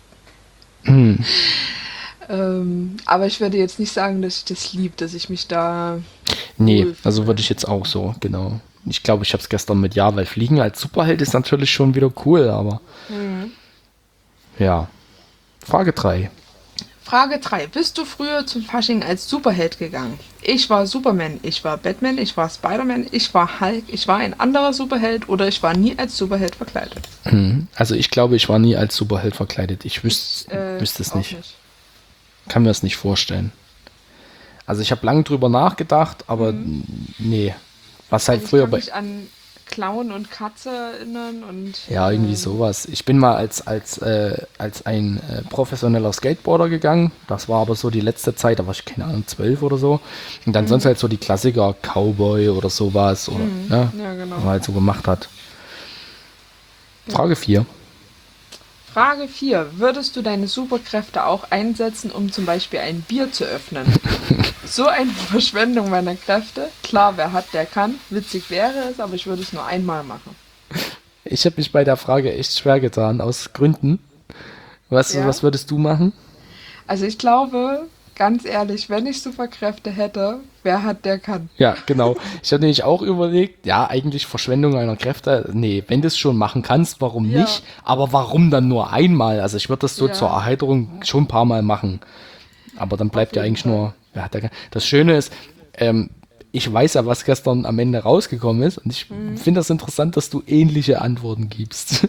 Aber ich würde jetzt nicht sagen, dass ich das liebe, dass ich mich da... Nee, wohlfühle. also würde ich jetzt auch so, genau. Ich glaube, ich habe es gestern mit Ja, weil Fliegen als Superheld ist natürlich schon wieder cool, aber ja. Frage 3. Frage 3. Bist du früher zum Fasching als Superheld gegangen? Ich war Superman, ich war Batman, ich war Spider-Man, ich war Hulk, ich war ein anderer Superheld oder ich war nie als Superheld verkleidet. Also ich glaube, ich war nie als Superheld verkleidet. Ich wüsste es auch nicht. Kann mir das nicht vorstellen. Also ich habe lange drüber nachgedacht, aber nee. Was halt Also ich früher kann bei... mich an Clown und Katze erinnern und... Ja, irgendwie sowas. Ich bin mal als ein professioneller Skateboarder gegangen. Das war aber so die letzte Zeit, da war ich, keine Ahnung, 12 oder so. Und dann sonst halt so die Klassiker, Cowboy oder sowas. Oder, Ja, genau. was man halt so gemacht hat. Frage 4. Frage 4. Würdest du deine Superkräfte auch einsetzen, um zum Beispiel ein Bier zu öffnen? So eine Verschwendung meiner Kräfte. Klar, wer hat, der kann. Witzig wäre es, aber ich würde es nur einmal machen. Ich habe mich bei der Frage echt schwer getan, aus Gründen. Was würdest du machen? Also ich glaube, ganz ehrlich, wenn ich Superkräfte hätte, wer hat, der kann. Ja, genau. Ich habe nämlich auch überlegt, ja, eigentlich Verschwendung einer Kräfte. Nee, wenn du es schon machen kannst, warum Ja. nicht? Aber warum dann nur einmal? Also ich würde das so Ja. zur Erheiterung schon ein paar Mal machen. Aber dann bleibt ja jeden eigentlich nur... Wer hat, der kann. Das Schöne ist, ich weiß ja, was gestern am Ende rausgekommen ist. Und ich finde das interessant, dass du ähnliche Antworten gibst.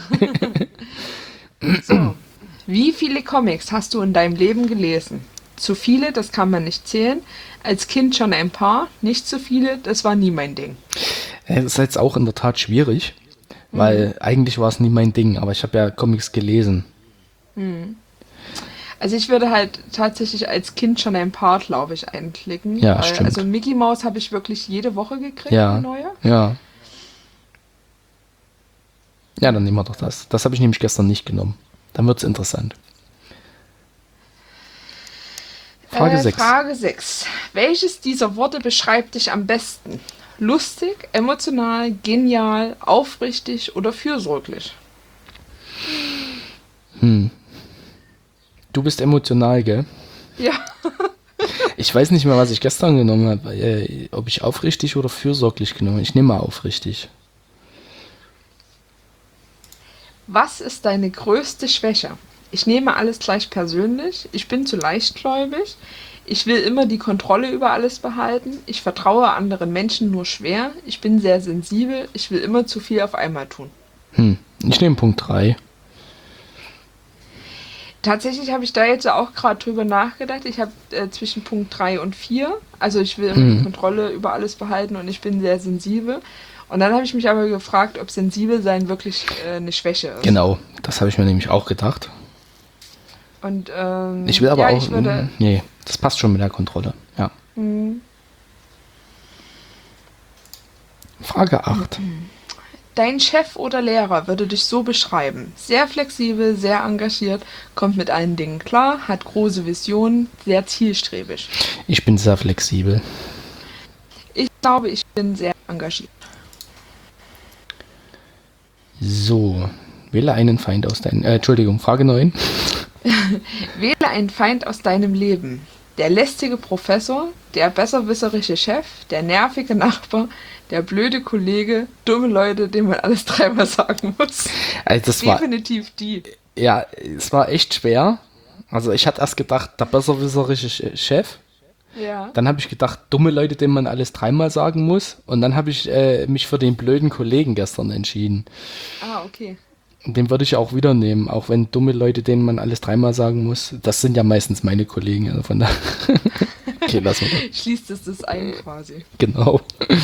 So. Wie viele Comics hast du in deinem Leben gelesen? Zu viele, das kann man nicht zählen. Als Kind schon ein paar, nicht zu viele, das war nie mein Ding. Das ist jetzt auch in der Tat schwierig, weil eigentlich war es nie mein Ding, aber ich habe ja Comics gelesen. Also ich würde halt tatsächlich als Kind schon ein paar, glaube ich, einklicken. Ja, stimmt. Also Mickey Mouse habe ich wirklich jede Woche gekriegt, Ja, eine neue. ja. Ja, dann nehmen wir doch das. Das habe ich nämlich gestern nicht genommen. Dann wird es interessant. Frage 6. Frage 6. Welches dieser Worte beschreibt dich am besten? Lustig, emotional, genial, aufrichtig oder fürsorglich? Du bist emotional, gell? Ja. Ich weiß nicht mehr, was ich gestern genommen habe. Ob ich aufrichtig oder fürsorglich genommen habe. Ich nehme mal aufrichtig. Was ist deine größte Schwäche? Ich nehme alles gleich persönlich. Ich bin zu leichtgläubig. Ich will immer die Kontrolle über alles behalten. Ich vertraue anderen Menschen nur schwer. Ich bin sehr sensibel. Ich will immer zu viel auf einmal tun. Ich nehme Punkt 3. Tatsächlich habe ich da jetzt auch gerade drüber nachgedacht. Ich habe zwischen Punkt 3 und 4. Also ich will immer die Kontrolle über alles behalten und ich bin sehr sensibel. Und dann habe ich mich aber gefragt, ob sensibel sein wirklich eine Schwäche ist. Genau, das habe ich mir nämlich auch gedacht. Und Ich will aber ja, auch... nee, das passt schon mit der Kontrolle. Ja. Frage 8. Dein Chef oder Lehrer würde dich so beschreiben. Sehr flexibel, sehr engagiert, kommt mit allen Dingen klar, hat große Visionen, sehr zielstrebig. Ich bin sehr flexibel. Ich glaube, ich bin sehr engagiert. So, wähle einen Feind aus deinem... Entschuldigung, Frage 9. Wähle einen Feind aus deinem Leben. Der lästige Professor, der besserwisserische Chef, der nervige Nachbar, der blöde Kollege, dumme Leute, denen man alles dreimal sagen muss. Also das war, Definitiv die. ja, es war echt schwer. Also ich hatte erst gedacht, der besserwisserische Chef. Ja. Dann habe ich gedacht, dumme Leute, denen man alles dreimal sagen muss. Und dann habe ich mich für den blöden Kollegen gestern entschieden. Ah, okay. Den würde ich auch wieder nehmen, auch wenn dumme Leute, denen man alles dreimal sagen muss. Das sind ja meistens meine Kollegen. Also von daher. Okay, lass mal. Schließt es das ein quasi. Genau.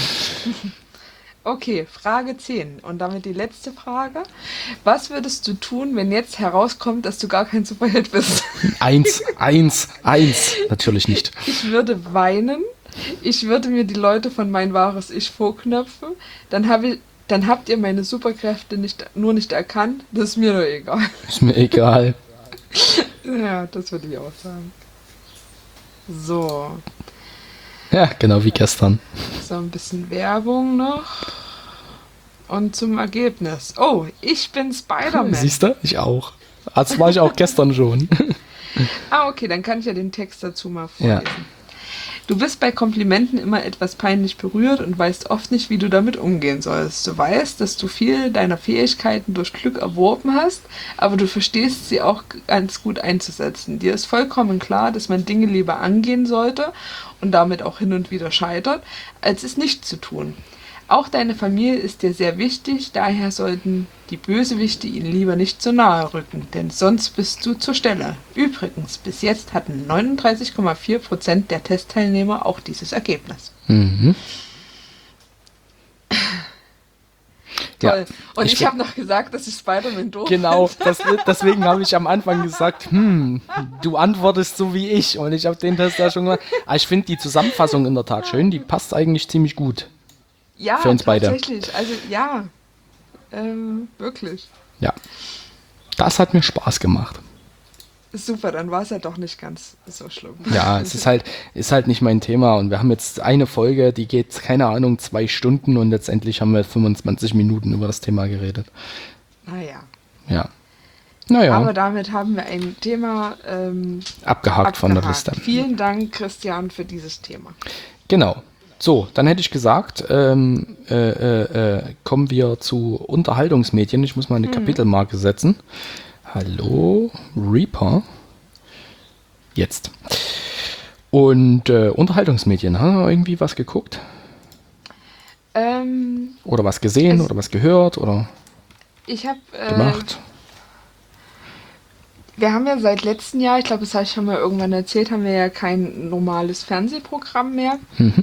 Okay, Frage 10 und damit die letzte Frage. Was würdest du tun, wenn jetzt herauskommt, dass du gar kein Superheld bist? 1. Natürlich nicht. Ich würde weinen, ich würde mir die Leute von mein wahres Ich vorknöpfen, dann habt ihr meine Superkräfte nur nicht erkannt, das ist mir nur egal. Ist mir egal. Ja, das würde ich auch sagen. So, Ja, genau wie gestern. so ein bisschen Werbung noch. Und zum Ergebnis. Oh, ich bin Spider-Man. Siehst du? Ich auch. Das war ich auch gestern schon. Ah, okay, dann kann ich ja den Text dazu mal vorlesen. Ja. Du bist bei Komplimenten immer etwas peinlich berührt und weißt oft nicht, wie du damit umgehen sollst. Du weißt, dass du viel deiner Fähigkeiten durch Glück erworben hast, aber du verstehst sie auch ganz gut einzusetzen. Dir ist vollkommen klar, dass man Dinge lieber angehen sollte und damit auch hin und wieder scheitert, als es nicht zu tun. Auch deine Familie ist dir sehr wichtig, daher sollten die Bösewichte ihnen lieber nicht so nahe rücken, denn sonst bist du zur Stelle. Übrigens, bis jetzt hatten 39,4% der Testteilnehmer auch dieses Ergebnis. Mhm. Toll. Ja, Und ich ich bin- habe noch gesagt, dass ich Spider-Man doof Genau, deswegen habe ich am Anfang gesagt, du antwortest so wie ich. Und ich habe den Test ja schon gemacht. Aber ich finde die Zusammenfassung in der Tat schön, die passt eigentlich ziemlich gut. Ja, Für uns beide. tatsächlich. Also ja, wirklich. Ja, das hat mir Spaß gemacht. Super, dann war es ja doch nicht ganz so schlimm. Ja, es ist halt nicht mein Thema. Und wir haben jetzt eine Folge, die geht, keine Ahnung, 2 Stunden und letztendlich haben wir 25 Minuten über das Thema geredet. Naja. Ja. Naja, Aber damit haben wir ein Thema abgehakt von der Liste. Vielen Dank, Christian, für dieses Thema. Genau. So, dann hätte ich gesagt, kommen wir zu Unterhaltungsmedien. Ich muss mal eine Kapitelmarke setzen. Hallo, Reaper. Jetzt. Und Unterhaltungsmedien, haben wir irgendwie was geguckt? Oder was gesehen oder was gehört oder Ich habe gemacht? Wir haben ja seit letztem Jahr, ich glaube, das habe ich schon mal irgendwann erzählt, haben wir ja kein normales Fernsehprogramm mehr.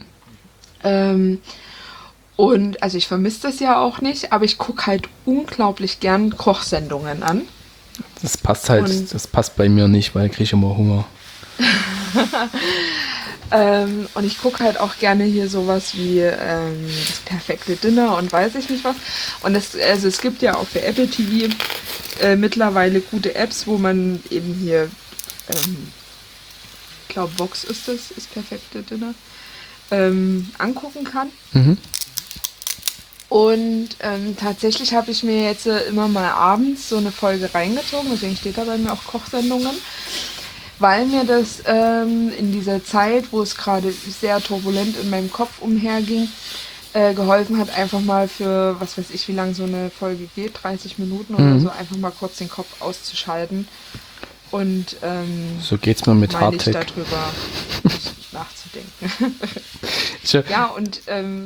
Und also ich vermisse das ja auch nicht, aber ich gucke halt unglaublich gern Kochsendungen an. Das passt halt, Und- das passt bei mir nicht, weil ich kriege immer Hunger. Und ich gucke halt auch gerne hier sowas wie das perfekte Dinner und weiß ich nicht was. Und es gibt ja auch für Apple TV mittlerweile gute Apps, wo man eben hier, ich glaube Vox ist perfekte Dinner, angucken kann. Mhm. Und tatsächlich habe ich mir jetzt immer mal abends so eine Folge reingezogen, deswegen steht da bei mir auch Kochsendungen, weil mir das in dieser Zeit, wo es gerade sehr turbulent in meinem Kopf umherging, geholfen hat, einfach mal für, was weiß ich, wie lange so eine Folge geht, 30 Minuten oder so, einfach mal kurz den Kopf auszuschalten und So geht's mir mit mal nicht Hardtech. darüber nachzudenken. Ja, und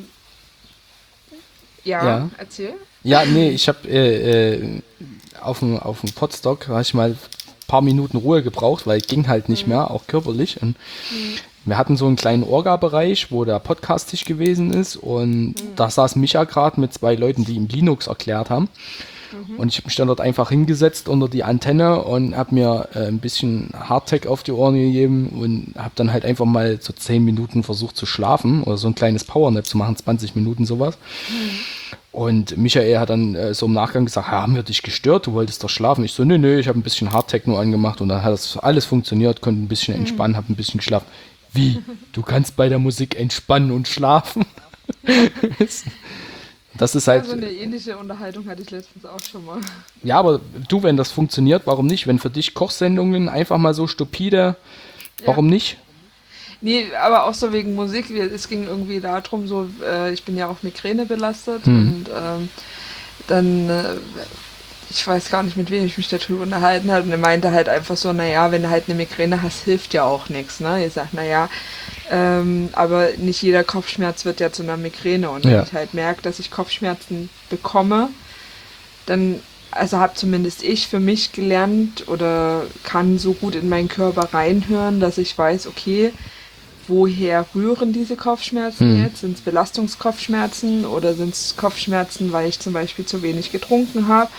Ja. erzähl. Ja, nee, ich habe auf dem Podstock habe ich mal ein paar Minuten Ruhe gebraucht, weil es ging halt nicht mehr, auch körperlich. Und wir hatten so einen kleinen Orga-Bereich, wo der Podcast-Tisch gewesen ist und da saß Micha gerade mit 2 Leuten, die ihm Linux erklärt haben. Und ich habe mich dann dort einfach hingesetzt unter die Antenne und habe mir ein bisschen Hardtech auf die Ohren gegeben und habe dann halt einfach mal so 10 Minuten versucht zu schlafen oder so ein kleines Powernap zu machen, 20 Minuten sowas. Und Michael hat dann so im Nachgang gesagt, haben wir dich gestört, du wolltest doch schlafen. Ich so, nee, ich habe ein bisschen Hardtechno angemacht und dann hat das alles funktioniert, konnte ein bisschen entspannen, habe ein bisschen geschlafen. Wie? Du kannst bei der Musik entspannen und schlafen? Das ist halt... Also eine ähnliche Unterhaltung hatte ich letztens auch schon mal. Ja, aber du, wenn das funktioniert, warum nicht? Wenn für dich Kochsendungen einfach mal so stupide, warum nicht? Nee, aber auch so wegen Musik. Es ging irgendwie darum, so, ich bin ja auch Migräne belastet und dann, ich weiß gar nicht, mit wem ich mich darüber unterhalten habe und er meinte halt einfach so, naja, wenn du halt eine Migräne hast, hilft ja auch nichts, ne? Ich sag, naja, aber nicht jeder Kopfschmerz wird ja zu einer Migräne und wenn ich halt merke, dass ich Kopfschmerzen bekomme, dann, also habe zumindest ich für mich gelernt oder kann so gut in meinen Körper reinhören, dass ich weiß, okay, woher rühren diese Kopfschmerzen jetzt? Sind es Belastungskopfschmerzen oder sind es Kopfschmerzen, weil ich zum Beispiel zu wenig getrunken habe?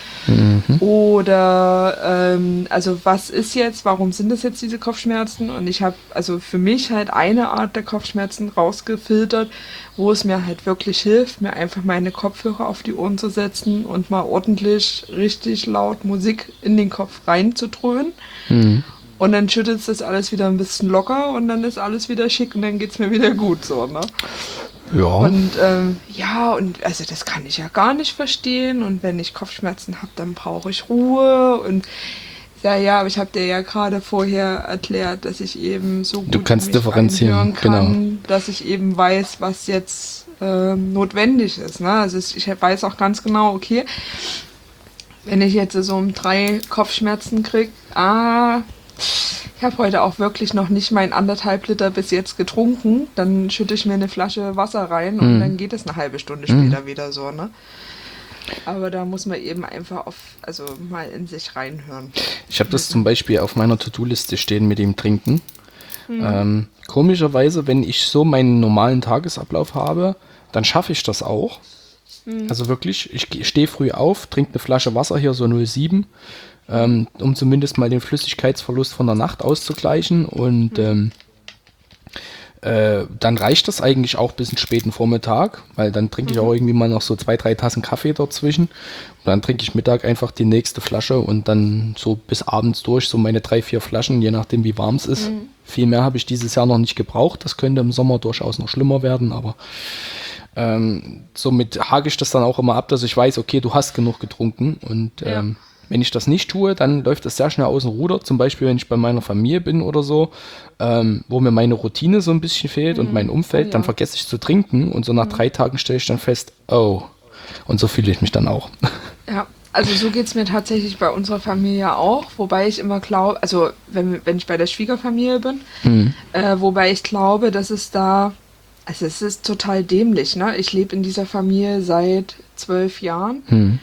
Oder, also was ist jetzt, warum sind es jetzt diese Kopfschmerzen? Und ich habe also für mich halt eine Art der Kopfschmerzen rausgefiltert, wo es mir halt wirklich hilft, mir einfach meine Kopfhörer auf die Ohren zu setzen und mal ordentlich, richtig laut Musik in den Kopf reinzudröhnen. Und dann schüttelt das alles wieder ein bisschen locker und dann ist alles wieder schick und dann geht's mir wieder gut, so, ne? Ja. Und ja, und also das kann ich ja gar nicht verstehen und wenn ich Kopfschmerzen habe, dann brauche ich Ruhe und ja, aber ich habe dir ja gerade vorher erklärt, dass ich eben so gut Du kannst in mich differenzieren, kann, dass ich eben weiß, was jetzt notwendig ist, ne? Also ich weiß auch ganz genau, okay, wenn ich jetzt so um 3 Kopfschmerzen kriege, ich habe heute auch wirklich noch nicht mein 1,5 Liter bis jetzt getrunken. Dann schütte ich mir eine Flasche Wasser rein und dann geht es eine halbe Stunde später wieder so, ne? Aber da muss man eben einfach also mal in sich reinhören. Ich habe das zum Beispiel auf meiner To-Do-Liste stehen mit dem Trinken. Komischerweise, wenn ich so meinen normalen Tagesablauf habe, dann schaffe ich das auch. Also wirklich, ich stehe früh auf, trinke eine Flasche Wasser, hier so 0,7, um zumindest mal den Flüssigkeitsverlust von der Nacht auszugleichen und dann reicht das eigentlich auch bis in späten Vormittag, weil dann trinke ich auch irgendwie mal noch so 2, 3 Tassen Kaffee dazwischen und dann trinke ich Mittag einfach die nächste Flasche und dann so bis abends durch, so meine 3, 4 Flaschen, je nachdem wie warm es ist. Viel mehr habe ich dieses Jahr noch nicht gebraucht, das könnte im Sommer durchaus noch schlimmer werden, aber somit hake ich das dann auch immer ab, dass ich weiß, okay, du hast genug getrunken und wenn ich das nicht tue, dann läuft das sehr schnell aus dem Ruder, zum Beispiel wenn ich bei meiner Familie bin oder so, wo mir meine Routine so ein bisschen fehlt und mein Umfeld, dann vergesse ich zu trinken und so nach 3 Tagen stelle ich dann fest, oh, und so fühle ich mich dann auch. Ja, also so geht es mir tatsächlich bei unserer Familie auch, wobei ich immer glaube, also wenn ich bei der Schwiegerfamilie bin, wobei ich glaube, dass es da, also es ist total dämlich, ne? Ich lebe in dieser Familie seit 12 Jahren.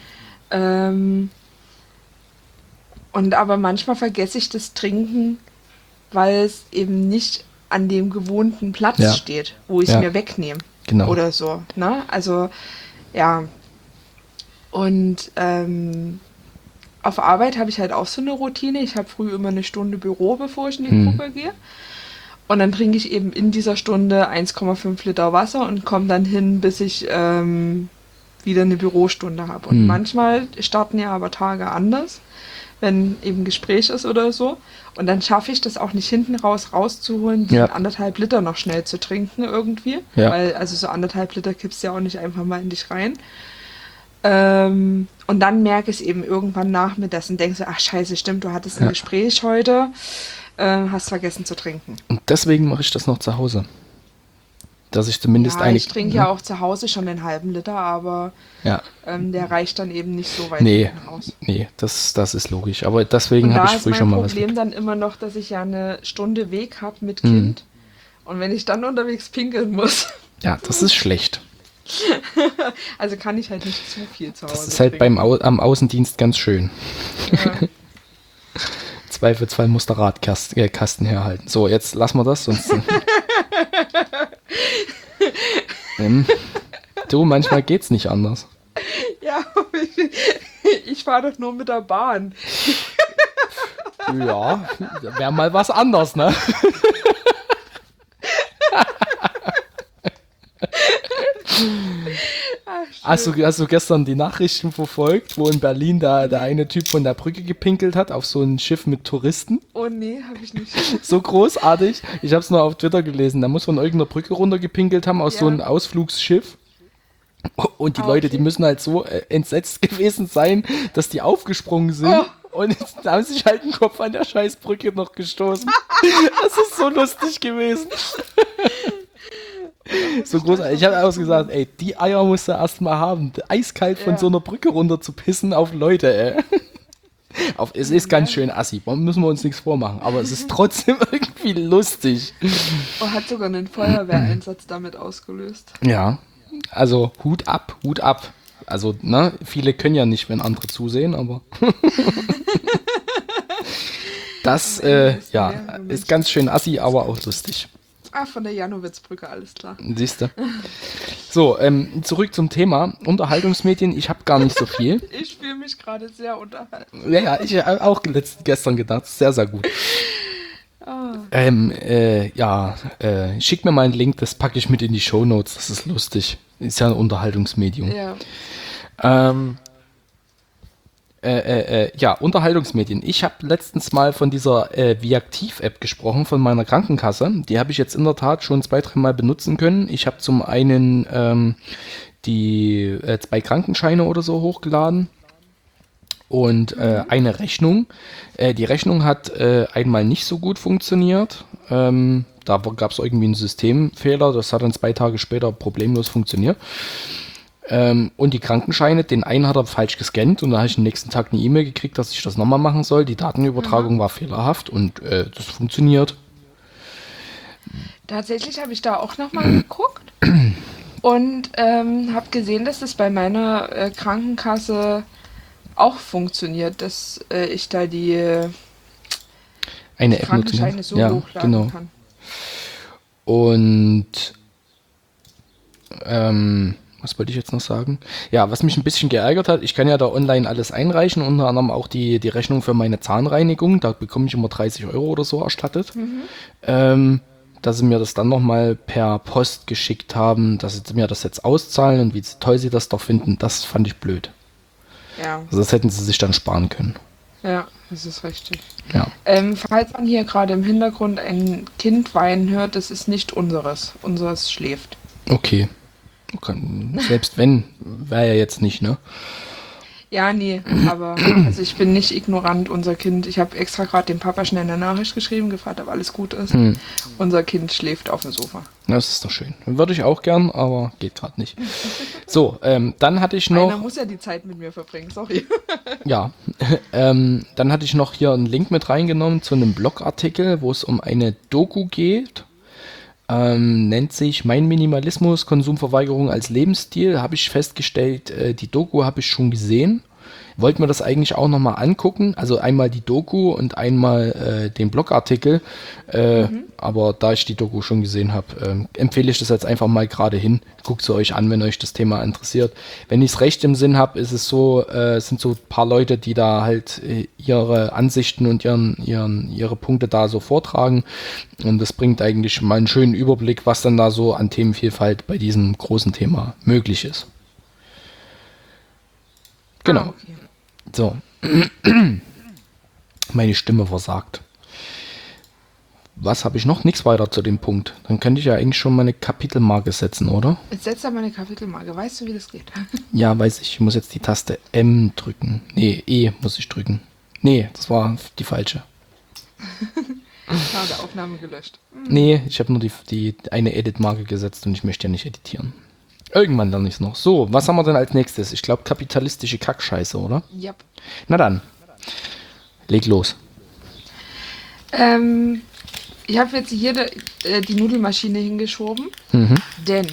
Und aber manchmal vergesse ich das Trinken, weil es eben nicht an dem gewohnten Platz steht, wo ich es mir wegnehme. Genau. Oder so, ne? Also, ja. Und auf Arbeit habe ich halt auch so eine Routine. Ich habe früh immer eine Stunde Büro, bevor ich in die Gruppe gehe. Und dann trinke ich eben in dieser Stunde 1,5 Liter Wasser und komme dann hin, bis ich wieder eine Bürostunde habe. Und manchmal starten ja aber Tage anders, wenn eben Gespräch ist oder so. Und dann schaffe ich das auch nicht hinten rauszuholen, die 1,5 Liter noch schnell zu trinken irgendwie. Ja. Weil, also so 1,5 Liter kippst du ja auch nicht einfach mal in dich rein. Und dann merke ich es eben irgendwann nachmittags und denke so, ach scheiße, stimmt, du hattest ein Gespräch heute, hast vergessen zu trinken. Und deswegen mache ich das noch zu Hause. Dass ich zumindest ich trinke ja auch zu Hause schon einen halben Liter, aber der reicht dann eben nicht so weit raus. Nee, das ist logisch. Aber deswegen habe ich früh schon mal was. Da ist mein Problem dann immer noch, dass ich ja eine Stunde Weg habe mit Kind. Und wenn ich dann unterwegs pinkeln muss. Ja, das ist schlecht. Also kann ich halt nicht zu viel zu Hause Das ist halt am Außendienst ganz schön. Ja. Zweifelsfall muss der Radkasten herhalten. So, jetzt lassen wir das, sonst... du, manchmal geht's nicht anders. Ja, ich fahre doch nur mit der Bahn. Ja, wäre mal was anderes, ne? Hast du gestern die Nachrichten verfolgt, wo in Berlin der eine Typ von der Brücke gepinkelt hat auf so ein Schiff mit Touristen? Oh nee, habe ich nicht. So großartig. Ich habe es nur auf Twitter gelesen. Da muss von irgendeiner Brücke runtergepinkelt haben aus so einem Ausflugsschiff. Und die Leute, die müssen halt so entsetzt gewesen sein, dass die aufgesprungen sind. Und jetzt haben sich halt den Kopf an der Scheißbrücke noch gestoßen. Das ist so lustig gewesen. So großartig. Ich habe auch gesagt, ey, die Eier musst du erstmal haben. Eiskalt von so einer Brücke runter zu pissen auf Leute, ey. Es ist ganz schön assi, müssen wir uns nichts vormachen, aber es ist trotzdem irgendwie lustig. Oh, hat sogar einen Feuerwehreinsatz damit ausgelöst. Ja, also Hut ab, Hut ab. Also, ne, viele können ja nicht, wenn andere zusehen, aber das, ja, ist ganz schön assi, aber auch lustig. Ah, von der Janowitzbrücke, alles klar. Siehst du. So, zurück zum Thema Unterhaltungsmedien. Ich habe gar nicht so viel. Ich fühle mich gerade sehr unterhalten. Ja, ich habe auch gestern gedacht. Sehr, sehr gut. Schick mir mal einen Link, das packe ich mit in die Shownotes. Das ist lustig. Ist ja ein Unterhaltungsmedium. Ja. Unterhaltungsmedien. Ich habe letztens mal von dieser Viaktiv-App gesprochen, von meiner Krankenkasse. Die habe ich jetzt in der Tat schon 2-3 Mal benutzen können. Ich habe zum einen die 2 Krankenscheine oder so hochgeladen und eine Rechnung. Die Rechnung hat einmal nicht so gut funktioniert. Da gab es irgendwie einen Systemfehler. Das hat dann 2 Tage später problemlos funktioniert. Und die Krankenscheine, den einen hat er falsch gescannt und da habe ich am nächsten Tag eine E-Mail gekriegt, dass ich das nochmal machen soll. Die Datenübertragung war fehlerhaft und das funktioniert. Tatsächlich habe ich da auch nochmal geguckt und habe gesehen, dass das bei meiner Krankenkasse auch funktioniert, dass ich da die Krankenscheine so hochladen kann. Und was wollte ich jetzt noch sagen? Ja, was mich ein bisschen geärgert hat, ich kann ja da online alles einreichen, unter anderem auch die Rechnung für meine Zahnreinigung, da bekomme ich immer 30 € oder so erstattet. Dass sie mir das dann nochmal per Post geschickt haben, dass sie mir das jetzt auszahlen und wie toll sie das doch finden, das fand ich blöd. Ja. Also das hätten sie sich dann sparen können. Ja, das ist richtig. Ja. Falls man hier gerade im Hintergrund ein Kind weinen hört, das ist nicht unseres. Unseres schläft. Okay. Selbst wenn, wäre ja jetzt nicht, ne? Ja, nee, aber also ich bin nicht ignorant, unser Kind. Ich habe extra gerade dem Papa schnell eine Nachricht geschrieben, gefragt, ob alles gut ist. Unser Kind schläft auf dem Sofa. Das ist doch schön. Würde ich auch gern, aber geht gerade nicht. So, dann hatte ich noch... Einer muss ja die Zeit mit mir verbringen, sorry. Ja, dann hatte ich noch hier einen Link mit reingenommen zu einem Blogartikel, wo es um eine Doku geht. Nennt sich Mein Minimalismus, Konsumverweigerung als Lebensstil. Habe ich festgestellt, die Doku habe ich schon gesehen. Wollte mir das eigentlich auch nochmal angucken. Also einmal die Doku und einmal den Blogartikel. Aber da ich die Doku schon gesehen habe, empfehle ich das jetzt einfach mal gerade hin. Guckt sie euch an, wenn euch das Thema interessiert. Wenn ich es recht im Sinn habe, ist es so, sind so ein paar Leute, die da halt ihre Ansichten und ihre Punkte da so vortragen. Und das bringt eigentlich mal einen schönen Überblick, was dann da so an Themenvielfalt bei diesem großen Thema möglich ist. Genau. Okay. So. Meine Stimme versagt. Was habe ich noch? Nichts weiter zu dem Punkt. Dann könnte ich ja eigentlich schon meine Kapitelmarke setzen, oder? Jetzt setzt er meine Kapitelmarke. Weißt du, wie das geht? Ja, weiß ich. Ich muss jetzt die Taste M drücken. Nee, E muss ich drücken. Nee, das war die falsche. Schade, Aufnahme gelöscht. Nee, ich habe nur die eine Edit-Marke gesetzt und ich möchte ja nicht editieren. Irgendwann lerne ich es noch. So, was haben wir denn als nächstes? Ich glaube, kapitalistische Kackscheiße, oder? Ja. Na dann, leg los. Ich habe jetzt hier die Nudelmaschine hingeschoben, denn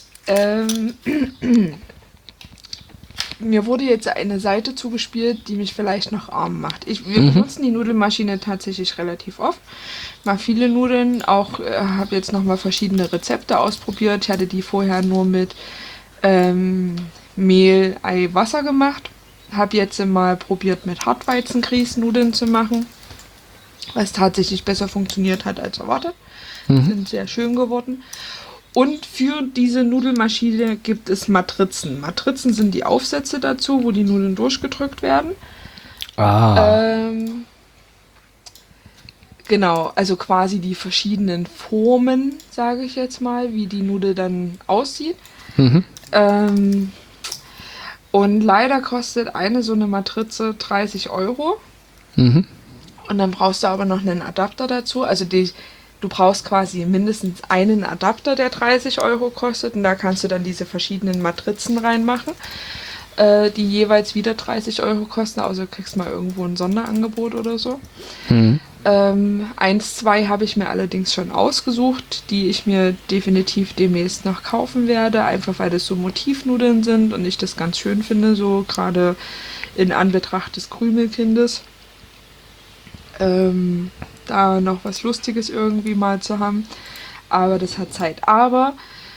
mir wurde jetzt eine Seite zugespielt, die mich vielleicht noch arm macht. Wir benutzen die Nudelmaschine tatsächlich relativ oft. Mal viele Nudeln, auch habe jetzt nochmal verschiedene Rezepte ausprobiert. Ich hatte die vorher nur mit Mehl, Ei, Wasser gemacht. habe jetzt mal probiert, mit Hartweizengrießnudeln zu machen, was tatsächlich besser funktioniert hat als erwartet. Sind sehr schön geworden. Und für diese Nudelmaschine gibt es Matrizen. Matrizen sind die Aufsätze dazu, wo die Nudeln durchgedrückt werden. Genau, also quasi die verschiedenen Formen, sage ich jetzt mal, wie die Nudel dann aussieht. Und leider kostet eine so eine Matrize 30 Euro. Und dann brauchst du aber noch einen Adapter dazu. Also du brauchst quasi mindestens einen Adapter, der 30 Euro kostet. Und da kannst du dann diese verschiedenen Matrizen reinmachen, die jeweils wieder 30 Euro kosten. Also du kriegst mal irgendwo ein Sonderangebot oder so. 1, 2 habe ich mir allerdings schon ausgesucht, die ich mir definitiv demnächst noch kaufen werde. Einfach weil das so Motivnudeln sind und ich das ganz schön finde, so gerade in Anbetracht des Krümelkindes. Da noch was Lustiges irgendwie mal zu haben. Aber das hat Zeit. Aber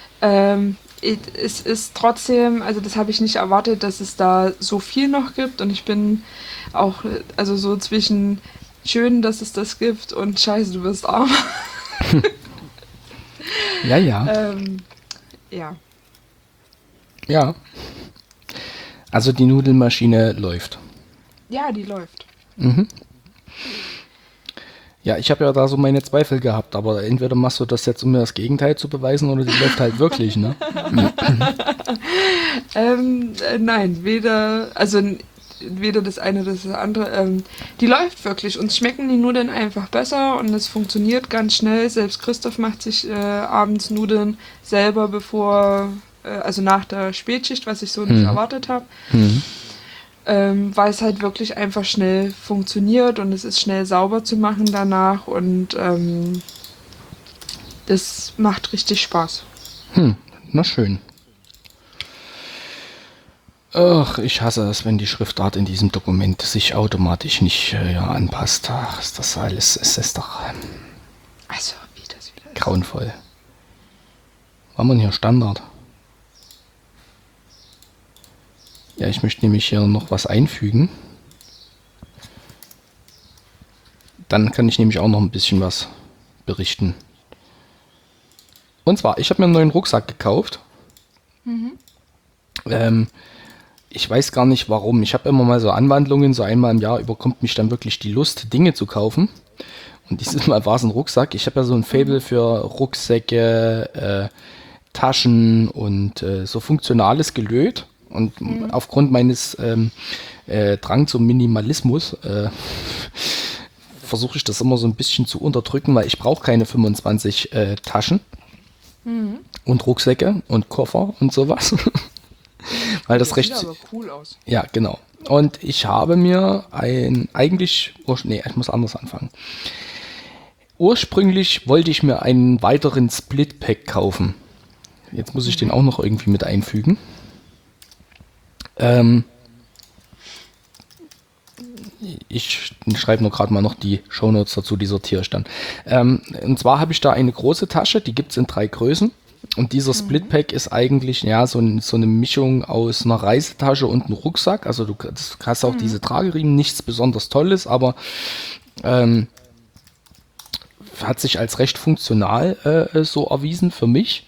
es ist trotzdem, also das habe ich nicht erwartet, dass es da so viel noch gibt. Und ich bin auch, also so zwischen schön, dass es das gibt und scheiße, du wirst arm. Ja. Ja. Ja. Also die Nudelmaschine läuft. Ja, die läuft. Ja, ich habe ja da so meine Zweifel gehabt, aber entweder machst du das jetzt, um mir das Gegenteil zu beweisen, oder die läuft halt wirklich, ne? Nein, weder das eine oder das andere. Die läuft wirklich. Uns schmecken die Nudeln einfach besser und es funktioniert ganz schnell. Selbst Christoph macht sich abends Nudeln selber, also nach der Spätschicht, was ich so nicht erwartet habe. Weil es halt wirklich einfach schnell funktioniert und es ist schnell sauber zu machen danach und das macht richtig Spaß. Na schön. Ach, ich hasse es, wenn die Schriftart in diesem Dokument sich automatisch nicht anpasst. Ach, ist das alles, ist doch Also, wie das wieder ist. grauenvoll. War man hier Standard? Ja, ich möchte nämlich hier noch was einfügen. Dann kann ich nämlich auch noch ein bisschen was berichten. Und zwar, ich habe mir einen neuen Rucksack gekauft. Ich weiß gar nicht warum. Ich habe immer mal so Anwandlungen, so einmal im Jahr überkommt mich dann wirklich die Lust, Dinge zu kaufen. Und dieses Mal war es ein Rucksack. Ich habe ja so ein Faible für Rucksäcke, Taschen und so funktionales Gelöt. Und aufgrund meines Drang zum Minimalismus versuche ich das immer so ein bisschen zu unterdrücken, weil ich brauche keine 25 Taschen und Rucksäcke und Koffer und sowas. Weil das recht. Sieht aber cool aus. Ja, genau. Und ich habe mir ich muss anders anfangen. Ursprünglich wollte ich mir einen weiteren Split-Pack kaufen. Jetzt muss ich den auch noch irgendwie mit einfügen. Ich schreibe nur gerade mal noch die Shownotes dazu, die sortiere ich dann. Und zwar habe ich da eine große Tasche, die gibt es in 3 Größen. Und dieser Splitpack ist eigentlich so eine Mischung aus einer Reisetasche und einem Rucksack. Also du hast auch diese Trageriemen, nichts besonders Tolles, aber hat sich als recht funktional so erwiesen für mich.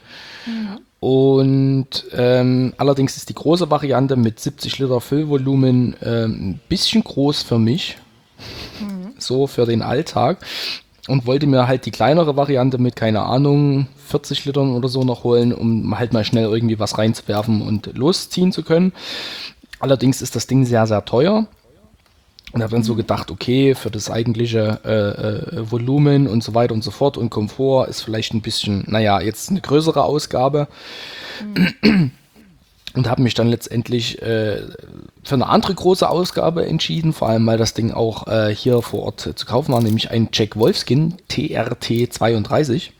Und allerdings ist die große Variante mit 70 Liter Füllvolumen ein bisschen groß für mich, so für den Alltag. Und wollte mir halt die kleinere Variante mit, keine Ahnung, 40 Litern oder so noch holen, um halt mal schnell irgendwie was reinzuwerfen und losziehen zu können. Allerdings ist das Ding sehr, sehr teuer. Und habe dann so gedacht, okay, für das eigentliche Volumen und so weiter und so fort und Komfort ist vielleicht ein bisschen, jetzt eine größere Ausgabe. Und habe mich dann letztendlich für eine andere große Ausgabe entschieden, vor allem weil das Ding auch hier vor Ort zu kaufen war, nämlich ein Jack Wolfskin TRT 32.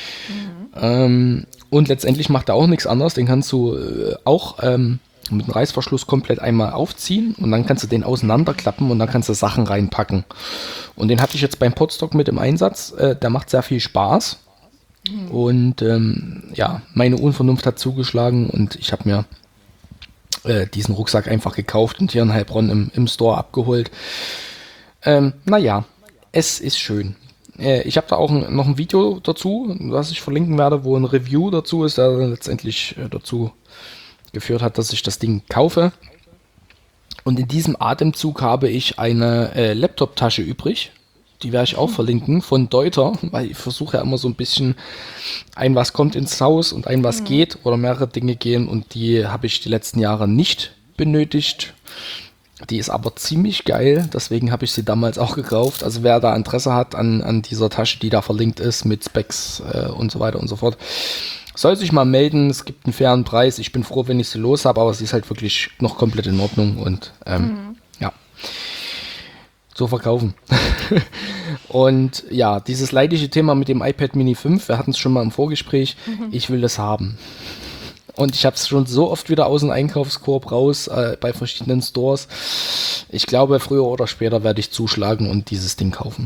Und letztendlich macht er auch nichts anderes, den kannst du auch mit dem Reißverschluss komplett einmal aufziehen und dann kannst du den auseinanderklappen und dann kannst du Sachen reinpacken. Und den hatte ich jetzt beim Podstock mit im Einsatz, der macht sehr viel Spaß. Und meine Unvernunft hat zugeschlagen und ich habe mir diesen Rucksack einfach gekauft und hier in Heilbronn im Store abgeholt. Naja, es ist schön. Ich habe da auch noch ein Video dazu, was ich verlinken werde, wo ein Review dazu ist, der letztendlich dazu geführt hat, dass ich das Ding kaufe. Und in diesem Atemzug habe ich eine Laptop-Tasche übrig. Die werde ich auch verlinken von Deuter, weil ich versuche ja immer so ein bisschen ein was kommt ins Haus und ein was geht oder mehrere Dinge gehen und die habe ich die letzten Jahre nicht benötigt. Die ist aber ziemlich geil, deswegen habe ich sie damals auch gekauft. Also wer da Interesse hat an dieser Tasche, die da verlinkt ist mit Specs und so weiter und so fort, soll sich mal melden. Es gibt einen fairen Preis. Ich bin froh, wenn ich sie los habe, aber sie ist halt wirklich noch komplett in Ordnung und ja, so verkaufen. Und ja, dieses leidige Thema mit dem iPad Mini 5, wir hatten es schon mal im Vorgespräch, ich will das haben. Und ich habe es schon so oft wieder aus dem Einkaufskorb raus bei verschiedenen Stores. Ich glaube, früher oder später werde ich zuschlagen und dieses Ding kaufen.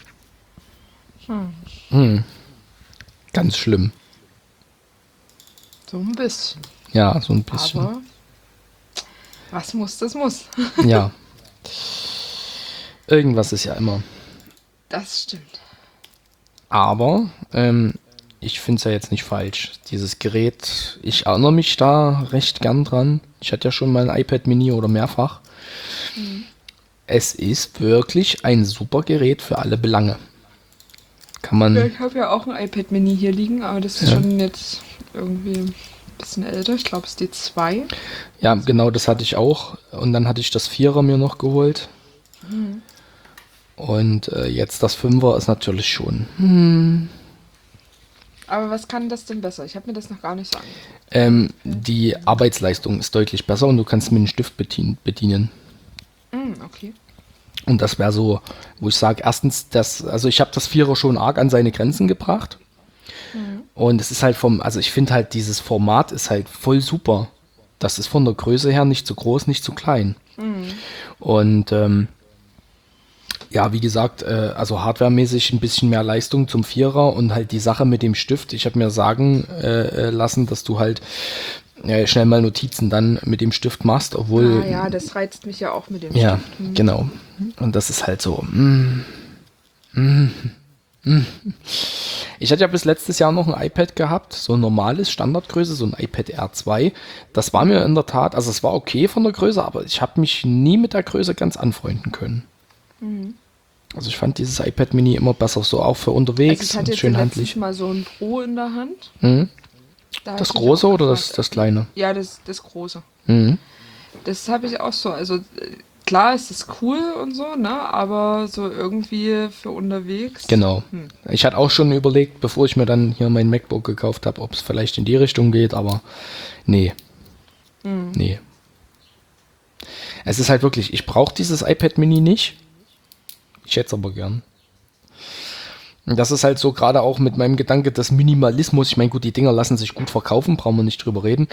Ganz schlimm. So ein bisschen. Ja, so ein bisschen. Aber was muss, das muss. Ja. Irgendwas ist ja immer. Das stimmt. Aber ich finde es ja jetzt nicht falsch. Dieses Gerät, ich erinnere mich da recht gern dran. Ich hatte ja schon mal ein iPad Mini oder mehrfach. Es ist wirklich ein super Gerät für alle Belange. Kann man. Ja, ich habe ja auch ein iPad Mini hier liegen, aber das ist schon jetzt irgendwie ein bisschen älter. Ich glaube, es ist die 2. Ja, genau, das hatte ich auch. Und dann hatte ich das 4er mir noch geholt. Und jetzt das 5er ist natürlich schon. Aber was kann das denn besser? Ich habe mir das noch gar nicht so angesehen. Die Arbeitsleistung ist deutlich besser und du kannst mit dem Stift bedienen. Okay. Und das wäre so, wo ich sage, erstens, also ich habe das 4er schon arg an seine Grenzen gebracht. Und es ist halt also ich finde halt, dieses Format ist halt voll super. Das ist von der Größe her nicht zu groß, nicht zu klein. Und ja, wie gesagt, also hardwaremäßig ein bisschen mehr Leistung zum 4er und halt die Sache mit dem Stift. Ich habe mir sagen lassen, dass du halt schnell mal Notizen dann mit dem Stift machst, obwohl... ja, das reizt mich ja auch mit dem Ja, Stift. genau. Und das ist halt so... Ich hatte ja bis letztes Jahr noch ein iPad gehabt, so ein normales Standardgröße, so ein iPad R2. Das war mir in der Tat, also es war okay von der Größe, aber ich habe mich nie mit der Größe ganz anfreunden können. Also ich fand dieses iPad Mini immer besser, so auch für unterwegs, Also ich hatte jetzt schön letztens handlich. mal so ein Pro in der Hand. Da Das hab ich große auch oder gefragt, das kleine? Ja, das große. Mhm. Das habe ich auch so. Also klar ist es cool und so, ne? Aber so irgendwie für unterwegs. Genau. Ich hatte auch schon überlegt, bevor ich mir dann hier mein MacBook gekauft habe, ob es vielleicht in die Richtung geht, aber nee. Nee. Es ist halt wirklich, ich brauche dieses iPad Mini nicht. Ich hätte es aber gern. Und das ist halt so gerade auch mit meinem Gedanke des Minimalismus. Ich meine, gut, die Dinger lassen sich gut verkaufen, brauchen wir nicht drüber reden.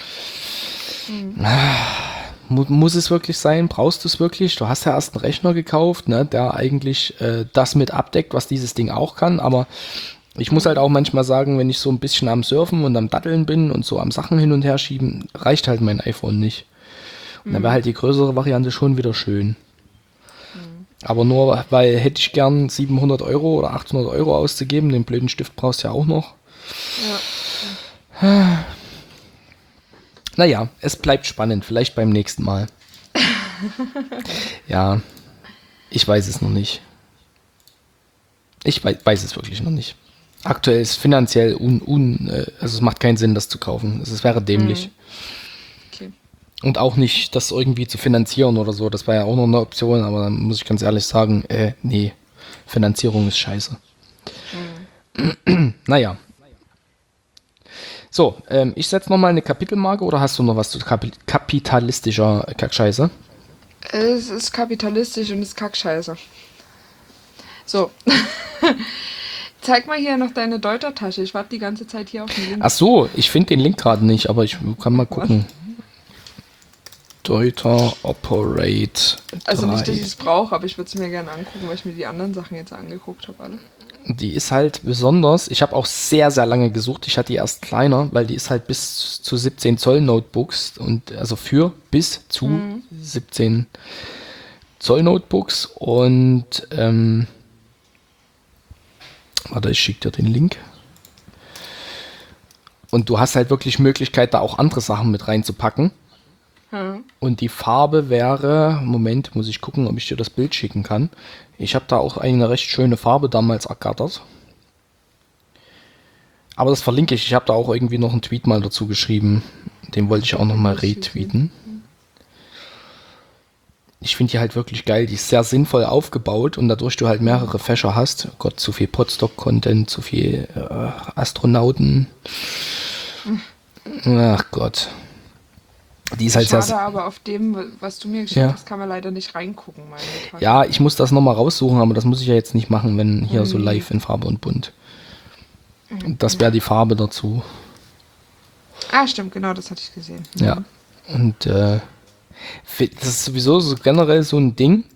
Muss es wirklich sein? Brauchst du es wirklich? Du hast ja erst einen Rechner gekauft, ne, der eigentlich das mit abdeckt, was dieses Ding auch kann, aber ich muss halt auch manchmal sagen, wenn ich so ein bisschen am Surfen und am Datteln bin und so am Sachen hin und her schieben, reicht halt mein iPhone nicht. Und dann wäre halt die größere Variante schon wieder schön. Aber nur, weil hätte ich gern 700 Euro oder 800 Euro auszugeben, den blöden Stift brauchst du ja auch noch. Ja. Naja, es bleibt spannend, vielleicht beim nächsten Mal. Ja, ich weiß es noch nicht. Ich weiß es wirklich noch nicht. Aktuell ist finanziell also es macht keinen Sinn, das zu kaufen. Es wäre dämlich. Okay. Und auch nicht, das irgendwie zu finanzieren oder so. Das war ja auch noch eine Option, aber dann muss ich ganz ehrlich sagen, nee, Finanzierung ist scheiße. Naja. So, ich setze nochmal eine Kapitelmarke oder hast du noch was zu kapitalistischer Kackscheiße? Es ist kapitalistisch und ist Kackscheiße. So. Zeig mal hier noch deine Deuter-Tasche. Ich warte die ganze Zeit hier auf den Link. Ach so, ich finde den Link gerade nicht, aber ich kann mal gucken. Deuter Operate Also 3. nicht, dass ich es brauche, aber ich würde es mir gerne angucken, weil ich mir die anderen Sachen jetzt angeguckt habe alle. Die ist halt besonders, ich habe auch sehr, sehr lange gesucht. Ich hatte die erst kleiner, weil die ist halt bis zu 17 Zoll Notebooks und also für bis zu 17 Zoll Notebooks und warte, ich schicke dir den Link. Und du hast halt wirklich Möglichkeit, da auch andere Sachen mit reinzupacken. Und die Farbe wäre, Moment, muss ich gucken, ob ich dir das Bild schicken kann. Ich habe da auch eine recht schöne Farbe damals ergattert. Aber das verlinke ich. Ich habe da auch irgendwie noch einen Tweet mal dazu geschrieben. Den wollte ich auch noch mal retweeten. Ich finde die halt wirklich geil. Die ist sehr sinnvoll aufgebaut und dadurch du halt mehrere Fächer hast. Oh Gott, zu viel Podstock-Content, zu viel Astronauten. Ach Gott. Die ist halt Schade, sehr... aber auf dem, was du mir geschickt hast, kann man leider nicht reingucken. Ja, ich muss das nochmal raussuchen, aber das muss ich ja jetzt nicht machen, wenn hier so live in Farbe und bunt. Und das wäre die Farbe dazu. Ah, stimmt, genau, das hatte ich gesehen. Ja. Und das ist sowieso so generell so ein Ding.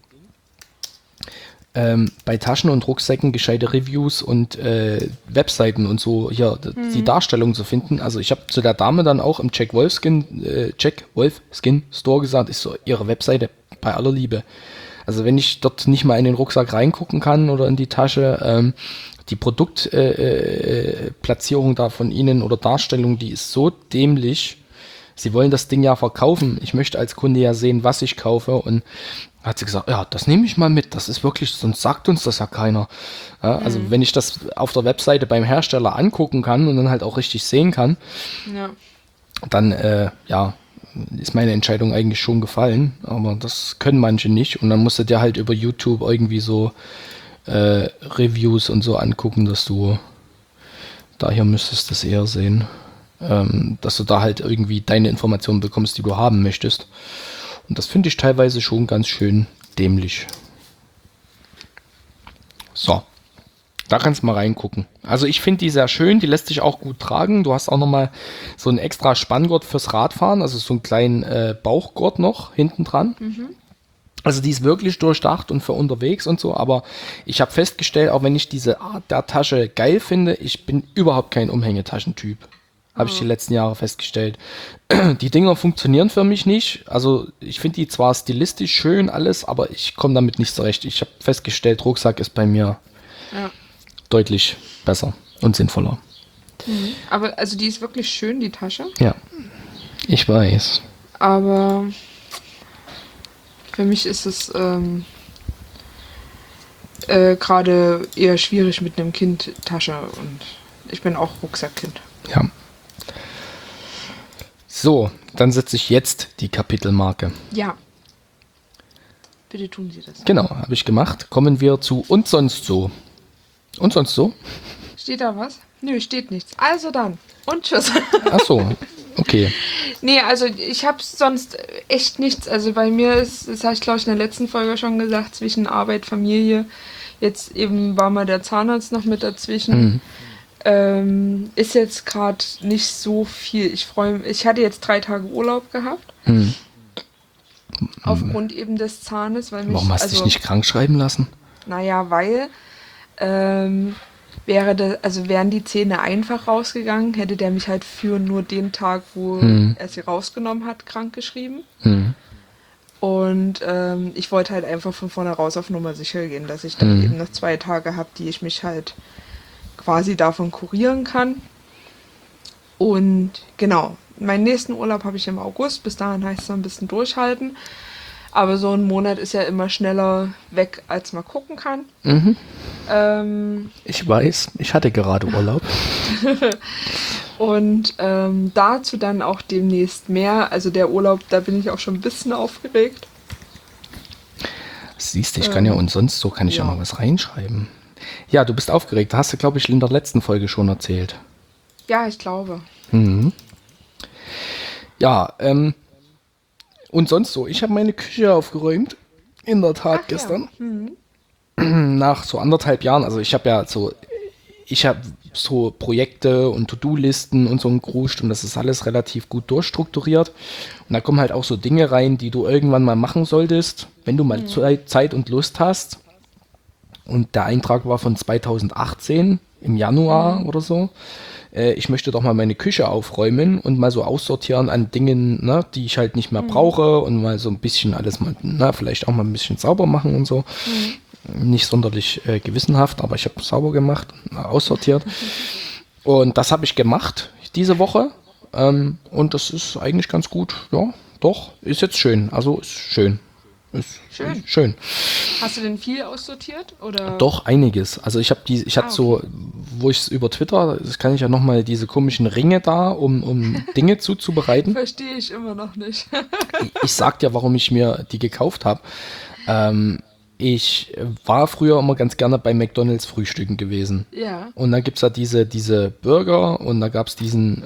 Bei Taschen und Rucksäcken gescheite Reviews und Webseiten und so hier die Darstellung zu finden. Also ich habe zu der Dame dann auch im Jack Wolfskin Store gesagt, ist so ihre Webseite bei aller Liebe. Also wenn ich dort nicht mal in den Rucksack reingucken kann oder in die Tasche, die Produktplatzierung da von ihnen oder Darstellung, die ist so dämlich. Sie wollen das Ding ja verkaufen. Ich möchte als Kunde ja sehen, was ich kaufe. Und hat sie gesagt, ja, das nehme ich mal mit. Das ist wirklich, sonst sagt uns das ja keiner. Ja, also wenn ich das auf der Webseite beim Hersteller angucken kann und dann halt auch richtig sehen kann, dann ist meine Entscheidung eigentlich schon gefallen. Aber das können manche nicht. Und dann musst du dir halt über YouTube irgendwie so Reviews und so angucken, dass du daher müsstest es eher sehen. Dass du da halt irgendwie deine Informationen bekommst, die du haben möchtest. Und das finde ich teilweise schon ganz schön dämlich. So, da kannst du mal reingucken. Also ich finde die sehr schön, die lässt sich auch gut tragen. Du hast auch nochmal so einen extra Spanngurt fürs Radfahren, also so einen kleinen Bauchgurt noch hinten dran. Also die ist wirklich durchdacht und für unterwegs und so, aber ich habe festgestellt, auch wenn ich diese Art der Tasche geil finde, ich bin überhaupt kein Umhängetaschentyp. Habe ich die letzten Jahre festgestellt. Die Dinger funktionieren für mich nicht. Also ich finde die zwar stilistisch schön alles, aber ich komme damit nicht zurecht. Ich habe festgestellt, Rucksack ist bei mir deutlich besser und sinnvoller. Aber also die ist wirklich schön, die Tasche. Ja, ich weiß. Aber für mich ist es gerade eher schwierig mit einem Kind Tasche und ich bin auch Rucksackkind. Ja. So, dann setze ich jetzt die Kapitelmarke. Ja. Bitte tun Sie das. Genau, habe ich gemacht. Kommen wir zu Und sonst so. Und sonst so? Steht da was? Nö, steht nichts. Also dann. Und tschüss. Ach so, okay. Nee, also ich habe sonst echt nichts. Also bei mir ist, das habe ich glaube ich in der letzten Folge schon gesagt, zwischen Arbeit, Familie. Jetzt eben war mal der Zahnarzt noch mit dazwischen. Ist jetzt gerade nicht so viel. Ich hatte jetzt 3 Tage Urlaub gehabt. Aufgrund eben des Zahnes. Warum hast du dich nicht krank schreiben lassen? Naja, weil wären die Zähne einfach rausgegangen, hätte der mich halt für nur den Tag, wo er sie rausgenommen hat, krank geschrieben. Und ich wollte halt einfach von vornherein auf Nummer sicher gehen, dass ich dann eben noch 2 Tage habe, die ich mich halt quasi davon kurieren kann. Und genau, meinen nächsten Urlaub habe ich im August. Bis dahin heißt es noch ein bisschen durchhalten. Aber so ein Monat ist ja immer schneller weg, als man gucken kann. Ich weiß, ich hatte gerade Urlaub. Und dazu dann auch demnächst mehr. Also der Urlaub, da bin ich auch schon ein bisschen aufgeregt. Siehst du, ich kann ja und sonst so kann ich ja mal was reinschreiben. Ja, du bist aufgeregt. Hast du, glaube ich, in der letzten Folge schon erzählt. Ja, ich glaube. Ja, und sonst so. Ich habe meine Küche aufgeräumt. In der Tat gestern. Nach so 1,5 Jahren. Also ich habe ja so ich habe so Projekte und To-Do-Listen und so ein Kruscht und das ist alles relativ gut durchstrukturiert. Und da kommen halt auch so Dinge rein, die du irgendwann mal machen solltest, wenn du mal Zeit und Lust hast. Und der Eintrag war von 2018 im Januar oder so. Ich möchte doch mal meine Küche aufräumen und mal so aussortieren an Dingen, ne, die ich halt nicht mehr brauche und mal so ein bisschen alles mal, vielleicht auch mal ein bisschen sauber machen und so. Nicht sonderlich gewissenhaft, aber ich habe sauber gemacht, aussortiert. Und das habe ich gemacht diese Woche. Und das ist eigentlich ganz gut. Ja, doch, ist jetzt schön. Also ist schön. Ist schön. Hast du denn viel aussortiert? Oder? Doch, einiges. Also ich hatte so, wo ich es über Twitter, das kann ich ja nochmal diese komischen Ringe da, um Dinge zuzubereiten. Verstehe ich immer noch nicht. Ich sag dir, warum ich mir die gekauft habe. Ich war früher immer ganz gerne bei McDonald's frühstücken gewesen. Ja. Und dann gibt es ja diese Burger und da gab es diesen,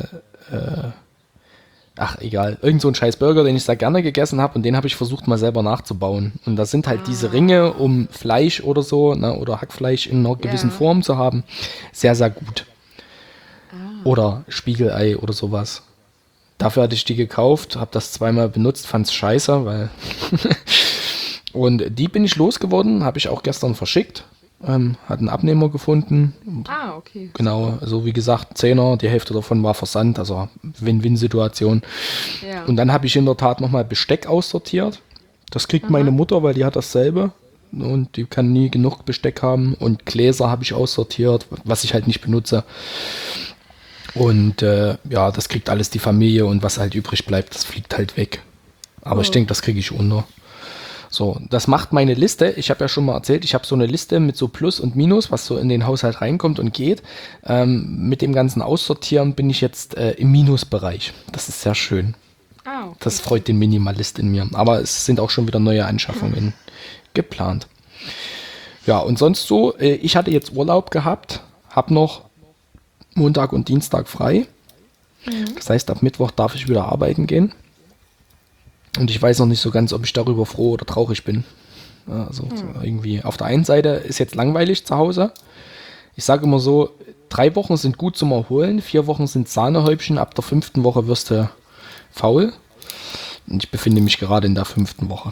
egal, irgend so ein scheiß Burger, den ich da gerne gegessen habe und den habe ich versucht mal selber nachzubauen. Und da sind halt diese Ringe, um Fleisch oder so, ne, oder Hackfleisch in einer gewissen Form zu haben, sehr, sehr gut. Oder Spiegelei oder sowas. Dafür hatte ich die gekauft, habe das zweimal benutzt, fand es scheiße, weil... Und die bin ich losgeworden, habe ich auch gestern verschickt, hat einen Abnehmer gefunden. Okay. Genau, also wie gesagt, 10er, die Hälfte davon war Versand, also Win-Win-Situation. Ja. Und dann habe ich in der Tat nochmal Besteck aussortiert. Das kriegt meine Mutter, weil die hat dasselbe und die kann nie genug Besteck haben. Und Gläser habe ich aussortiert, was ich halt nicht benutze. Und das kriegt alles die Familie und was halt übrig bleibt, das fliegt halt weg. Aber ich denke, das kriege ich unter. So, das macht meine Liste. Ich habe ja schon mal erzählt, ich habe so eine Liste mit so Plus und Minus, was so in den Haushalt reinkommt und geht. Mit dem ganzen Aussortieren bin ich jetzt im Minusbereich. Das ist sehr schön. Okay. Das freut den Minimalist in mir. Aber es sind auch schon wieder neue Anschaffungen geplant. Ja, und sonst so, ich hatte jetzt Urlaub gehabt, habe noch Montag und Dienstag frei. Das heißt, ab Mittwoch darf ich wieder arbeiten gehen. Und ich weiß noch nicht so ganz, ob ich darüber froh oder traurig bin. Also irgendwie auf der einen Seite ist jetzt langweilig zu Hause. Ich sage immer so, 3 Wochen sind gut zum Erholen, 4 Wochen sind Sahnehäubchen, ab der 5. Woche wirst du faul. Und ich befinde mich gerade in der 5. Woche.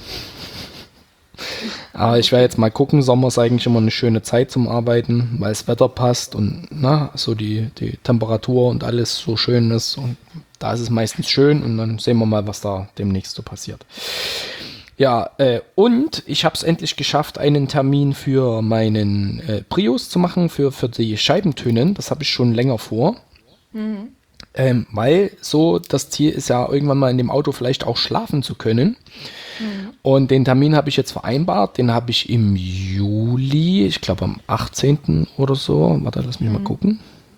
Aber ich werde jetzt mal gucken, Sommer ist eigentlich immer eine schöne Zeit zum Arbeiten, weil das Wetter passt und so die Temperatur und alles so schön ist und da ist es meistens schön und dann sehen wir mal, was da demnächst so passiert. Ja, und ich habe es endlich geschafft, einen Termin für meinen Prius zu machen, für die Scheibentönen. Das habe ich schon länger vor. Weil so das Ziel ist ja, irgendwann mal in dem Auto vielleicht auch schlafen zu können. Und den Termin habe ich jetzt vereinbart. Den habe ich im Juli, ich glaube am 18. oder so. Warte, lass mich mal gucken.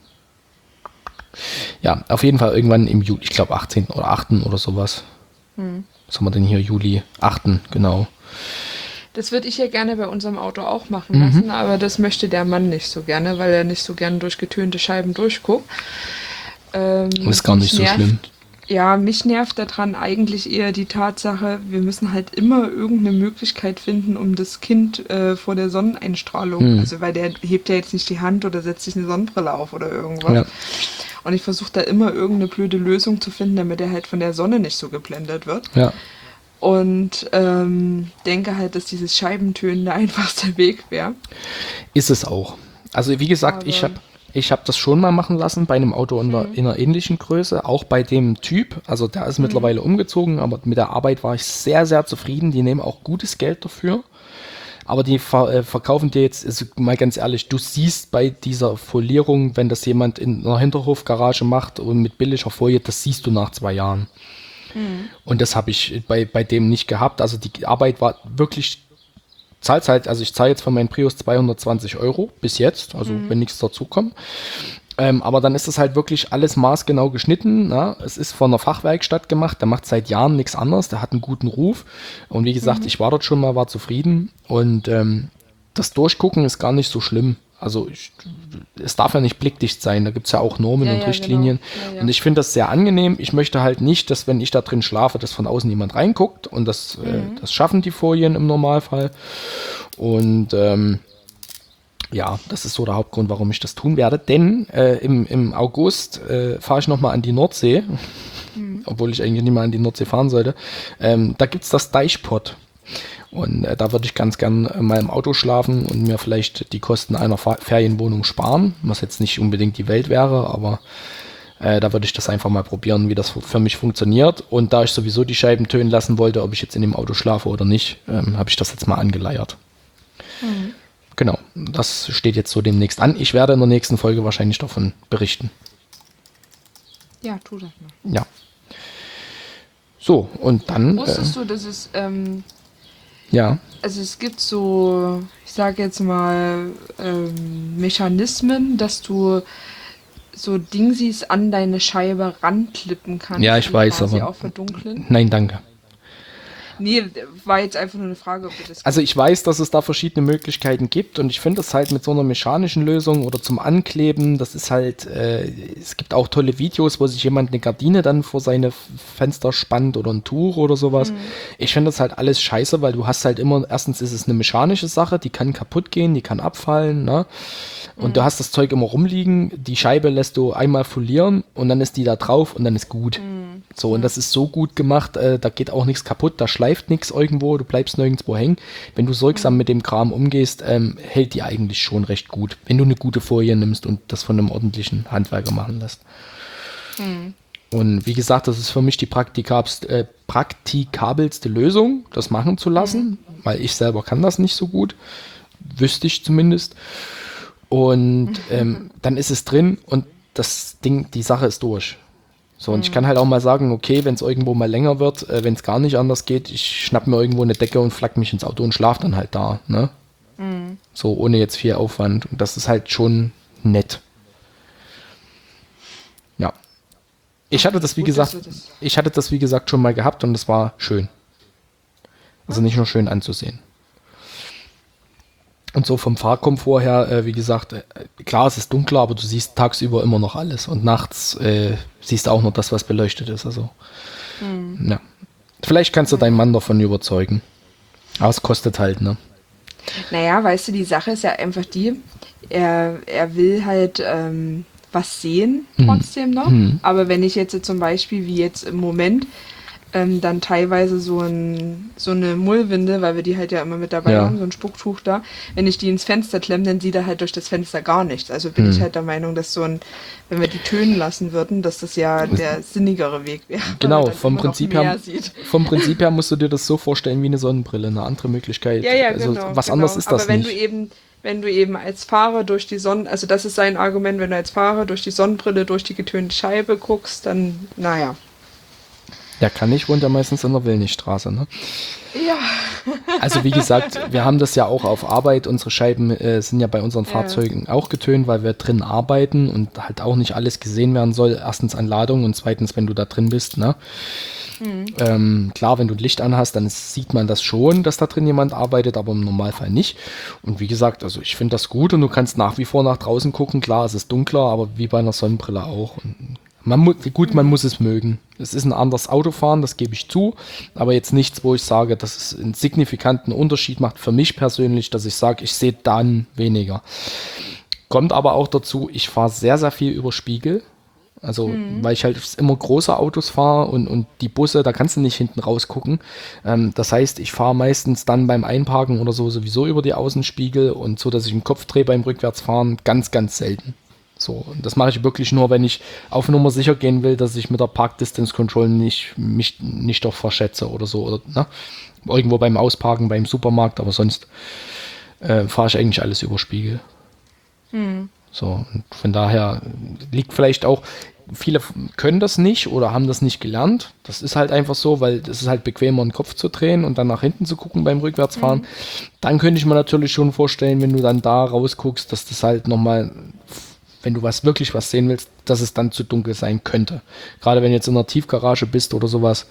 Ja, auf jeden Fall irgendwann im Juli, ich glaube 18. oder 8. oder sowas. Was haben wir denn hier? Juli 8. genau. Das würde ich ja gerne bei unserem Auto auch machen lassen, aber das möchte der Mann nicht so gerne, weil er nicht so gerne durch getönte Scheiben durchguckt. Das ist gar nicht so schlimm. Ja, mich nervt daran eigentlich eher die Tatsache, wir müssen halt immer irgendeine Möglichkeit finden, um das Kind vor der Sonneneinstrahlung, also weil der hebt ja jetzt nicht die Hand oder setzt sich eine Sonnenbrille auf oder irgendwas. Ja. Und ich versuche da immer irgendeine blöde Lösung zu finden, damit er halt von der Sonne nicht so geblendet wird. Ja. Und denke halt, dass dieses Scheibentönen der einfachste Weg wäre. Ist es auch. Also wie gesagt, ich hab das schon mal machen lassen bei einem Auto in einer ähnlichen Größe, auch bei dem Typ. Also der ist mittlerweile umgezogen, aber mit der Arbeit war ich sehr, sehr zufrieden. Die nehmen auch gutes Geld dafür. Aber die verkaufen dir jetzt, also mal ganz ehrlich, du siehst bei dieser Folierung, wenn das jemand in einer Hinterhofgarage macht und mit billiger Folie, das siehst du nach 2 Jahren. Und das habe ich bei dem nicht gehabt. Also die Arbeit war wirklich, ich zahle jetzt für meinen Prius 220 € bis jetzt, also wenn nichts dazu kommt. Aber dann ist das halt wirklich alles maßgenau geschnitten. Na? Es ist von einer Fachwerkstatt gemacht, der macht seit Jahren nichts anderes, der hat einen guten Ruf. Und wie gesagt, ich war dort schon mal, war zufrieden. Und das Durchgucken ist gar nicht so schlimm. Also es darf ja nicht blickdicht sein, da gibt es ja auch Normen und Richtlinien. Genau. Ja. Und ich finde das sehr angenehm. Ich möchte halt nicht, dass wenn ich da drin schlafe, dass von außen jemand reinguckt. Und das schaffen die Folien im Normalfall. Und Ja, das ist so der Hauptgrund, warum ich das tun werde. Denn im August fahre ich nochmal an die Nordsee, obwohl ich eigentlich nicht mal an die Nordsee fahren sollte. Da gibt es das Deichpott. Und da würde ich ganz gern mal im Auto schlafen und mir vielleicht die Kosten einer Ferienwohnung sparen, was jetzt nicht unbedingt die Welt wäre, aber da würde ich das einfach mal probieren, wie das für mich funktioniert. Und da ich sowieso die Scheiben tönen lassen wollte, ob ich jetzt in dem Auto schlafe oder nicht, habe ich das jetzt mal angeleiert. Genau, das steht jetzt so demnächst an. Ich werde in der nächsten Folge wahrscheinlich davon berichten. Ja, tu das mal. Ja. So, und dann... Wusstest du, dass es, ja. also es gibt so, ich sage jetzt mal, Mechanismen, dass du so Dingsies an deine Scheibe ranklippen kannst. Ja, ich weiß, quasi aber... auch verdunkeln? Nein, danke. Nee, war jetzt einfach nur eine Frage, ob du das... Also ich weiß, dass es da verschiedene Möglichkeiten gibt und ich finde es halt mit so einer mechanischen Lösung oder zum Ankleben, das ist halt, es gibt auch tolle Videos, wo sich jemand eine Gardine dann vor seine Fenster spannt oder ein Tuch oder sowas. Ich finde das halt alles scheiße, weil du hast halt immer, erstens ist es eine mechanische Sache, die kann kaputt gehen, die kann abfallen, ne? Und du hast das Zeug immer rumliegen, die Scheibe lässt du einmal folieren und dann ist die da drauf und dann ist gut. So, und das ist so gut gemacht, da geht auch nichts kaputt, da schleift nichts irgendwo, du bleibst nirgendwo hängen. Wenn du sorgsam mit dem Kram umgehst, hält die eigentlich schon recht gut, wenn du eine gute Folie nimmst und das von einem ordentlichen Handwerker machen lässt. Und wie gesagt, das ist für mich die praktikabelste Lösung, das machen zu lassen, weil ich selber kann das nicht so gut, wüsste ich zumindest. Und dann ist es drin und das Ding, die Sache ist durch. So, und ich kann halt auch mal sagen, okay, wenn es irgendwo mal länger wird, wenn es gar nicht anders geht, ich schnapp mir irgendwo eine Decke und flack mich ins Auto und schlaf dann halt da, ne? So, ohne jetzt viel Aufwand. Und das ist halt schon nett. Ja. Ich hatte das, wie gesagt, schon mal gehabt und es war schön. Also nicht nur schön anzusehen. Und so vom Fahrkomfort her, wie gesagt, klar, es ist dunkler, aber du siehst tagsüber immer noch alles. Und nachts siehst du auch noch das, was beleuchtet ist. Also, ja. Vielleicht kannst du deinen Mann davon überzeugen. Aber es kostet halt, ne? Naja, weißt du, die Sache ist ja einfach die, er will halt was sehen trotzdem noch. Aber wenn ich jetzt zum Beispiel, wie jetzt im Moment, dann teilweise so eine Mullwinde, weil wir die halt ja immer mit dabei haben, so ein Spucktuch da, wenn ich die ins Fenster klemme, dann sieht er halt durch das Fenster gar nichts. Also bin ich halt der Meinung, dass wenn wir die tönen lassen würden, dass das ja der sinnigere Weg wäre. Genau, vom Prinzip her musst du dir das so vorstellen wie eine Sonnenbrille, eine andere Möglichkeit. Ja, also genau. was anderes ist das aber nicht. Wenn du eben als Fahrer durch die Sonne, also das ist sein Argument, wenn du als Fahrer durch die Sonnenbrille, durch die getönte Scheibe guckst, dann, naja. Der kann nicht, wohnt ja meistens in der Willnichstraße, ne? Ja. Also wie gesagt, wir haben das ja auch auf Arbeit. Unsere Scheiben sind ja bei unseren Fahrzeugen auch getönt, weil wir drin arbeiten und halt auch nicht alles gesehen werden soll. Erstens an Ladung und zweitens, wenn du da drin bist, ne? Klar, wenn du ein Licht anhast, dann sieht man das schon, dass da drin jemand arbeitet, aber im Normalfall nicht. Und wie gesagt, also ich finde das gut und du kannst nach wie vor nach draußen gucken. Klar, es ist dunkler, aber wie bei einer Sonnenbrille auch. Und man muss es mögen. Es ist ein anderes Autofahren, das gebe ich zu, aber jetzt nichts, wo ich sage, dass es einen signifikanten Unterschied macht für mich persönlich, dass ich sage, ich sehe dann weniger. Kommt aber auch dazu, ich fahre sehr, sehr viel über Spiegel. Also, weil ich halt immer große Autos fahre und die Busse, da kannst du nicht hinten rausgucken. Das heißt, ich fahre meistens dann beim Einparken oder so sowieso über die Außenspiegel und so, dass ich den Kopf drehe beim Rückwärtsfahren, ganz, ganz selten. So, und das mache ich wirklich nur, wenn ich auf Nummer sicher gehen will, dass ich mit der Park Distance Control mich nicht doch verschätze oder so. Oder, ne? Irgendwo beim Ausparken, beim Supermarkt, aber sonst fahre ich eigentlich alles über Spiegel. So, und von daher liegt vielleicht auch, viele können das nicht oder haben das nicht gelernt. Das ist halt einfach so, weil es ist halt bequemer, den Kopf zu drehen und dann nach hinten zu gucken beim Rückwärtsfahren. Dann könnte ich mir natürlich schon vorstellen, wenn du dann da rausguckst, dass das halt nochmal, wenn du wirklich was sehen willst, dass es dann zu dunkel sein könnte. Gerade wenn du jetzt in einer Tiefgarage bist oder sowas.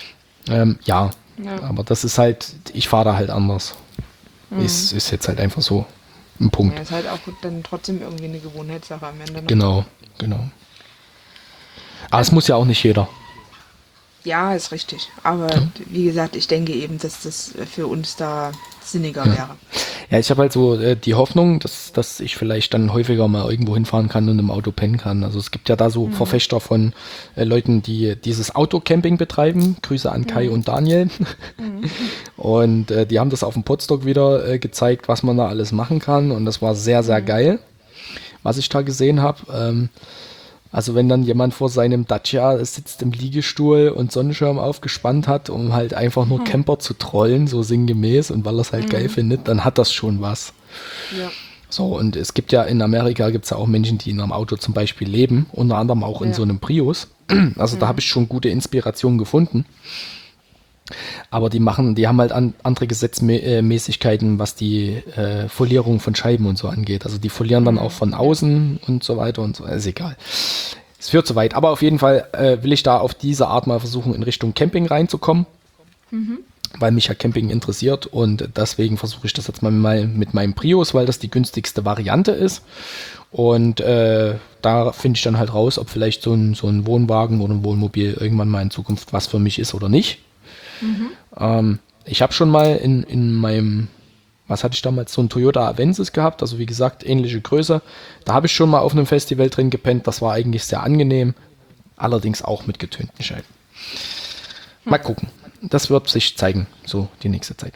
Ja, aber das ist halt, ich fahre da halt anders. Ist jetzt halt einfach so ein Punkt. Ja, ist halt auch dann trotzdem irgendwie eine Gewohnheitssache am Ende. Ne? Genau. Aber es muss ja auch nicht jeder. Ja, ist richtig. Aber wie gesagt, ich denke eben, dass das für uns da sinniger wäre. Ja, ich habe halt so die Hoffnung, dass ich vielleicht dann häufiger mal irgendwo hinfahren kann und im Auto pennen kann. Also es gibt ja da so Verfechter von Leuten, die dieses Autocamping betreiben. Grüße an Kai und Daniel. Und die haben das auf dem Podstock wieder gezeigt, was man da alles machen kann. Und das war sehr, sehr geil, was ich da gesehen habe. Also wenn dann jemand vor seinem Dacia sitzt im Liegestuhl und Sonnenschirm aufgespannt hat, um halt einfach nur Camper zu trollen, so sinngemäß, und weil er es halt geil findet, dann hat das schon was. Ja. So, und es gibt ja in Amerika gibt's ja auch Menschen, die in einem Auto zum Beispiel leben, unter anderem auch in so einem Prius. Also da habe ich schon gute Inspiration gefunden. Aber die haben halt andere Gesetzmäßigkeiten, was die Folierung von Scheiben und so angeht. Also die folieren dann auch von außen und so weiter und so. Ist egal. Es führt zu weit. Aber auf jeden Fall will ich da auf diese Art mal versuchen, in Richtung Camping reinzukommen. Weil mich ja Camping interessiert. Und deswegen versuche ich das jetzt mal mit meinem Prius, weil das die günstigste Variante ist. Und da finde ich dann halt raus, ob vielleicht so ein Wohnwagen oder ein Wohnmobil irgendwann mal in Zukunft was für mich ist oder nicht. Ich habe schon mal in meinem, was hatte ich damals, so ein Toyota Avensis gehabt, also wie gesagt, ähnliche Größe. Da habe ich schon mal auf einem Festival drin gepennt, das war eigentlich sehr angenehm, allerdings auch mit getönten Scheiben. Mal gucken, das wird sich zeigen, so die nächste Zeit.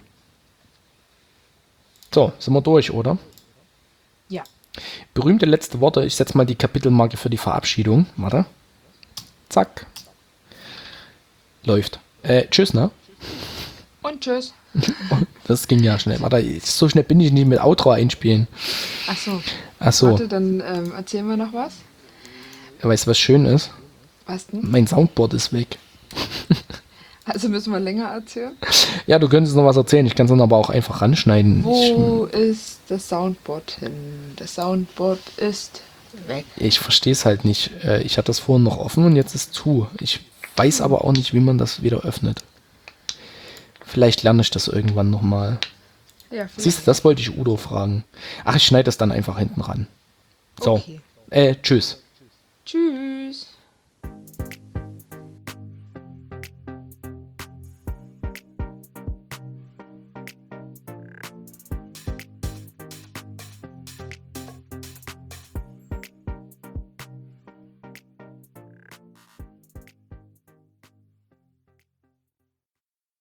So, sind wir durch, oder? Ja. Berühmte letzte Worte, ich setze mal die Kapitelmarke für die Verabschiedung, warte. Zack. Läuft. Tschüss, ne? Und tschüss. Das ging ja schnell. Warte, so schnell bin ich nicht mit Outro einspielen. Ach so. So. Warte, dann erzählen wir noch was. Weißt du, was schön ist? Was denn? Mein Soundboard ist weg. Also müssen wir länger erzählen. Ja, du könntest noch was erzählen. Ich kann es dann aber auch einfach ranschneiden. Wo ist das Soundboard hin? Das Soundboard ist weg. Ich verstehe es halt nicht. Ich hatte das vorhin noch offen und jetzt ist zu. Ich weiß aber auch nicht, wie man das wieder öffnet. Vielleicht lerne ich das irgendwann nochmal. Ja, Siehst du, das wollte ich Udo fragen. Ach, ich schneide das dann einfach hinten ran. So. Okay. Tschüss. Tschüss.